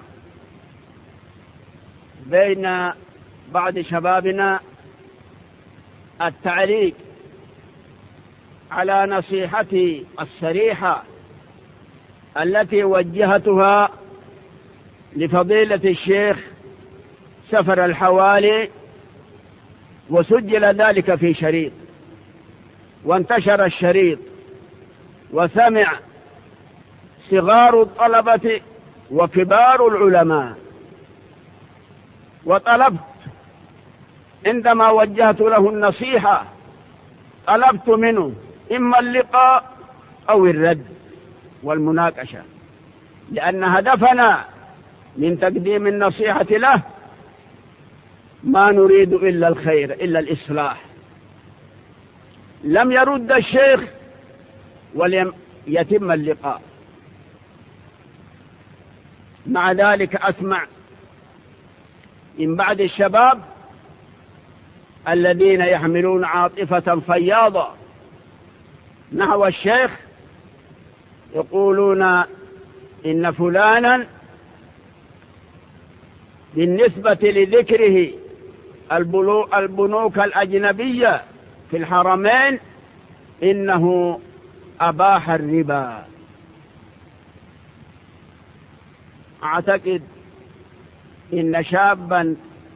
[SPEAKER 1] بين بعض شبابنا التعليق على نصيحتي الصريحة التي وجهتها لفضيلة الشيخ سفر الحوالي، وسجل ذلك في شريط، وانتشر الشريط وسمع صغار الطلبة وكبار العلماء. وطلبت عندما وجهت له النصيحة طلبت منه إما اللقاء أو الرد والمناقشة، لأن هدفنا من تقديم النصيحة له ما نريد إلا الخير، إلا الإصلاح. لم يرد الشيخ ولم يتم اللقاء. مع ذلك أسمع من بعض الشباب الذين يحملون عاطفة فياضة نحو الشيخ، يقولون إن فلانا بالنسبة لذكره البنوك الأجنبية في الحرمين إنه أباح الربا. أعتقد إن شابا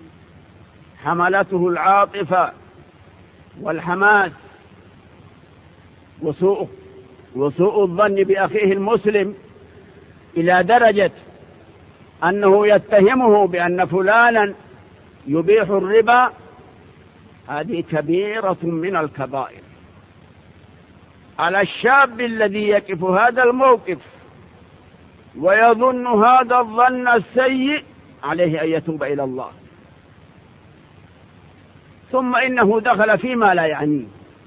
[SPEAKER 1] حملته العاطفة والحماس وسوء وسوء الظن بأخيه المسلم إلى درجة أنه يتهمه بأن فلانا يبيح الربا، هذه كبيرة من الكبائر. على الشاب الذي يقف هذا الموقف ويظن هذا الظن السيء عليه أن يتوب إلى الله، ثم إنه دخل فيما لا يعنيه.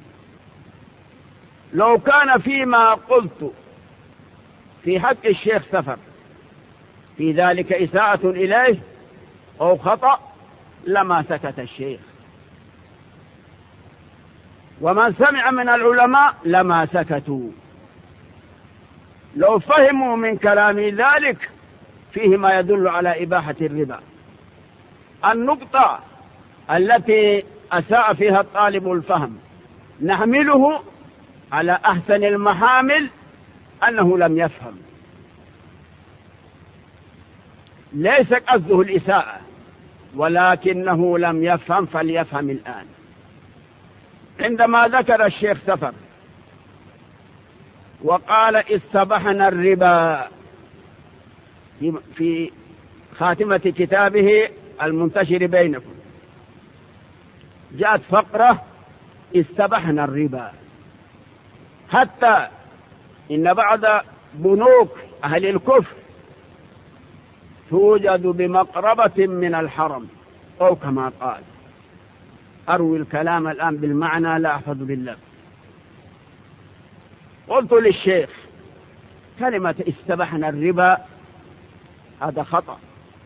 [SPEAKER 1] لو كان فيما قلت في حق الشيخ سفر في ذلك إساءة إليه أو خطأ لما سكت الشيخ، ومن سمع من العلماء لما سكتوا. لو فهموا من كلامي ذلك فيه ما يدل على إباحة الربا. النقطة التي أساء فيها الطالب الفهم نحمله على أحسن المحامل أنه لم يفهم، ليس قصده الإساءة، ولكنه لم يفهم، فليفهم الآن. عندما ذكر الشيخ سفر وقال استبحنا الربا في خاتمة كتابه المنتشر بينكم، جاءت فقرة استبحنا الربا، حتى إن بعض بنوك أهل الكفر توجد بمقربة من الحرم أو كما قال. أروي الكلام الآن بالمعنى لا أحفظ بالله. قلت للشيخ كلمة استبحنا الربا هذا خطأ،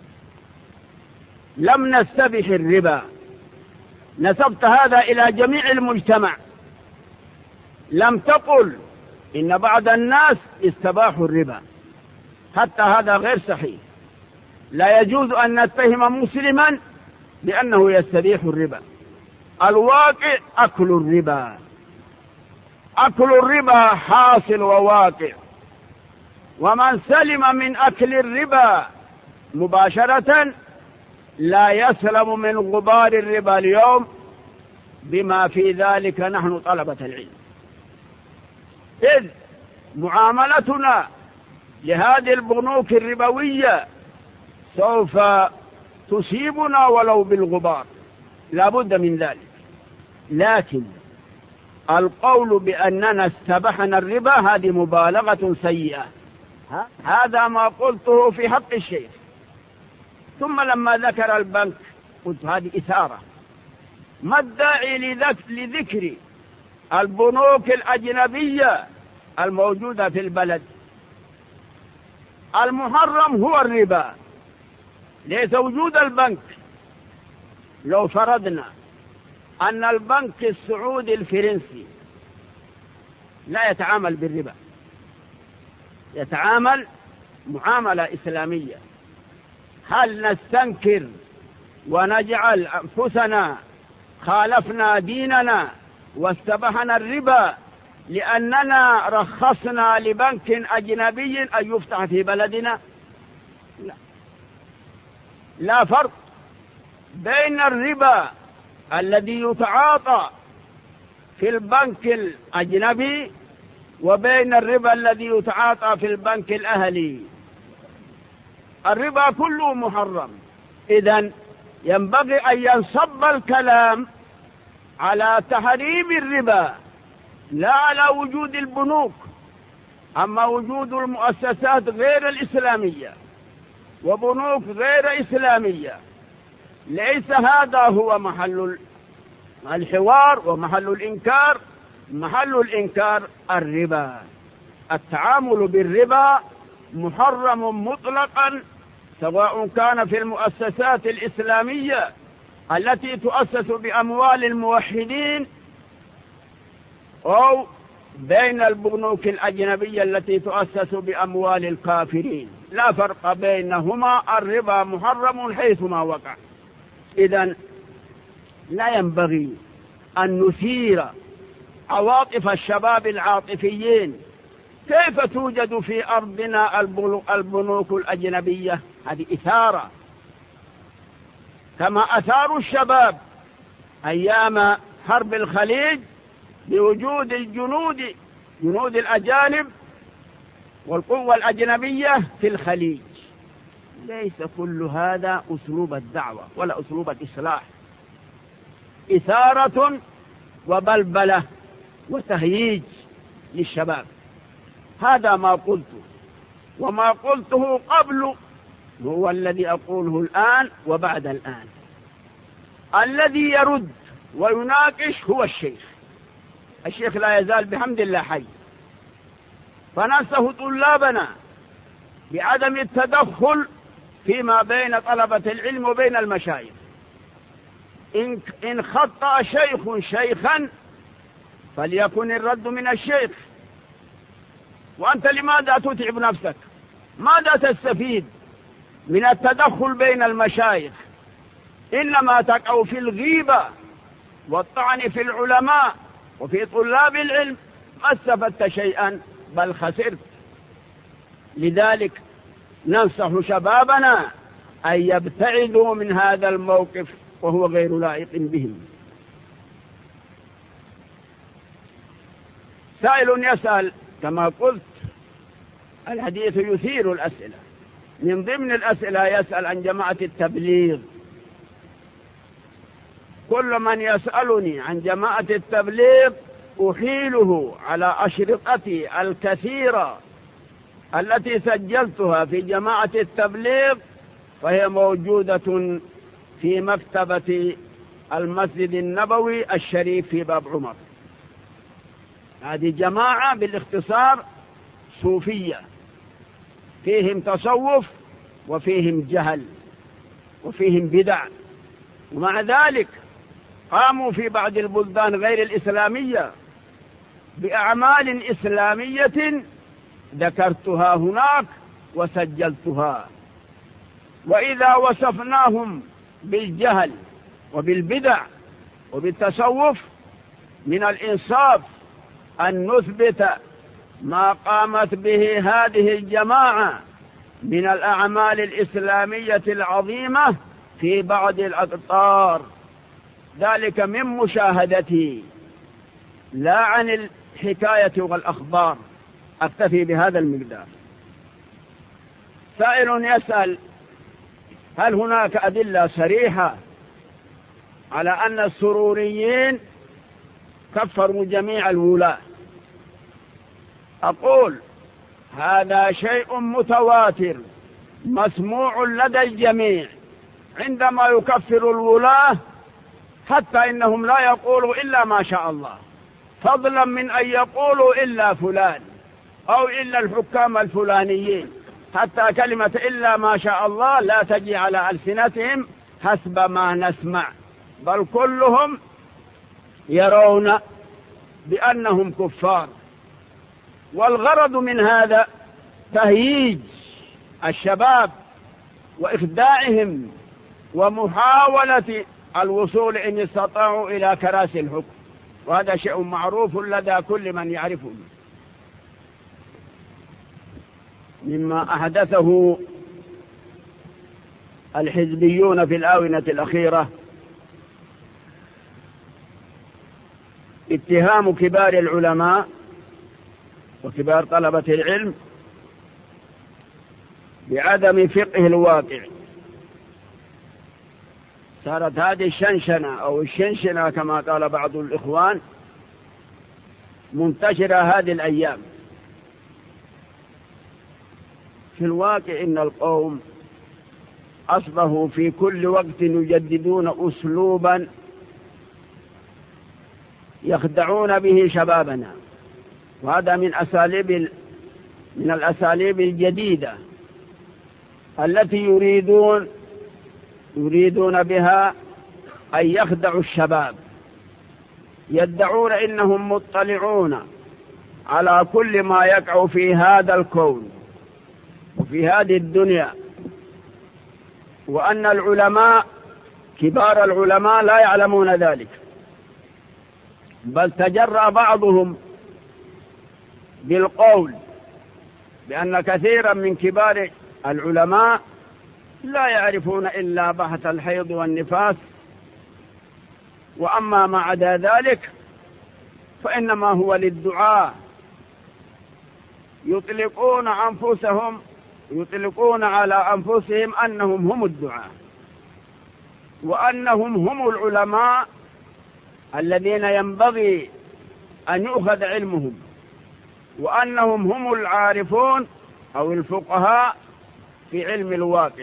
[SPEAKER 1] لم نستبح الربا، نسبت هذا إلى جميع المجتمع، لم تقل إن بعض الناس استباحوا الربا، حتى هذا غير صحيح. لا يجوز أن نتهم مسلما بأنه يستبيح الربا. الواقع أكل الربا، أكل الربا حاصل وواقع، ومن سلم من أكل الربا مباشرة لا يسلم من غبار الربا اليوم، بما في ذلك نحن طلبة العلم، إذ معاملتنا لهذه البنوك الربوية سوف تصيبنا ولو بالغبار، لا بد من ذلك. لكن القول بأننا استبحنا الربا هذه مبالغة سيئة، هذا ما قلته في حق الشيخ. ثم لما ذكر البنك قلت هذه إثارة، ما الداعي لذكر البنوك الأجنبية الموجودة في البلد؟ المحرم هو الربا، ليس وجود البنك. لو فرضنا أن البنك السعودي الفرنسي لا يتعامل بالربا، يتعامل معاملة إسلامية، هل نستنكر ونجعل أنفسنا خالفنا ديننا واستبحنا الربا لأننا رخصنا لبنك أجنبي أن يفتح في بلدنا؟ لا, لا فرق بين الربا الذي يتعاطى في البنك الأجنبي وبين الربا الذي يتعاطى في البنك الأهلي. الربا كله محرم. إذن ينبغي أن ينصب الكلام على تحريم الربا لا على وجود البنوك. أما وجود المؤسسات غير الإسلامية وبنوك غير إسلامية ليس هذا هو محل الحوار ومحل الإنكار. محل الإنكار الربا. التعامل بالربا محرم مطلقا، سواء كان في المؤسسات الإسلامية التي تؤسس بأموال الموحدين أو بين البنوك الأجنبية التي تؤسس بأموال الكافرين، لا فرق بينهما، الربا محرم حيثما وقع. إذن لا ينبغي أن نثير عواطف الشباب العاطفيين. كيف توجد في أرضنا البنوك الأجنبية؟ هذه إثارة، كما أثاروا الشباب أيام حرب الخليج بوجود الجنود جنود الأجانب والقوة الأجنبية في الخليج. ليس كل هذا أسلوب الدعوة ولا أسلوب الإصلاح. إثارة وبلبلة وتهييج للشباب. هذا ما قلته، وما قلته قبل هو الذي أقوله الآن وبعد الآن. الذي يرد ويناقش هو الشيخ. الشيخ لا يزال بحمد الله حي، فننصح طلابنا بعدم التدخل فيما بين طلبة العلم وبين المشايخ. إن, إن خطأ شيخ شيخا فليكن الرد من الشيخ. وأنت لماذا تتعب نفسك؟ ماذا تستفيد من التدخل بين المشايخ؟ إنما تقع في الغيبة والطعن في العلماء وفي طلاب العلم، ما استفدت شيئا بل خسرت. لذلك ننصح شبابنا أن يبتعدوا من هذا الموقف وهو غير لائق بهم. سائل يسأل كما قلت، الحديث يثير الأسئلة. من ضمن الأسئلة يسأل عن جماعة التبليغ. كل من يسألني عن جماعة التبليغ أحيله على أشرطتي الكثيرة التي سجلتها في جماعة التبليغ، فهي موجودة في مكتبة المسجد النبوي الشريف في باب عمر. هذه جماعة بالاختصار صوفية، فيهم تصوف وفيهم جهل وفيهم بدع، ومع ذلك قاموا في بعض البلدان غير الإسلامية بأعمال إسلامية ذكرتها هناك وسجلتها. وإذا وصفناهم بالجهل وبالبدع وبالتصوف من الإنصاف أن نثبت ما قامت به هذه الجماعة من الأعمال الإسلامية العظيمة في بعض الأقطار، ذلك من مشاهدتي لا عن الحكاية والأخبار. أكتفي بهذا المقدار. سائل يسأل: هل هناك أدلة صريحة على أن السروريين كفروا جميع الولاة؟ أقول هذا شيء متواتر مسموع لدى الجميع عندما يكفر الولاة، حتى إنهم لا يقولوا إلا ما شاء الله، فضلا من أن يقولوا إلا فلان أو إلا الحكام الفلانيين، حتى كلمة إلا ما شاء الله لا تجي على ألسنتهم حسب ما نسمع، بل كلهم يرون بأنهم كفار. والغرض من هذا تهييج الشباب وإخداعهم ومحاولة الوصول إن استطاعوا إلى كراسي الحكم، وهذا شيء معروف لدى كل من يعرفه. مما أحدثه الحزبيون في الآونة الأخيرة اتهام كبار العلماء وكبار طلبة العلم بعدم فقه الواقع. صارت هذه الشنشنة أو الشنشنة كما قال بعض الإخوان منتشرة هذه الأيام. في الواقع إن القوم أصبحوا في كل وقت يجددون أسلوبا يخدعون به شبابنا، وهذا من أساليب من الأساليب الجديدة التي يريدون يريدون بها أن يخدعوا الشباب. يدعون إنهم مطلعون على كل ما يقع في هذا الكون وفي هذه الدنيا، وأن العلماء كبار العلماء لا يعلمون ذلك، بل تجرأ بعضهم بالقول بأن كثيرا من كبار العلماء لا يعرفون إلا بحث الحيض والنفاس، وأما ما عدا ذلك فإنما هو للدعاء. يطلقون أنفسهم يطلقون على أنفسهم أنهم هم الدعاء، وأنهم هم العلماء الذين ينبغي أن يؤخذ علمهم، وأنهم هم العارفون أو الفقهاء في علم الواقع.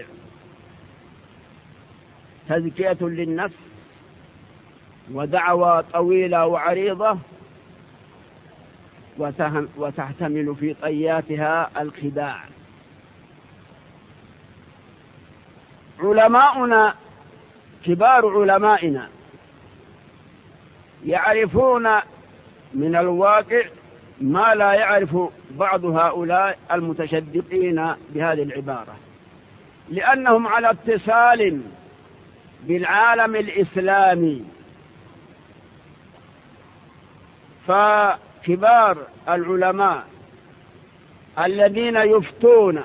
[SPEAKER 1] تزكية للنفس ودعوى طويلة وعريضة، وتحتمل في طياتها الخداع. علماؤنا كبار علمائنا يعرفون من الواقع ما لا يعرف بعض هؤلاء المتشدقين بهذه العبارة، لأنهم على اتصال بالعالم الإسلامي. فكبار العلماء الذين يفتون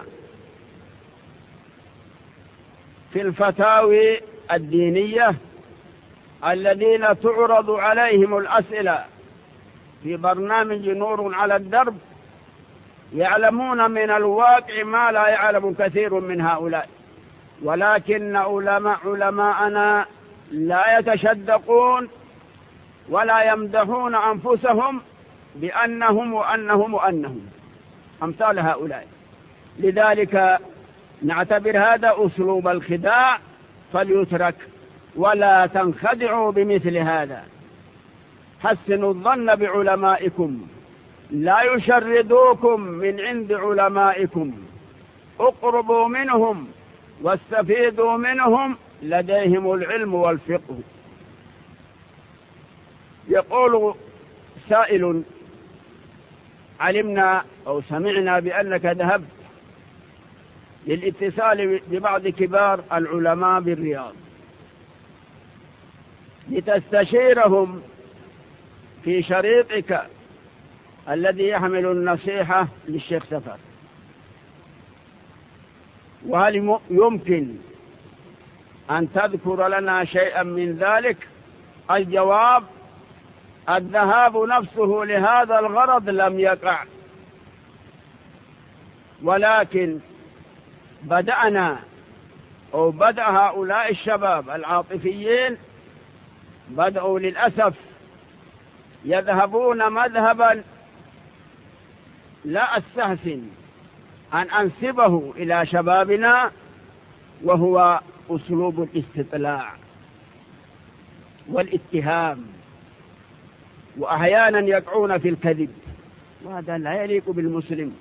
[SPEAKER 1] في الفتاوي الدينية، الذين تعرض عليهم الأسئلة في برنامج نور على الدرب، يعلمون من الواقع ما لا يعلم كثير من هؤلاء. ولكن علماء علماءنا لا يتشدقون ولا يمدحون أنفسهم بأنهم وأنهم وأنهم أمثال هؤلاء. لذلك نعتبر هذا أسلوب الخداع فليترك، ولا تنخدعوا بمثل هذا. حسنوا الظن بعلمائكم لا يشردوكم من عند علمائكم، اقربوا منهم واستفيدوا منهم، لديهم العلم والفقه. يقول سائل: علمنا أو سمعنا بأنك ذهبت للاتصال ببعض كبار العلماء بالرياض لتستشيرهم في شريطك الذي يحمل النصيحة للشيخ سفر، وهل يمكن أن تذكر لنا شيئا من ذلك؟ الجواب: الذهاب نفسه لهذا الغرض لم يقع، ولكن بدأنا أو بدأ هؤلاء الشباب العاطفيين بدأوا للأسف يذهبون مذهبا لا أستحسن أن أنسبه إلى شبابنا، وهو أسلوب الاستطلاع والاتهام، وأحيانا يقعون في الكذب، وهذا لا يليق بالمسلم.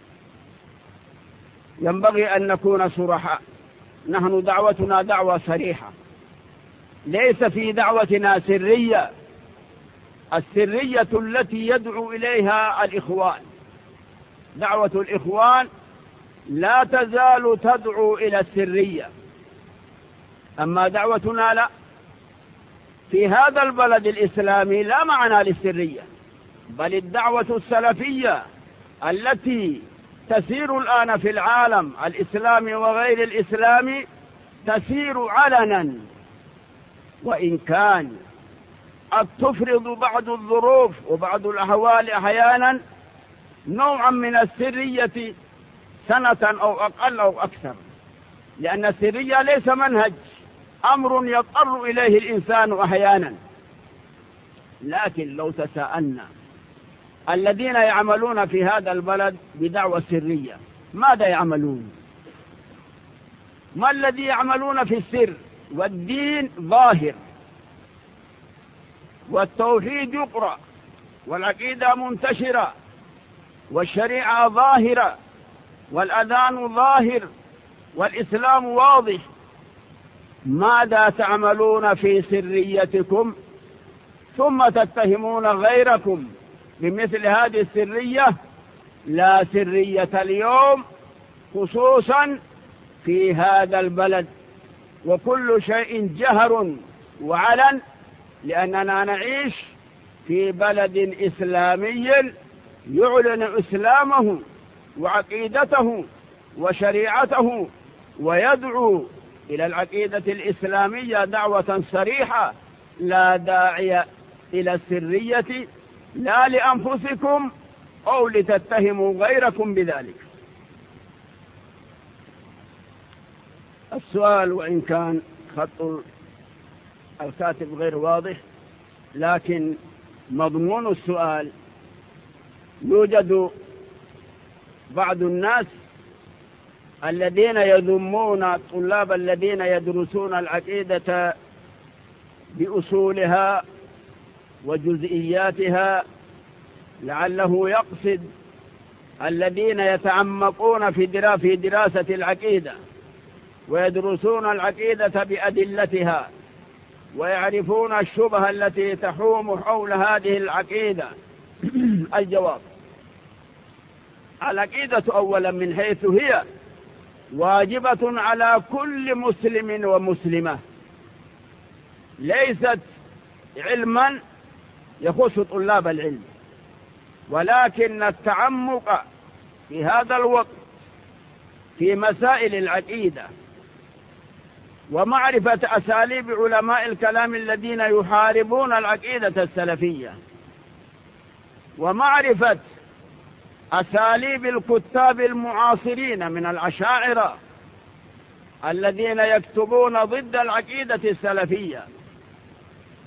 [SPEAKER 1] ينبغي أن نكون صرحاء. نحن دعوتنا دعوة صريحة، ليس في دعوتنا سرية، السرية التي يدعو إليها الإخوان. دعوة الإخوان لا تزال تدعو إلى السرية، أما دعوتنا لا. في هذا البلد الإسلامي لا معنى للسرية، بل الدعوة السلفية التي تسير الآن في العالم الإسلامي وغير الإسلامي تسير علنا، وإن كان قد تفرض بعض الظروف وبعض الأحوال أحيانا نوعا من السرية سنة أو أقل أو أكثر، لأن السرية ليس منهج، أمر يضطر إليه الإنسان أحيانا. لكن لو تساءلنا الذين يعملون في هذا البلد بدعوى سرية ماذا يعملون؟ ما الذي يعملون في السر؟ والدين ظاهر، والتوحيد يقرأ، والعقيدة منتشرة، والشريعة ظاهرة، والأذان ظاهر، والإسلام واضح. ماذا تعملون في سريتكم ثم تتهمون غيركم بمثل هذه السرية؟ لا سرية اليوم خصوصا في هذا البلد، وكل شيء جهر وعلن، لأننا نعيش في بلد إسلامي يعلن إسلامه وعقيدته وشريعته، ويدعو إلى العقيدة الإسلامية دعوة صريحة. لا داعي إلى السرية، لا لأنفسكم أو لتتهموا غيركم بذلك. السؤال وإن كان خط الكاتب غير واضح، لكن مضمون السؤال: يوجد بعض الناس الذين يذمون الطلاب الذين يدرسون العقيدة بأصولها وجزئياتها، لعله يقصد الذين يتعمقون في دراسة العقيدة ويدرسون العقيدة بأدلتها ويعرفون الشبهة التي تحوم حول هذه العقيدة. الجواب: العقيدة أولا من حيث هي واجبة على كل مسلم ومسلمة، ليست علما يخص طلاب العلم، ولكن التعمق في هذا الوقت في مسائل العقيدة ومعرفة أساليب علماء الكلام الذين يحاربون العقيدة السلفية، ومعرفة أساليب الكتاب المعاصرين من الأشاعرة الذين يكتبون ضد العقيدة السلفية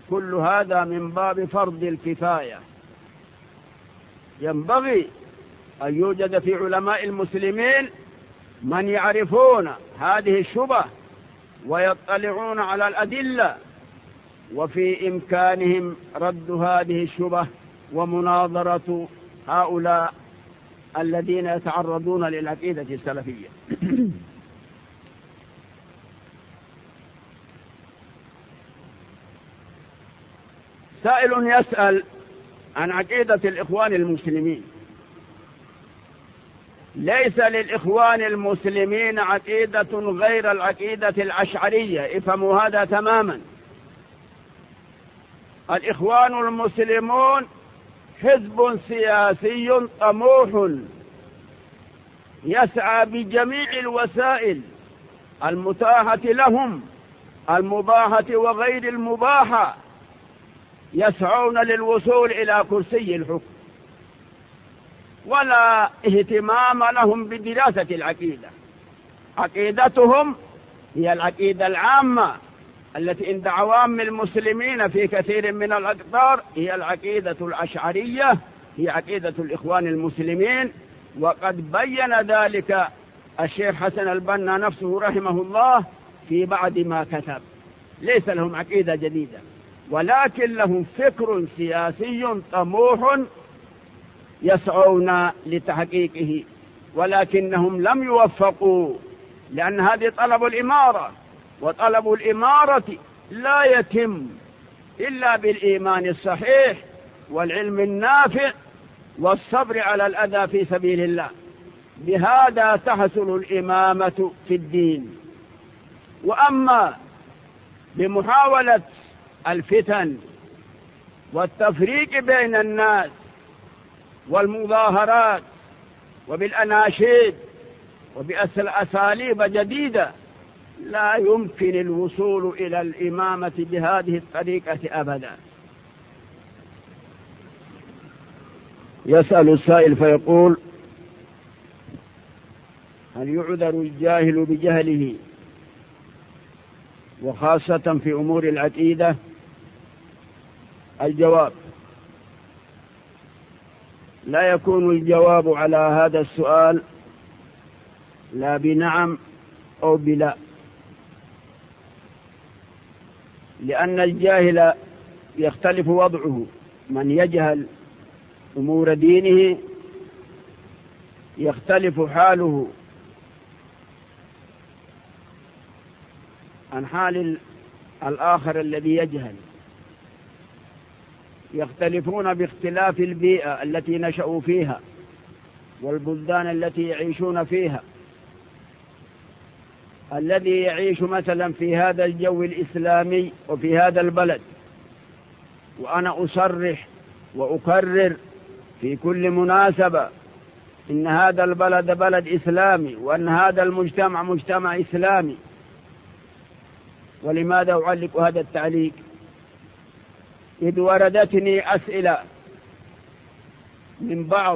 [SPEAKER 1] كل هذا من باب فرض الكفاية. ينبغي أن يوجد في علماء المسلمين من يعرفون هذه الشبه ويطلعون على الأدلة، وفي إمكانهم رد هذه الشبه ومناظرة هؤلاء الذين يتعرضون للعقيدة السلفية. سائل يسأل عن عقيدة الإخوان المسلمين. ليس للإخوان المسلمين عقيدة غير العقيدة الأشعرية، افهموا هذا تماما. الإخوان المسلمون حزب سياسي طموح يسعى بجميع الوسائل المتاحة لهم، المباحة وغير المباحة، يسعون للوصول إلى كرسي الحكم، ولا اهتمام لهم بدراسة العقيدة. عقيدتهم هي العقيدة العامة التي عند عوام المسلمين في كثير من الأقطار، هي العقيدة الأشعرية، هي عقيدة الإخوان المسلمين. وقد بين ذلك الشيخ حسن البنا نفسه رحمه الله في بعض ما كتب. ليس لهم عقيدة جديدة، ولكن لهم فكر سياسي طموح يسعون لتحقيقه، ولكنهم لم يوفقوا، لأن هذه طلب الإمارة، وطلب الإمارة لا يتم إلا بالإيمان الصحيح والعلم النافع والصبر على الأذى في سبيل الله. بهذا تحصل الإمامة في الدين. وأما بمحاولة الفتن والتفريق بين الناس والمظاهرات وبالأناشيد وبأساليب جديدة، لا يمكن الوصول إلى الإمامة بهذه الطريقة أبدا. يسأل السائل فيقول: هل يعذر الجاهل بجهله وخاصة في أمور العقيدة؟ الجواب: لا يكون الجواب على هذا السؤال لا بنعم أو بلا، لأن الجاهل يختلف وضعه. من يجهل أمور دينه يختلف حاله عن حال الآخر الذي يجهل. يختلفون باختلاف البيئة التي نشأوا فيها والبلدان التي يعيشون فيها. الذي يعيش مثلا في هذا الجو الإسلامي وفي هذا البلد، وأنا أصرح وأكرر في كل مناسبة إن هذا البلد بلد إسلامي، وأن هذا المجتمع مجتمع إسلامي. ولماذا أعلق هذا التعليق؟ إذ وردتني أسئلة من بعض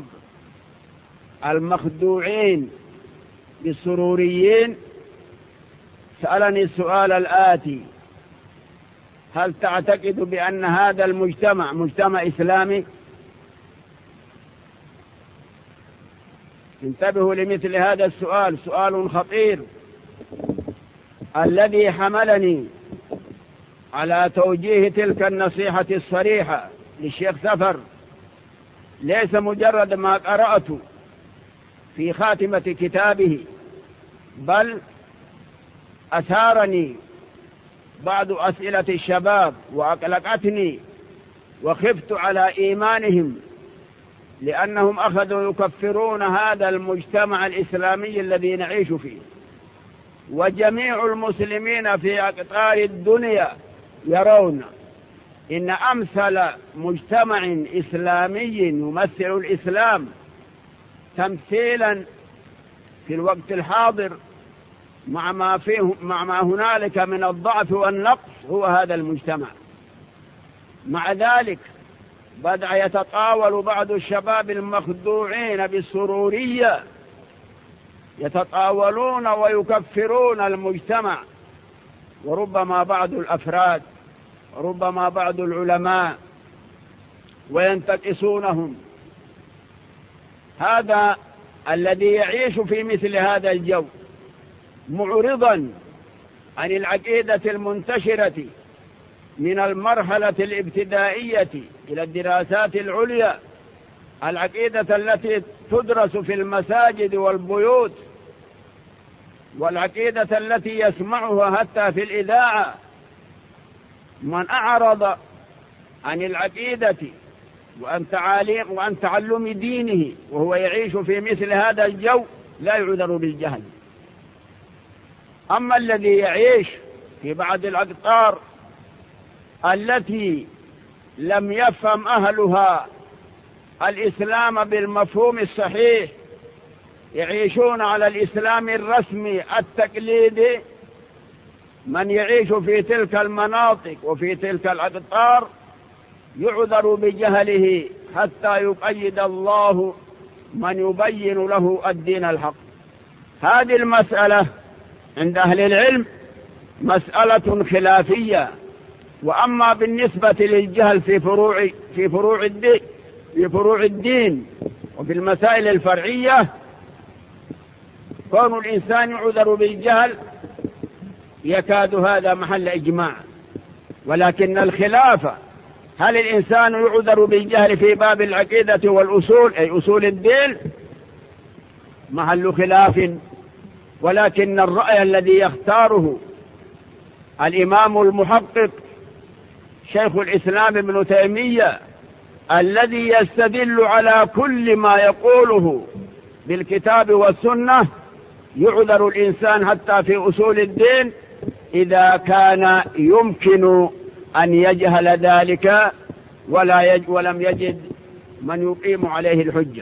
[SPEAKER 1] المخدوعين بالسروريين، سألني السؤال الآتي: هل تعتقد بأن هذا المجتمع مجتمع إسلامي؟ انتبهوا لمثل هذا السؤال، سؤال خطير. الذي حملني على توجيه تلك النصيحة الصريحة للشيخ سفر ليس مجرد ما قرأت في خاتمة كتابه، بل أثارني بعض أسئلة الشباب وأقلقتني، وخفت على إيمانهم، لأنهم أخذوا يكفرون هذا المجتمع الإسلامي الذي نعيش فيه. وجميع المسلمين في أقطار الدنيا يرون إن أمثل مجتمع إسلامي يمثل الإسلام تمثيلا في الوقت الحاضر مع ما فيه مع ما هنالك من الضعف والنقص هو هذا المجتمع. مع ذلك بدأ يتطاول بعض الشباب المخدوعين بالسرورية، يتطاولون ويكفرون المجتمع، وربما بعض الأفراد ربما بعض العلماء وينتقصونهم. هذا الذي يعيش في مثل هذا الجو معرضا عن العقيدة المنتشرة من المرحلة الابتدائية إلى الدراسات العليا، العقيدة التي تدرس في المساجد والبيوت، والعقيدة التي يسمعها حتى في الإذاعة. من أعرض عن العقيدة وعن تعاليم وعن تعلم دينه وهو يعيش في مثل هذا الجو لا يعذر بالجهل. أما الذي يعيش في بعض الأقطار التي لم يفهم أهلها الإسلام بالمفهوم الصحيح، يعيشون على الإسلام الرسمي التقليدي، من يعيش في تلك المناطق وفي تلك الأقطار يعذر بجهله حتى يقيد الله من يبين له الدين الحق. هذه المسألة عند أهل العلم مسألة خلافية. وأما بالنسبة للجهل في فروع في فروع الدين في فروع الدين وفي المسائل الفرعية، كون الإنسان يعذر بالجهل يكاد هذا محل إجماع. ولكن الخلاف هل الإنسان يعذر بالجهل في باب العقيدة والأصول أي أصول الدين محل خلاف. ولكن الرأي الذي يختاره الإمام المحقق شيخ الإسلام ابن تيمية الذي يستدل على كل ما يقوله بالكتاب والسنة، يعذر الإنسان حتى في أصول الدين إذا كان يمكن أن يجهل ذلك ولا يج ولم يجد من يقيم عليه الحجة.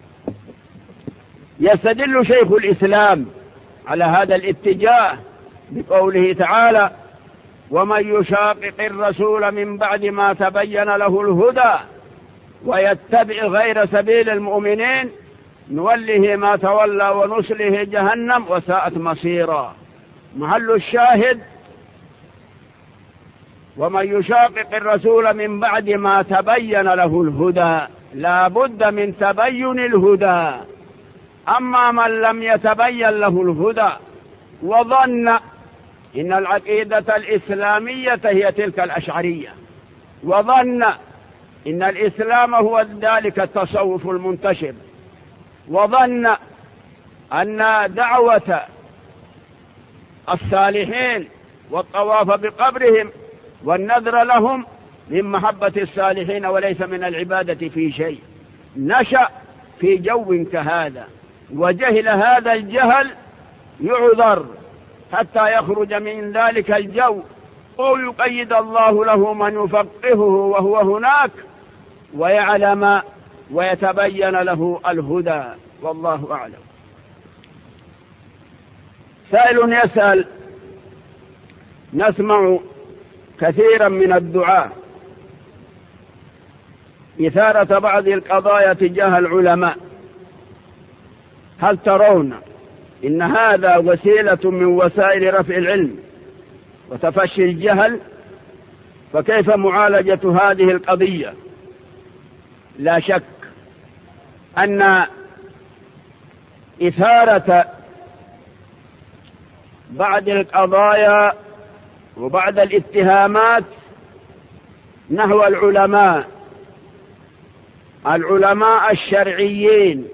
[SPEAKER 1] يستدل شيخ الإسلام على هذا الاتجاه بقوله تعالى: ومن يشاقق الرسول من بعد ما تبين له الهدى ويتبع غير سبيل المؤمنين نوله ما تولى ونصله جهنم وساءت مصيرا. محل الشاهد: ومن يشاقق الرسول من بعد ما تبين له الهدى، لا بد من تبين الهدى. أما من لم يتبين له الهدى وظن إن العقيدة الإسلامية هي تلك الأشعرية، وظن إن الإسلام هو ذلك التصوف المنتشر، وظن أن دعوة الصالحين والطواف بقبرهم والنذر لهم من محبة الصالحين وليس من العبادة في شيء، نشأ في جو كهذا وجهل هذا الجهل يعذر حتى يخرج من ذلك الجو، أو يقيد الله له من يفقهه وهو هناك ويعلم ويتبين له الهدى. والله أعلم. سائل يسأل: نسمع كثيرا من الدعاء إثارة بعض القضايا تجاه العلماء، هل ترون إن هذا وسيلة من وسائل رفع العلم وتفشي الجهل؟ فكيف معالجة هذه القضية؟ لا شك أن إثارة بعض القضايا وبعض الاتهامات نحو العلماء العلماء الشرعيين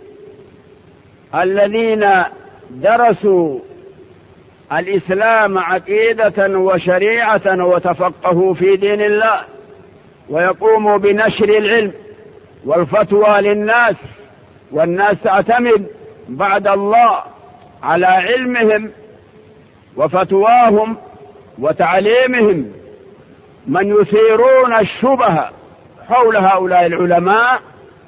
[SPEAKER 1] الذين درسوا الإسلام عقيدة وشريعة وتفقهوا في دين الله، ويقوموا بنشر العلم والفتوى للناس، والناس تعتمد بعد الله على علمهم وفتواهم وتعليمهم، من يثيرون الشبهة حول هؤلاء العلماء،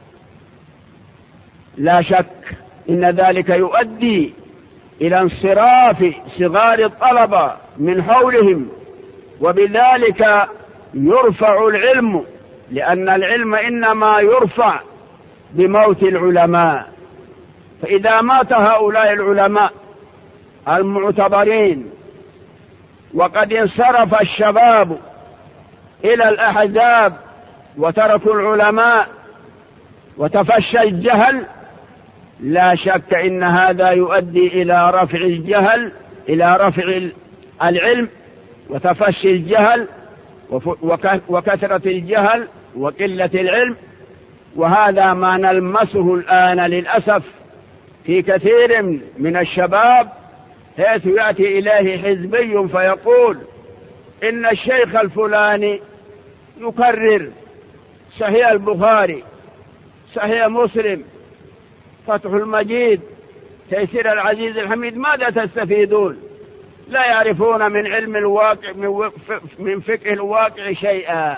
[SPEAKER 1] لا شك إن ذلك يؤدي إلى انصراف صغار الطلبة من حولهم، وبذلك يرفع العلم، لأن العلم إنما يرفع بموت العلماء. فإذا مات هؤلاء العلماء المعتبرين وقد انصرف الشباب إلى الأحزاب وتركوا العلماء وتفشى الجهل، لا شك إن هذا يؤدي إلى رفع الجهل، إلى رفع العلم وتفشي الجهل وكثرة الجهل وقلة العلم. وهذا ما نلمسه الآن للأسف في كثير من الشباب، حيث يأتي إليه حزبي فيقول إن الشيخ الفلاني يكرر صحيح البخاري، صحيح مسلم، فتح المجيد، تيسير العزيز الحميد. ماذا تستفيدون؟ لا يعرفون من علم الواقع من فقه الواقع شيئا.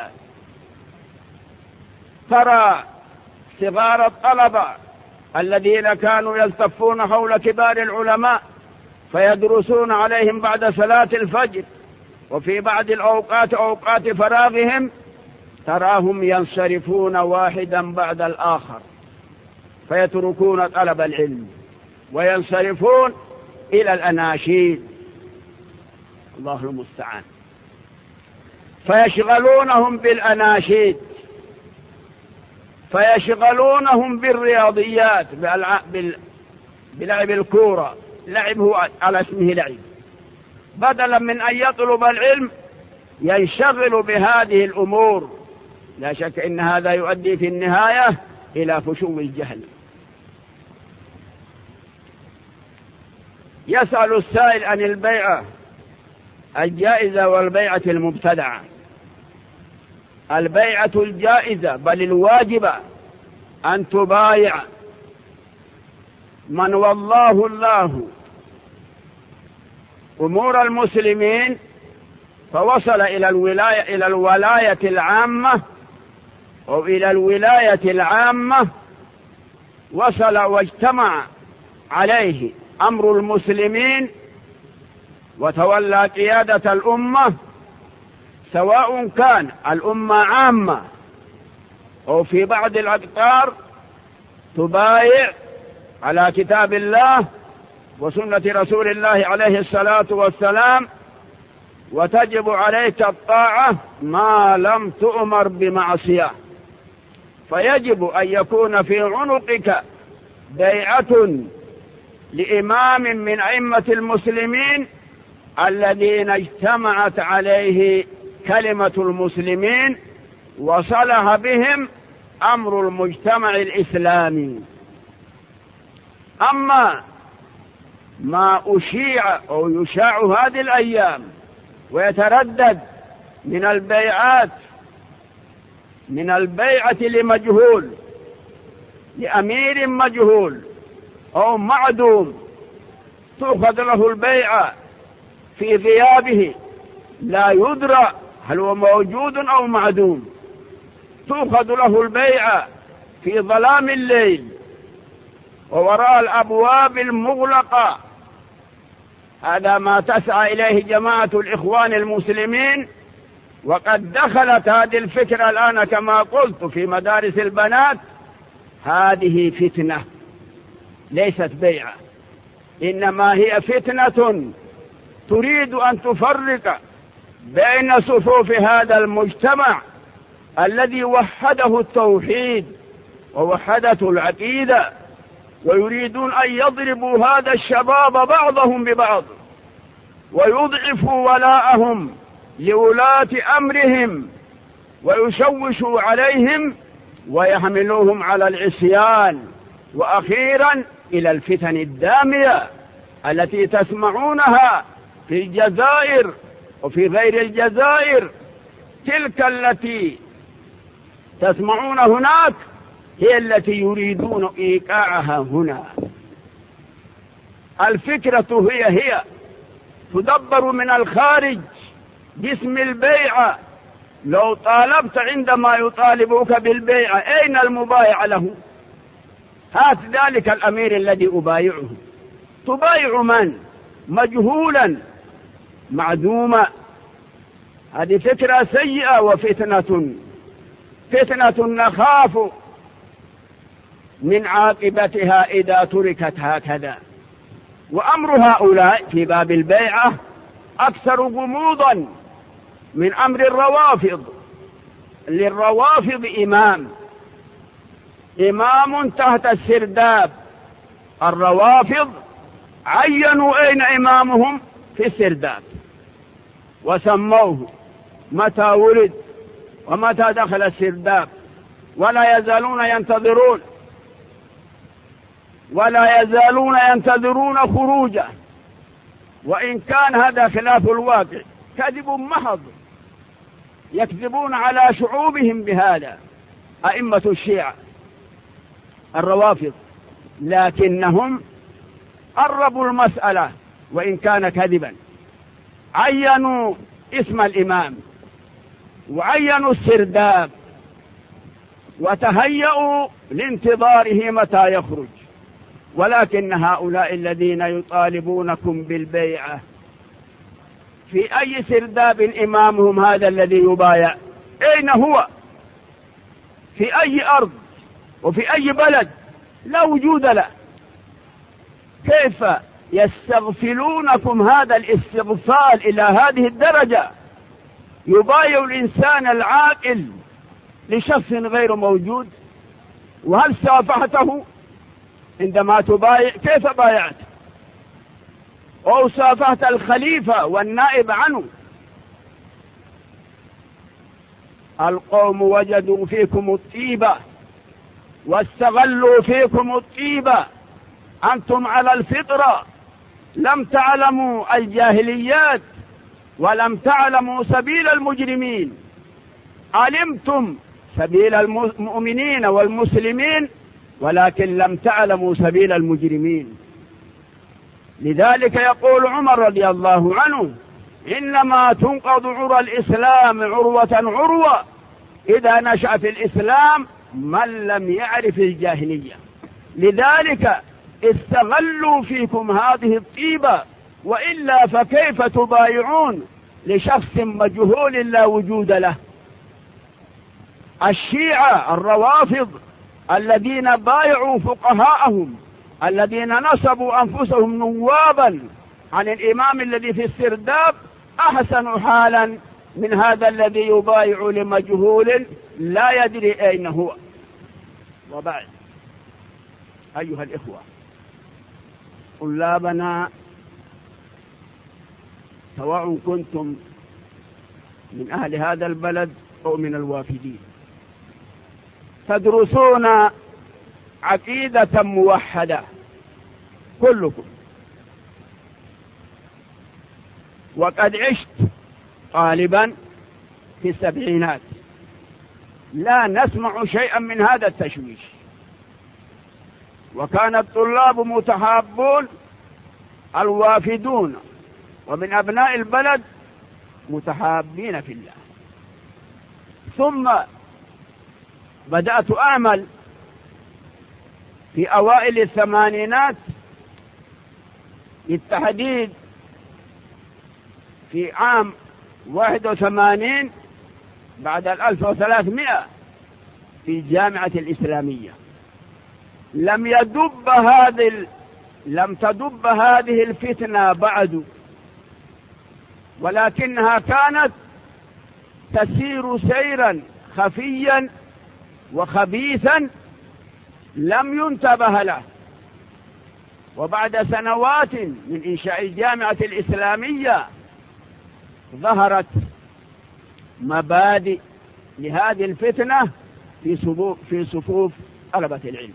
[SPEAKER 1] ترى صغار الطلبة الذين كانوا يلتفون حول كبار العلماء فيدرسون عليهم بعد صلاة الفجر وفي بعض الأوقات أوقات فراغهم، تراهم ينصرفون واحدا بعد الآخر فيتركون طلب العلم وينصرفون إلى الأناشيد، الله المستعان، فيشغلونهم بالأناشيد، فيشغلونهم بالرياضيات، بلعب الكورة، لعب هو على اسمه لعب، بدلا من أن يطلب العلم ينشغل بهذه الأمور. لا شك إن هذا يؤدي في النهاية إلى فشو الجهل. يسأل السائل عن البيعة الجائزة والبيعة المبتدعة. البيعة الجائزة بل الواجبة أن تبايع من والله الله أمور المسلمين فوصل إلى الولاية إلى الولاية العامة أو إلى الولاية العامة، وصل واجتمع عليه أمر المسلمين وتولى قيادة الأمة، سواء كان الأمة عامة أو في بعض الأقطار، تبايع على كتاب الله وسنة رسول الله عليه الصلاة والسلام، وتجب عليك الطاعة ما لم تؤمر بمعصية. فيجب أن يكون في عنقك بيعة لإمام من أئمة المسلمين الذين اجتمعت عليه كلمة المسلمين وصلح بهم أمر المجتمع الإسلامي. أما ما أشيع أو يشاع هذه الأيام ويتردد من البيعات، من البيعة لمجهول، لأمير مجهول أو معدوم، تؤخذ له البيعة في غيابه لا يدرى هل هو موجود أو معدوم، تؤخذ له البيعة في ظلام الليل ووراء الأبواب المغلقة. هذا ما تسعى إليه جماعة الإخوان المسلمين، وقد دخلت هذه الفكرة الآن كما قلت في مدارس البنات. هذه فتنة ليست بيعة، إنما هي فتنة تريد أن تفرق بين صفوف هذا المجتمع الذي وحده التوحيد ووحدته العقيدة، ويريدون أن يضربوا هذا الشباب بعضهم ببعض ويضعفوا ولاءهم لولاة أمرهم ويشوشوا عليهم ويحملوهم على العصيان، وأخيرا إلى الفتن الدامية التي تسمعونها في الجزائر وفي غير الجزائر. تلك التي تسمعون هناك هي التي يريدون إيقاعها هنا. الفكرة هي هي تدبر من الخارج باسم البيعة. لو طالبت عندما يطالبوك بالبيعة أين المبايع له؟ هات ذلك الأمير الذي أبايعه. تبايع من؟ مجهولا معدوما. هذه فكرة سيئة وفتنة فتنة نخاف من عاقبتها إذا تركت هكذا. وأمر هؤلاء في باب البيعة أكثر غموضا من أمر الروافض للروافض إمام إمام تحت السرداب. الروافض عينوا أين إمامهم في السرداب وسموه متى ولد ومتى دخل السرداب، ولا يزالون ينتظرون ولا يزالون ينتظرون خروجه، وإن كان هذا خلاف الواقع كذب محض، يكذبون على شعوبهم بهذا أئمة الشيعة الروافض، لكنهم قربوا المسألة وإن كان كذبا. عينوا اسم الإمام وعينوا السرداب وتهيأوا لانتظاره متى يخرج، ولكن هؤلاء الذين يطالبونكم بالبيعة في أي سرداب إمامهم هذا الذي يبايع؟ أين هو؟ في أي أرض وفي أي بلد؟ لا وجود له. كيف يستغفلونكم هذا الاستغفال إلى هذه الدرجة؟ يبايع الإنسان العاقل لشخص غير موجود. وهل صافحته عندما تبايع؟ كيف بايعت؟ أو صافحت الخليفة والنائب عنه؟ القوم وجدوا فيكم الطيبة واستغلوا فيكم الطيبة، أنتم على الفطرة، لم تعلموا الجاهليات ولم تعلموا سبيل المجرمين، علمتم سبيل المؤمنين والمسلمين ولكن لم تعلموا سبيل المجرمين. لذلك يقول عمر رضي الله عنه: إنما تنقض عرى الإسلام عروة عروة إذا نشأ في الإسلام من لم يعرف الجاهلية. لذلك استغلوا فيكم هذه الطيبة، وإلا فكيف تبايعون لشخص مجهول لا وجود له؟ الشيعة الروافض الذين بايعوا فقهاءهم الذين نصبوا أنفسهم نوابا عن الإمام الذي في السرداب أحسن حالا من هذا الذي يبايع لمجهول لا يدري أين هو. وبعد، أيها الإخوة، طلابنا سواء كنتم من أهل هذا البلد أو من الوافدين تدرسون عقيدة موحدة كلكم، وقد عشت طالبا في السبعينات لا نسمع شيئا من هذا التشويش، وكان الطلاب متحابون الوافدون ومن أبناء البلد متحابين في الله. ثم بدأت أعمل في أوائل الثمانينات، بالتحديد في عام واحد وثمانين بعد الألف وثلاثمائة في الجامعة الإسلامية. لم يدب هذه ال... لم تدب هذه الفتنة بعد، ولكنها كانت تسير سيرا خفيا وخبيثا لم ينتبه له. وبعد سنوات من إنشاء الجامعة الإسلامية ظهرت مبادئ لهذه الفتنة في صفوف في صفوف طلبة العلم،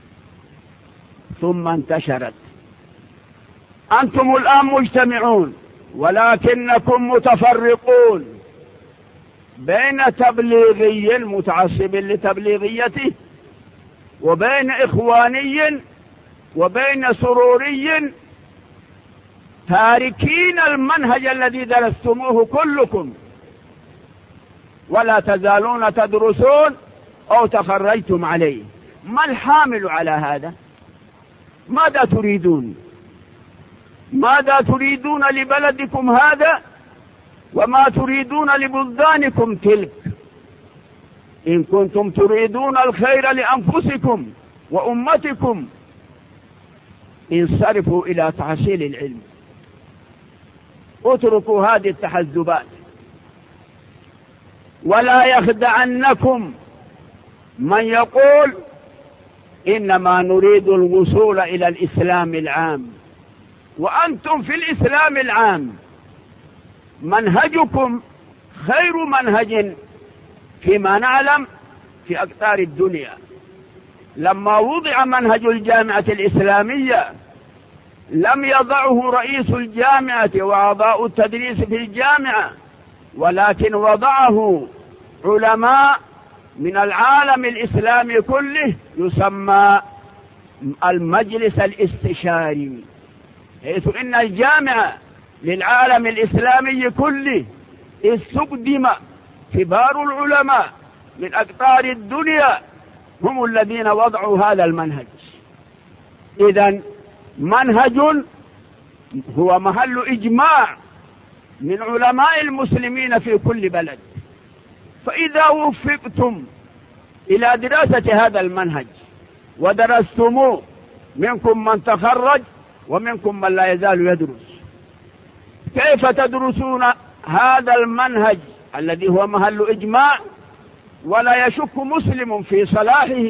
[SPEAKER 1] ثم انتشرت. أنتم الآن مجتمعون ولكنكم متفرقون بين تبليغي متعصب لتبليغيته، وبين إخواني، وبين سروري، تاركين المنهج الذي درستموه كلكم، ولا تزالون تدرسون أو تخرجتم عليه. ما الحامل على هذا؟ ماذا تريدون؟ ماذا تريدون لبلدكم هذا وما تريدون لبلدانكم تلك؟ إن كنتم تريدون الخير لأنفسكم وأمتكم انصرفوا إلى تحصيل العلم، اتركوا هذه التحزبات. ولا يخدعنكم من يقول إنما نريد الوصول إلى الإسلام العام، وأنتم في الإسلام العام منهجكم خير منهج فيما نعلم في أقطار الدنيا. لما وضع منهج الجامعة الإسلامية لم يضعه رئيس الجامعة وأعضاء التدريس في الجامعة، ولكن وضعه علماء من العالم الإسلامي كله، يسمى المجلس الاستشاري، حيث إن الجامعة للعالم الإسلامي كله استقدم كبار العلماء من أقطار الدنيا هم الذين وضعوا هذا المنهج. إذن منهج هو محل إجماع من علماء المسلمين في كل بلد. فإذا وفقتم إلى دراسة هذا المنهج ودرستموه، منكم من تخرج ومنكم من لا يزال يدرس، كيف تدرسون هذا المنهج الذي هو محل إجماع ولا يشك مسلم في صلاحه،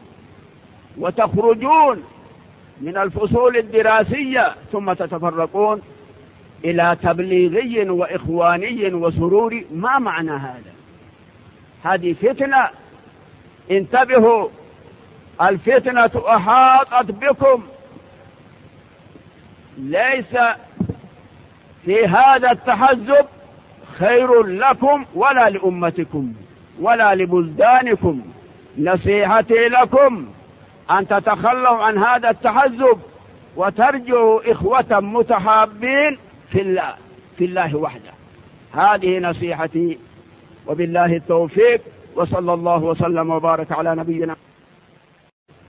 [SPEAKER 1] وتخرجون من الفصول الدراسية ثم تتفرقون إلى تبليغي وإخواني وسروري؟ ما معنى هذا؟ هذه فتنة، انتبهوا، الفتنة أحاطت بكم. ليس في هذا التحزب خير لكم ولا لأمتكم ولا لبلدانكم. نصيحتي لكم أن تتخلوا عن هذا التحزب وترجعوا إخوة متحابين في الله في الله وحده. هذه نصيحتي، وبالله التوفيق، وصلى الله وسلم وبارك على نبينا.